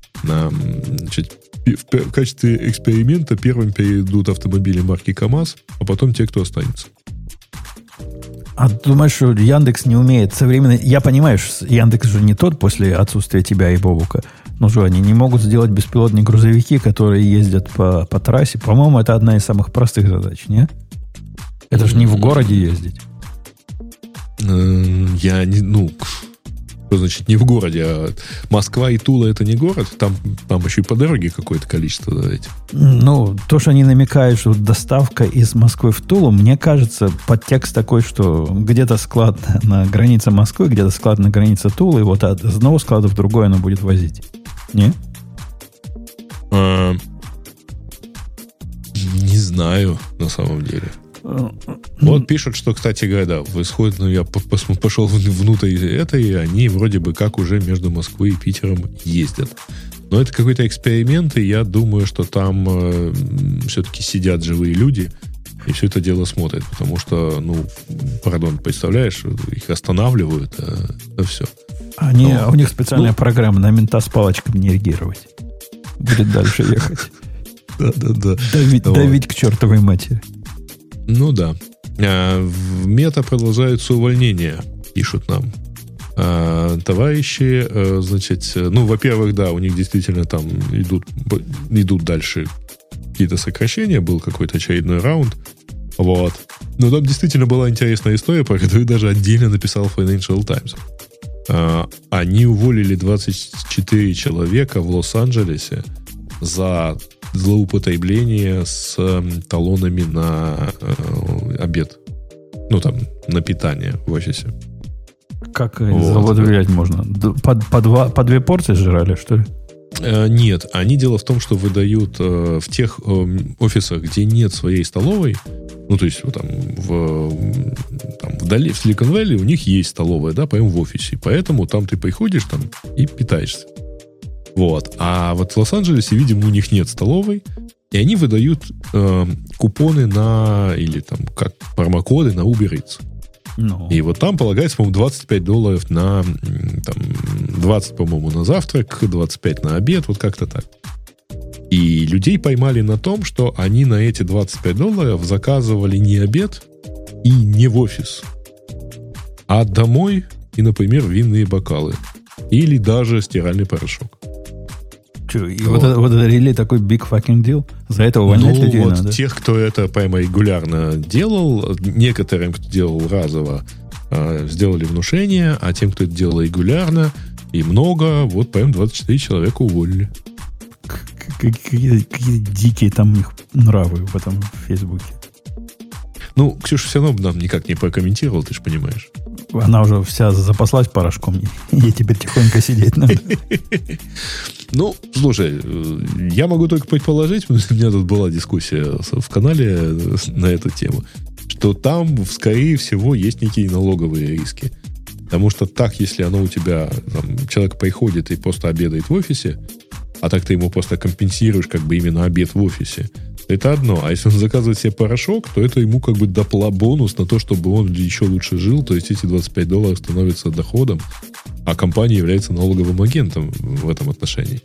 В качестве эксперимента первым перейдут автомобили марки КАМАЗ, а потом те, кто останется. А ты думаешь, что Яндекс не умеет современный... Я понимаю, что Яндекс же не тот после отсутствия тебя и Бобука. Ну что, они не могут сделать беспилотные грузовики, которые ездят по трассе. По-моему, это одна из самых простых задач, не? Это же не в городе ездить. Я не... Что значит не в городе? А Москва и Тула это не город? Там еще и по дороге какое-то количество этих. Ну, то, что они намекают, что доставка из Москвы в Тулу, мне кажется, подтекст такой, что где-то склад на границе Москвы, где-то склад на границе Тулы, и вот от одного склада в другой оно будет возить. Не? Не знаю, на самом деле. Вот пишут, что, кстати говоря, да, я пошел внутрь этой, и они вроде бы как уже между Москвой и Питером ездят. Но это какой-то эксперимент, и я думаю, что там все-таки сидят живые люди и все это дело смотрят. Потому что, представляешь, их останавливают, все. У них специальная программа на мента с палочками не реагировать. Будет дальше ехать. Да. Давить к чертовой матери. Ну да. В Мета продолжаются увольнения, пишут нам. Товарищи, во-первых, да, у них действительно там идут дальше какие-то сокращения, был какой-то очередной раунд. Вот. Но там действительно была интересная история, про которую даже отдельно написал Financial Times. Они уволили 24 человека в Лос-Анджелесе за злоупотребление с талонами на обед. На питание в офисе. Как злоупотреблять можно? По 2 порции жрали, что ли? Нет, дело в том, что выдают в тех офисах, где нет своей столовой, в Silicon Valley у них есть столовая, да, прямо в офисе, поэтому там ты приходишь там и питаешься. Вот. А вот в Лос-Анджелесе, видимо, у них нет столовой, и они выдают купоны или как промокоды на Uber Eats. И вот там полагается, по-моему, $25 на 20, по-моему, на завтрак, 25 на обед, вот как-то так. И людей поймали на том, что они на эти $25 заказывали не обед и не в офис, а домой и, например, винные бокалы. Или даже стиральный порошок. Вот это реле такой big fucking deal? За это увольнять людей надо? Тех, кто это прямо регулярно делал, некоторым, кто делал разово, сделали внушение, а тем, кто это делал регулярно и много, вот прям 24 человека уволили. Какие дикие там у них нравы в этом Фейсбуке. Ксюша все равно нам никак не прокомментировала, ты же понимаешь. Она уже вся запаслась порошком, ей теперь тихонько сидеть надо. Слушай, я могу только предположить, у меня тут была дискуссия в канале на эту тему, что там, скорее всего, есть некие налоговые риски. Потому что так, если оно у тебя, человек приходит и просто обедает в офисе, а так ты ему просто компенсируешь именно обед в офисе, это одно. А если он заказывает себе порошок, то это ему бонус на то, чтобы он еще лучше жил. То есть эти $25 становятся доходом, а компания является налоговым агентом в этом отношении.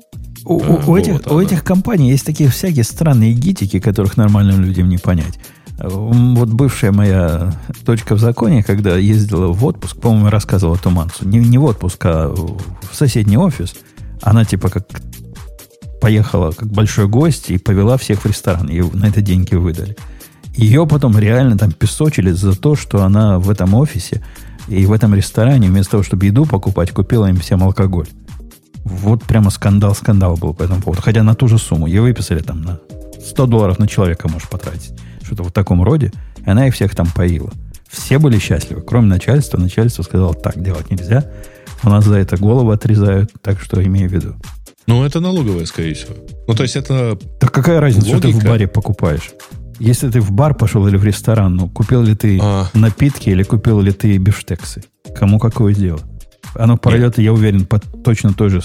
У этих компаний есть такие всякие странные гитики, которых нормальным людям не понять. Вот бывшая моя дочка в законе, когда ездила в отпуск, по-моему, рассказывала Туманцу, не в отпуск, а в соседний офис, она как поехала как большой гость и повела всех в ресторан. И на это деньги выдали. Ее потом реально там песочили за то, что она в этом офисе и в этом ресторане вместо того, чтобы еду покупать, купила им всем алкоголь. Вот прямо скандал был по этому поводу. Хотя на ту же сумму. Ей выписали там на $100 на человека можешь потратить. Что-то в таком роде. И она их всех там поила. Все были счастливы, кроме начальства. Начальство сказало, так делать нельзя. У нас за это голову отрезают. Так что имей в виду. Это налоговая, скорее всего. То есть это... Так какая разница, что ты в баре покупаешь? Если ты в бар пошел или в ресторан, купил ли ты напитки или купил ли ты бифштексы? Кому какое дело? Оно пройдет, я уверен, по точно той же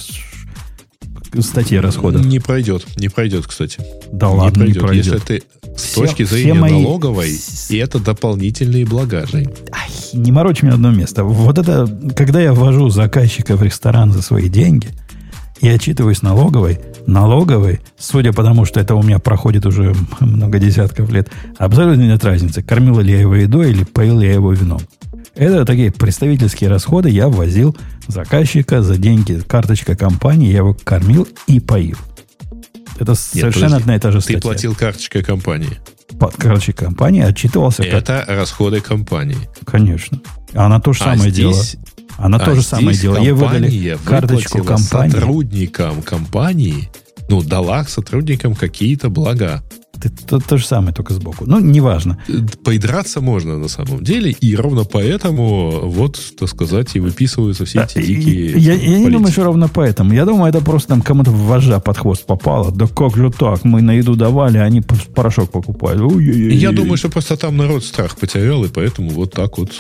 статье расходов. Не пройдет, кстати. Да ладно, не пройдет. Если ты с точки зрения налоговой, и это дополнительные блага, Жень. Не морочь мне одно место. Вот это, когда я ввожу заказчика в ресторан за свои деньги, и отчитываюсь налоговой, судя по тому, что это у меня проходит уже много десятков лет, абсолютно нет разницы, кормил ли я его едой или поил ли я его вином. Это такие представительские расходы я ввозил заказчика за деньги, карточка компании, я его кормил и поил. Это совершенно одна и та же статья. Ты платил карточкой компании. Под карточкой компании отчитывался. Это расходы компании. Конечно. Она то же самое делала. Она тоже самое дело. Ей выдали карточку компании. Сотрудникам компании, дала сотрудникам какие-то блага. То же самое, только сбоку. Неважно. Поидраться можно на самом деле, и ровно поэтому, так сказать, и выписываются все эти дикие... Я не думаю, что ровно поэтому. Я думаю, это просто там кому-то вожжа под хвост попало. Да как же так? Мы на еду давали, а они порошок покупали. Я думаю, что просто там народ страх потерял, и поэтому вот так вот...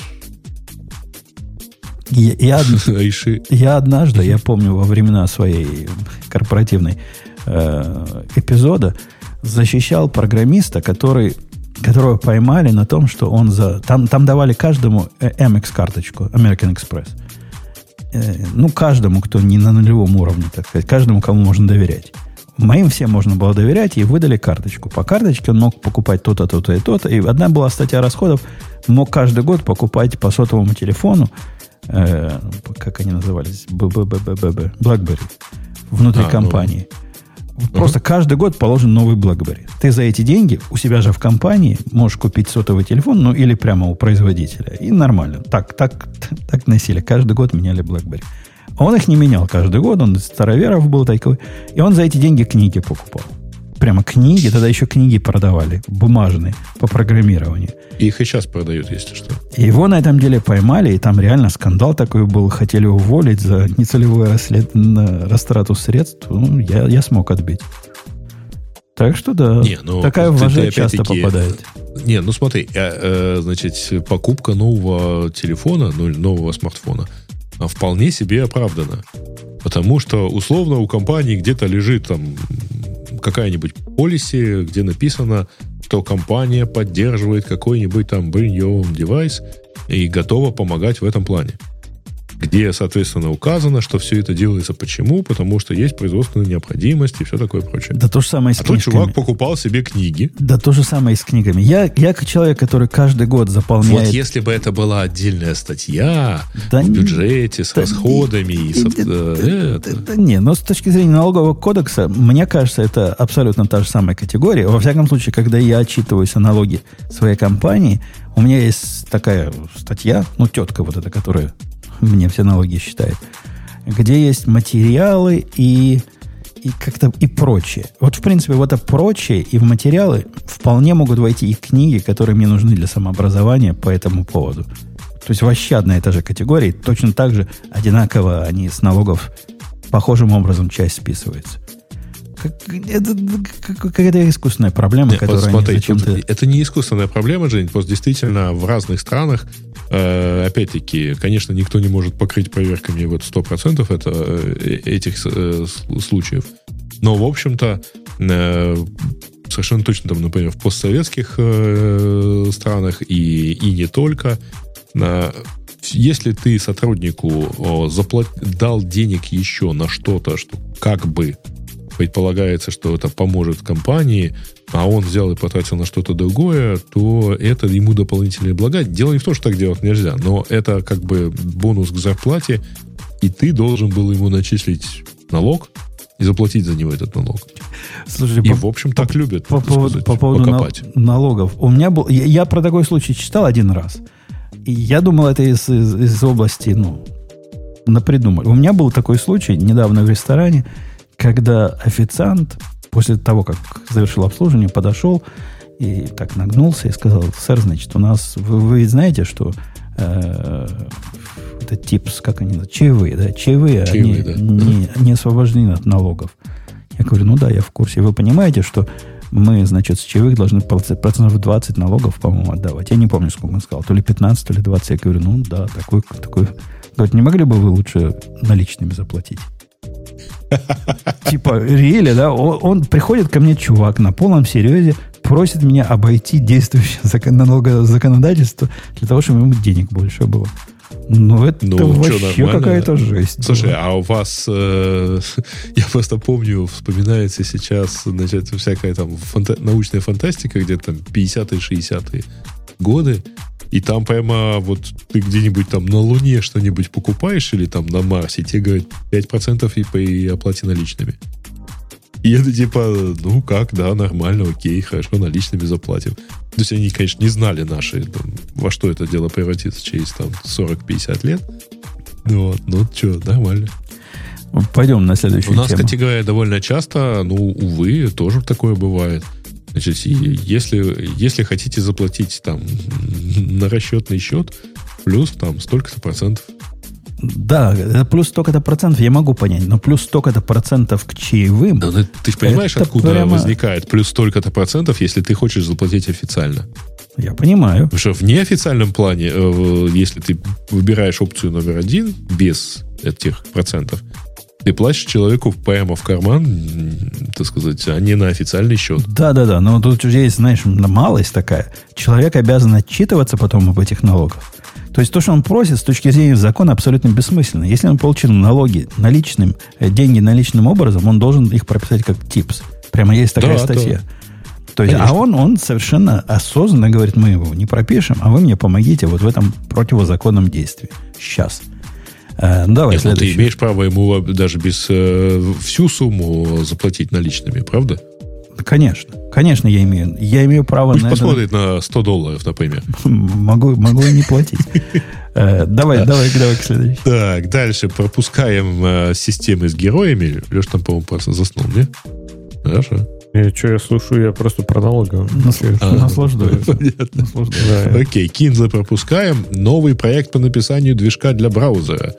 Я однажды, я помню, во времена своей корпоративной эпизода, защищал программиста, который которого поймали на том, что он Там давали каждому Amex-карточку, American Express. Каждому, кто не на нулевом уровне, так сказать, каждому, кому можно доверять. Моим всем можно было доверять, и выдали карточку. По карточке он мог покупать то-то, то-то и то-то. И одна была статья расходов, мог каждый год покупать по сотовому телефону, как они назывались, BlackBerry, внутри компании. Просто каждый год положен новый BlackBerry. Ты за эти деньги у себя же в компании можешь купить сотовый телефон, или прямо у производителя. И нормально. Так носили. Каждый год меняли BlackBerry. А он их не менял каждый год. Он из староверов был такой. И он за эти деньги книги покупал. Прямо книги. Тогда еще книги продавали. Бумажные. По программированию. И их и сейчас продают, если что. И его на этом деле поймали. И там реально скандал такой был. Хотели уволить за нецелевую растрату средств. Я смог отбить. Так что да. Такая в лаже часто попадает. Смотри. Значит, покупка нового телефона, нового смартфона вполне себе оправдана. Потому что, условно, у компании где-то лежит там какая-нибудь полиси, где написано, что компания поддерживает какой-нибудь там bring your own device и готова помогать в этом плане. Где, соответственно, указано, что все это делается почему? Потому что есть производственная необходимость и все такое прочее. Да то же самое с книгами. Тот чувак покупал себе книги. Да то же самое и с книгами. Я как человек, который каждый год заполняет... Вот если бы это была отдельная статья в бюджете с расходами но с точки зрения налогового кодекса, мне кажется, это абсолютно та же самая категория. Во всяком случае, когда я отчитываюсь о налоге своей компании, у меня есть такая статья, тетка вот эта, которая мне все налоги считает, где есть материалы и как-то и прочее. Вот, в принципе, в это прочее и в материалы вполне могут войти и книги, которые мне нужны для самообразования по этому поводу. То есть вообще одна и та же категория, точно так же одинаково они с налогов похожим образом часть списывается. Это какая-то искусственная проблема, которая они зачем-то... Это не искусственная проблема, Жень, просто действительно в разных странах, опять-таки, конечно, никто не может покрыть проверками 100% этих случаев. Но, в общем-то, совершенно точно, там, например, в постсоветских странах и не только, если ты сотруднику дал денег еще на что-то, что как бы предполагается, что это поможет компании, а он взял и потратил на что-то другое, то это ему дополнительные блага. Дело не в том, что так делать нельзя, но это как бы бонус к зарплате, и ты должен был ему начислить налог и заплатить за него этот налог. Слушай, и, в общем, так любят по поводу налогов. У меня был... Я про такой случай читал один раз. И я думал, это из области, напридумали. У меня был такой случай недавно в ресторане, когда официант после того, как завершил обслуживание, подошел и так нагнулся и сказал: сэр, значит, у нас... Вы ведь знаете, что это типс, как они называют? Чаевые, да? Чаевые, они не освобождены от налогов. Я говорю, да, я в курсе. Вы понимаете, что мы, значит, с чаевых должны процентов 20 налогов, по-моему, отдавать. Я не помню, сколько он сказал. То ли 15, то ли 20. Я говорю, да, такой. Говорит, не могли бы вы лучше наличными заплатить? Типа, реально, да? Он приходит ко мне, чувак, на полном серьезе, просит меня обойти действующее налоговое законодательство для того, чтобы ему денег больше было. Это вообще какая-то жесть. Слушай, а у вас, я просто помню, вспоминается сейчас, значит, всякая там научная фантастика, где-то там 50-е, 60-е годы, и там прямо вот ты где-нибудь там на Луне что-нибудь покупаешь или там на Марсе, тебе говорят 5% и по оплате наличными. И это типа, как, да, нормально, окей, хорошо, наличными заплатим. То есть они, конечно, не знали наши, во что это дело превратится через там 40-50 лет. Что, нормально. Пойдем на следующую тему. У нас, кстати говоря, довольно часто, увы, тоже такое бывает. Значит, если хотите заплатить там на расчетный счет, плюс там столько-то процентов. Да, плюс столько-то процентов я могу понять, но плюс столько-то процентов к чаевым... Ты же понимаешь, откуда возникает плюс столько-то процентов, если ты хочешь заплатить официально? Я понимаю. Потому что в неофициальном плане, если ты выбираешь опцию номер 1 без этих процентов, Ты платишь человеку прямо в карман, так сказать, а не на официальный счет. Да. Но тут уже есть, знаешь, малость такая. Человек обязан отчитываться потом об этих налогах. То есть то, что он просит, с точки зрения закона, абсолютно бессмысленно. Если он получил налоги наличным, деньги наличным образом, он должен их прописать как типс. Прямо есть такая статья. Да. То есть, а он совершенно осознанно говорит, мы его не пропишем, а вы мне помогите вот в этом противозаконном действии. Сейчас. Давай, следующий. Ты имеешь право ему даже без всю сумму заплатить наличными, правда? Конечно, я имею право Пусть на посмотрит на $100, например. Могу и не платить. Давай к следующему. Так, дальше пропускаем системы с героями. Леш там, по-моему, просто заснул, не? Хорошо. Я слушаю, я просто про налоги. Наслаждаюсь. Окей, Kindle пропускаем. Новый проект по написанию движка для браузера.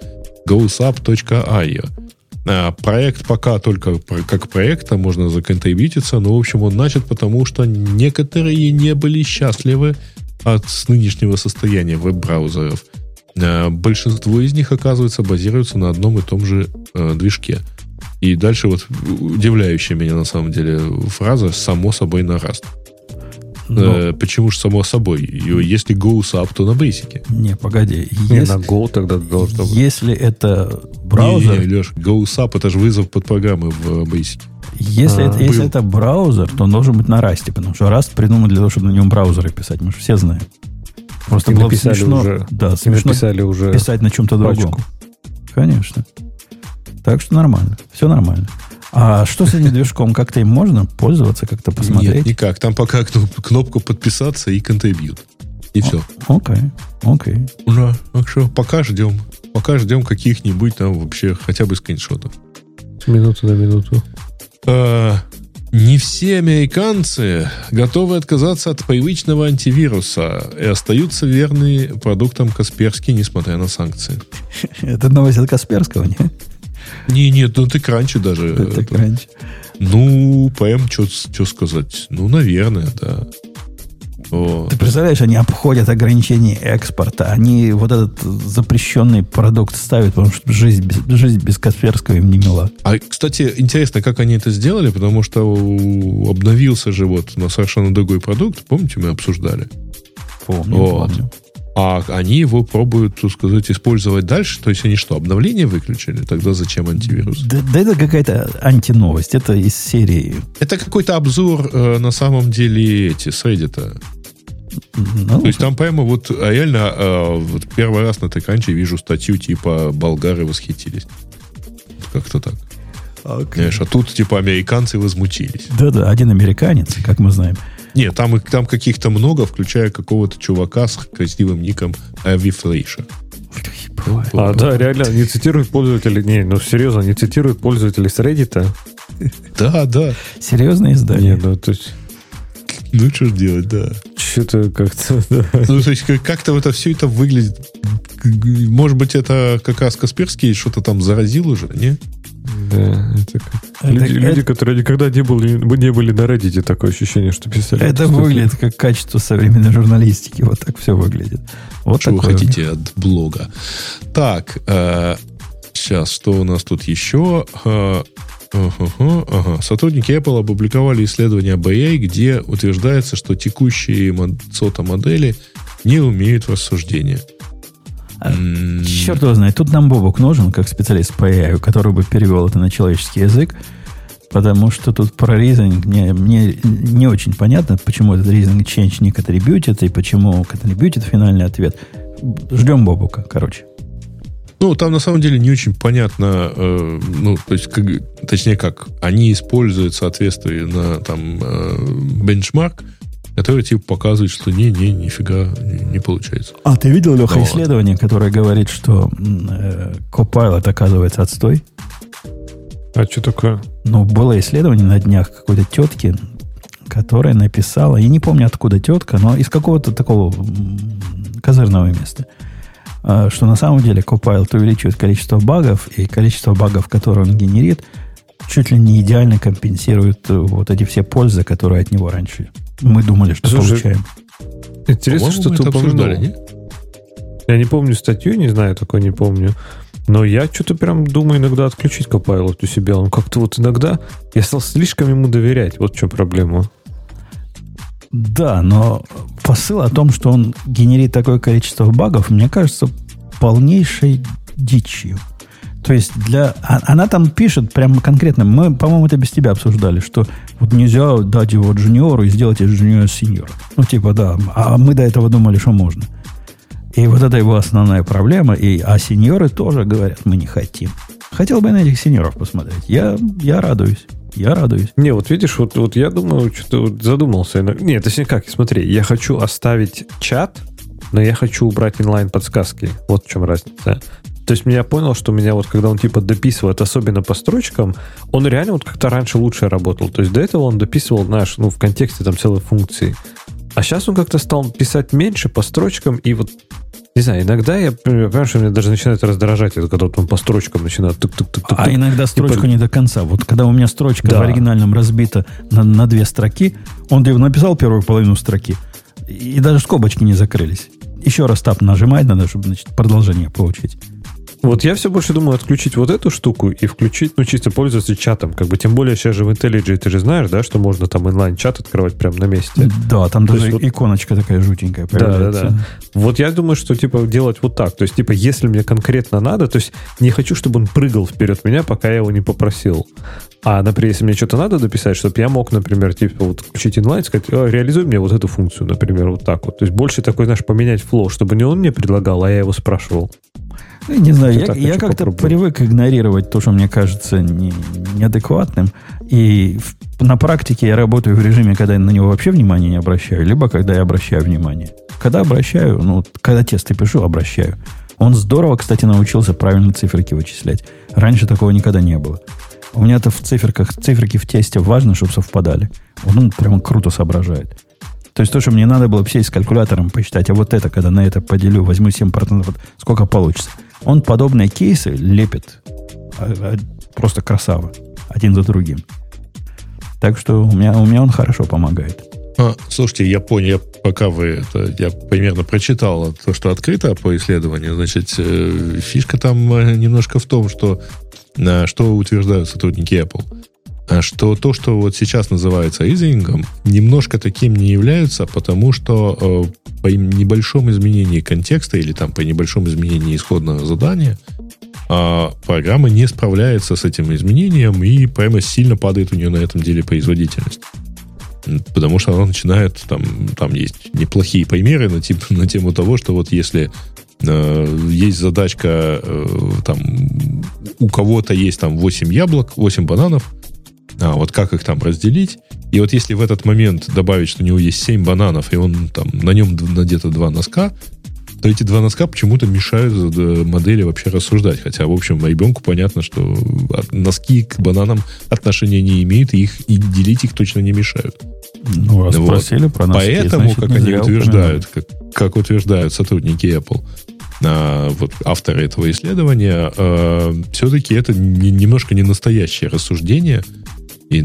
GoSub.io. Проект пока только как проект, можно законтрибьютиться, но, в общем, он начат, потому что некоторые не были счастливы от нынешнего состояния веб-браузеров. Большинство из них, оказывается, базируются на одном и том же движке. И дальше вот удивляющая меня на самом деле фраза «само собой на Rust». Почему же само собой? Если GoSub, то на Basic. Не, погоди. Не, на Go тогда должно быть. Если это браузер... Не, Леш, GoSub это же вызов под программы в Basic. Если это браузер, то он должен быть на Rust, потому что Rust придуман для того, чтобы на нем браузеры писать. Мы же все знаем. Просто было смешно, смешно уже писать на чем-то другом. Конечно. Так что нормально. Все нормально. А что с этим движком? Как-то им можно пользоваться, как-то посмотреть? Нет, никак. Там пока кнопку подписаться и контрибьют. И все. Окей. Да, так что пока ждем. Пока ждем каких-нибудь там вообще хотя бы скриншотов. Минуту на минуту. Не все американцы готовы отказаться от привычного антивируса и остаются верны продуктам Касперский, несмотря на санкции. Это новость от Касперского, не? Нет, ну ты кранчи даже. Это кранчи. Ну, прям, что сказать. Ну, наверное, да. Ты представляешь, они обходят ограничения экспорта. Они вот этот запрещенный продукт ставят, потому что жизнь без Касперского им не мила. А, кстати, интересно, как они это сделали, потому что обновился же вот на совершенно другой продукт. Помните, мы обсуждали? Помню. А они его пробуют, так сказать, использовать дальше. То есть они что, обновление выключили? Тогда зачем антивирус? Да это какая-то антиновость. Это из серии. Это какой-то обзор на самом деле с Reddit. То есть там прямо вот реально вот первый раз на Теканче вижу статью типа «Болгары восхитились». Как-то так. Знаешь, а тут типа американцы возмутились. Да, один американец, как мы знаем. Нет, там каких-то много, включая какого-то чувака с красивым ником Ави Флейша. Да, реально, не цитируют пользователей. Серьезно, не цитируют пользователей с Reddit. Да. Серьезное издание. То есть... Ну, что ж делать, да. Что-то как-то... Да. Ну, то есть, как-то все это выглядит... Может быть, это как раз Касперский что-то там заразил уже, не? Да, люди, которые никогда не были на Reddit, такое ощущение, что писали. Это выглядит как качество современной журналистики. Вот так все выглядит. Вот что вы хотите от блога? Так, сейчас, что у нас тут еще? Сотрудники Apple опубликовали исследование BA, где утверждается, что текущие SOTA-модели не умеют в рассуждение. Черт его знает. Тут нам Бобок нужен, как специалист по AI, который бы перевел это на человеческий язык, потому что тут про reasoning мне не очень понятно, почему этот reasoning change не contributed, и почему contributed финальный ответ. Ждем Бобука, короче. Ну, там на самом деле не очень понятно, то есть, точнее как, они используют соответствие на там бенчмарк, который типа показывает, что нифига не получается. А ты видел, Леха, исследование, которое говорит, что Copilot оказывается отстой? А что такое? Было исследование на днях какой-то тетки, которая написала, я не помню, откуда тетка, но из какого-то такого козырного места, что на самом деле Copilot увеличивает количество багов, и количество багов, которые он генерит, чуть ли не идеально компенсирует вот эти все пользы, которые от него раньше мы думали, что получаем. Интересно, что ты упомянул. Не? Я не помню статью, не знаю, такой не помню. Но я что-то прям думаю иногда отключить Copilot у себя. Он как-то вот иногда... Я стал слишком ему доверять. Вот в чем проблема. Да, но посыл о том, что он генерит такое количество багов, мне кажется, полнейшей дичью. То есть она там пишет прямо конкретно, мы, по-моему, это без тебя обсуждали, что вот нельзя дать его джуниору и сделать из джуниора сеньора. Ну, типа, да, а мы до этого думали, что можно. И вот это его основная проблема. А сеньоры тоже говорят, мы не хотим. Хотел бы на этих сеньоров посмотреть. Я радуюсь. Я радуюсь. Не, вот видишь, вот я думаю, что-то вот задумался. Нет, это как, смотри, я хочу оставить чат, но я хочу убрать инлайн-подсказки. Вот в чем разница. То есть я понял, что у меня вот, когда он типа дописывает, особенно по строчкам, он реально вот как-то раньше лучше работал. То есть до этого он дописывал, знаешь, в контексте там целой функции. А сейчас он как-то стал писать меньше по строчкам, и вот, не знаю, иногда я понимаю, что меня даже начинает раздражать, это когда он по строчкам начинает тук-тук-тук-тук. А иногда строчку не до конца. Вот когда у меня строчка в оригинальном разбита на 2 строки, он написал первую половину строки, и даже скобочки не закрылись. Еще раз тап нажимать надо, чтобы, значит, продолжение получить. Вот я все больше думаю отключить вот эту штуку и включить, чисто пользоваться чатом. Как бы, тем более сейчас же в IntelliJ, ты же знаешь, да, что можно там инлайн-чат открывать прямо на месте. Да, там то даже иконочка такая жутенькая появляется. Да. Вот я думаю, что, типа, делать вот так. То есть, типа, если мне конкретно надо, то есть не хочу, чтобы он прыгал вперед меня, пока я его не попросил. А, например, если мне что-то надо дописать, чтобы я мог, например, типа, вот включить инлайн и сказать, реализуй мне вот эту функцию, например, вот так вот. То есть больше такой, знаешь, поменять флоу, чтобы не он мне предлагал, а я его спрашивал. Не знаю, я как-то привык игнорировать то, что мне кажется неадекватным. И на практике я работаю в режиме, когда я на него вообще внимания не обращаю, либо когда я обращаю внимание. Когда обращаю, когда тесты пишу, обращаю. Он здорово, кстати, научился правильно циферки вычислять. Раньше такого никогда не было. У меня-то в циферки в тесте важно, чтобы совпадали. Он прямо круто соображает. То есть то, что мне надо было сесть с калькулятором посчитать, а вот это, когда на это поделю, возьму 7%, вот сколько получится. Он подобные кейсы лепит. Просто красава. Один за другим. Так что у меня он хорошо помогает. Слушайте, я понял, я примерно прочитал то, что открыто по исследованию. Значит, фишка там немножко в том, что утверждают сотрудники Apple. Что то, что вот сейчас называется ризингом, немножко таким не является, потому что по небольшому изменению контекста или там по небольшому изменению исходного задания программа не справляется с этим изменением и прямо сильно падает у нее на этом деле производительность. Потому что она начинает, там есть неплохие примеры на тему того, что вот если есть задачка, там у кого-то есть там 8 яблок, 8 бананов, вот как их там разделить? И вот если в этот момент добавить, что у него есть 7 бананов, и он там на нем надето 2 носка, то эти 2 носка почему-то мешают модели вообще рассуждать. Хотя, в общем, ребенку понятно, что носки к бананам отношения не имеют, и делить их точно не мешают. Раз спросили про носки, поэтому, как они утверждают, как утверждают сотрудники Apple, вот авторы этого исследования, все-таки это немножко не настоящее рассуждение. И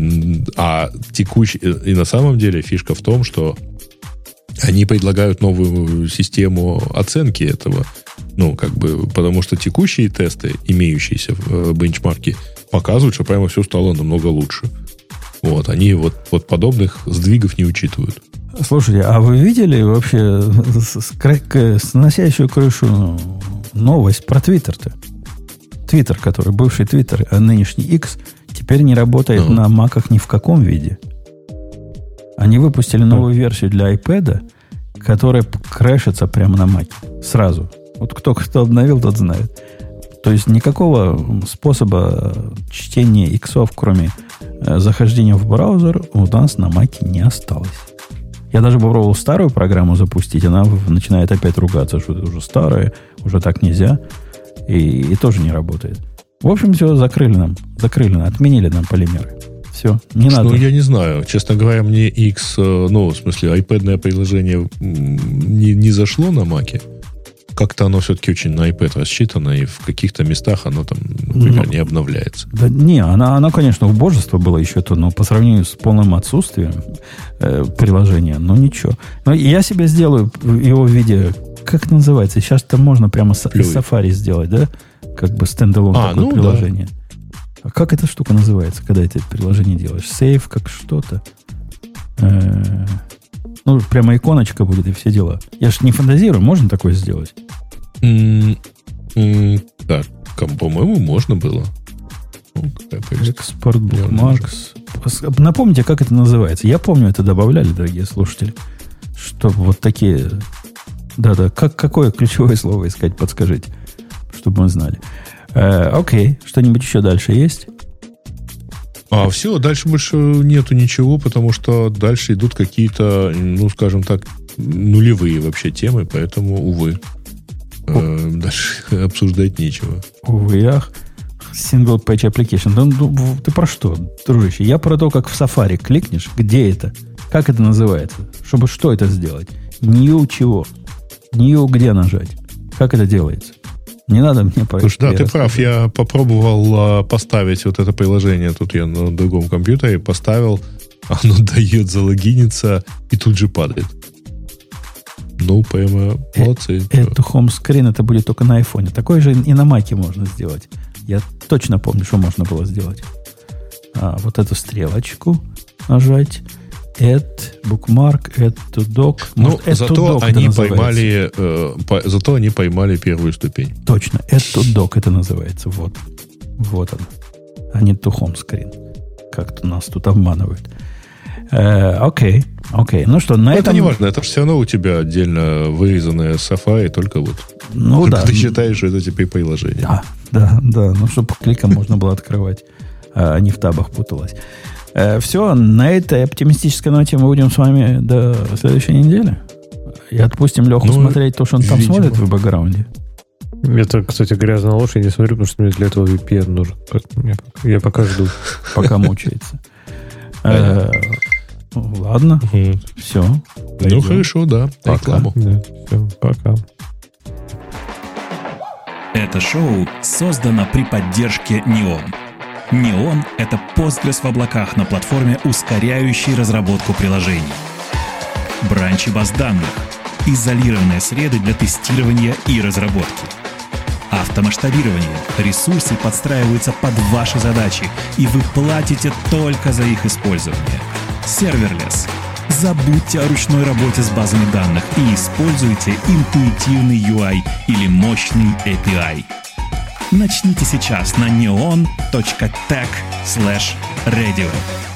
на самом деле фишка в том, что они предлагают новую систему оценки этого. Потому что текущие тесты, имеющиеся в бенчмарке, показывают, что прямо все стало намного лучше. Вот, они вот подобных сдвигов не учитывают. Слушайте, а вы видели вообще сносящую крышу новость про Твиттер-то? Твиттер, который бывший Твиттер, а нынешний X, теперь не работает на маках ни в каком виде. Они выпустили новую версию для iPad, которая крэшится прямо на маке. Сразу. Вот кто обновил, тот знает. То есть никакого способа чтения иксов, кроме захождения в браузер, у нас на маке не осталось. Я даже попробовал старую программу запустить, она начинает опять ругаться, что это уже старая, уже так нельзя, и тоже не работает. В общем, все, закрыли нам, отменили нам полимеры. Все, не надо. Я не знаю. Честно говоря, мне X, в смысле, iPad-ное приложение не зашло на Маке. Как-то оно все-таки очень на iPad рассчитано, и в каких-то местах оно там, например, не обновляется. Да не, оно, конечно, убожество было еще то, но по сравнению с полным отсутствием приложения, ничего. Но я себе сделаю его в виде, как это называется, сейчас-то можно прямо из Safari сделать, да? Как бы стендалон такое приложение. Да. А как эта штука называется, когда это приложение делаешь? Сейв, как что-то. Ну, прямо иконочка будет и все дела. Я ж не фантазирую, можно такое сделать? Так, по-моему, можно было. Экспорт Bookmarks. Напомните, как это называется. Я помню, это добавляли, дорогие слушатели. Чтобы вот такие... Да-да, какое ключевое слово искать, подскажите, чтобы мы знали. Окей, что-нибудь еще дальше есть? Все, дальше больше нету ничего, потому что дальше идут какие-то, ну, скажем так, нулевые вообще темы, поэтому, увы, дальше обсуждать нечего. Увы, ах. Single Page Application. Ну, ты про что, дружище? Я про то, как в Safari кликнешь, где это, как это называется, чтобы что это сделать. New чего? New где нажать? Как это делается? Не надо мне про это. Слушай, да, ты прав. Я попробовал поставить вот это приложение. Тут я на другом компьютере поставил. Оно дает залогиниться и тут же падает. Ну, прямо молодцы. Это home screen, это будет только на iPhone. Такое же и на Маке можно сделать. Я точно помню, что можно было сделать. Вот эту стрелочку нажать. Add bookmark, add to dock. Ну, зато они поймали первую ступень. Точно, add to dock это называется. Вот он. А не to home screen. Как-то нас тут обманывают. Окей. Ну что, на этом... Это не важно, это же все равно у тебя отдельно вырезанное Safari, только вот. Ну да. Ты считаешь, что это теперь приложение. Да. Ну, чтобы кликом можно было открывать, а не в табах путалось. Все, на этой оптимистической ноте мы будем с вами до следующей недели. И отпустим Леху смотреть то, что он там смотрит в бэкграунде. Это, кстати, грязная ложь. Я не смотрю, потому что мне для этого VPN нужен. Я пока жду. Пока мучается. Ладно. Все. Ну, хорошо, да. Пока. Все, пока. Это шоу создано при поддержке Neon. Neon — это Postgres в облаках на платформе, ускоряющей разработку приложений. Бранчи баз данных. Изолированные среды для тестирования и разработки. Автомасштабирование. Ресурсы подстраиваются под ваши задачи, и вы платите только за их использование. Serverless. Забудьте о ручной работе с базами данных и используйте интуитивный UI или мощный API. Начните сейчас на neon.tech/radio.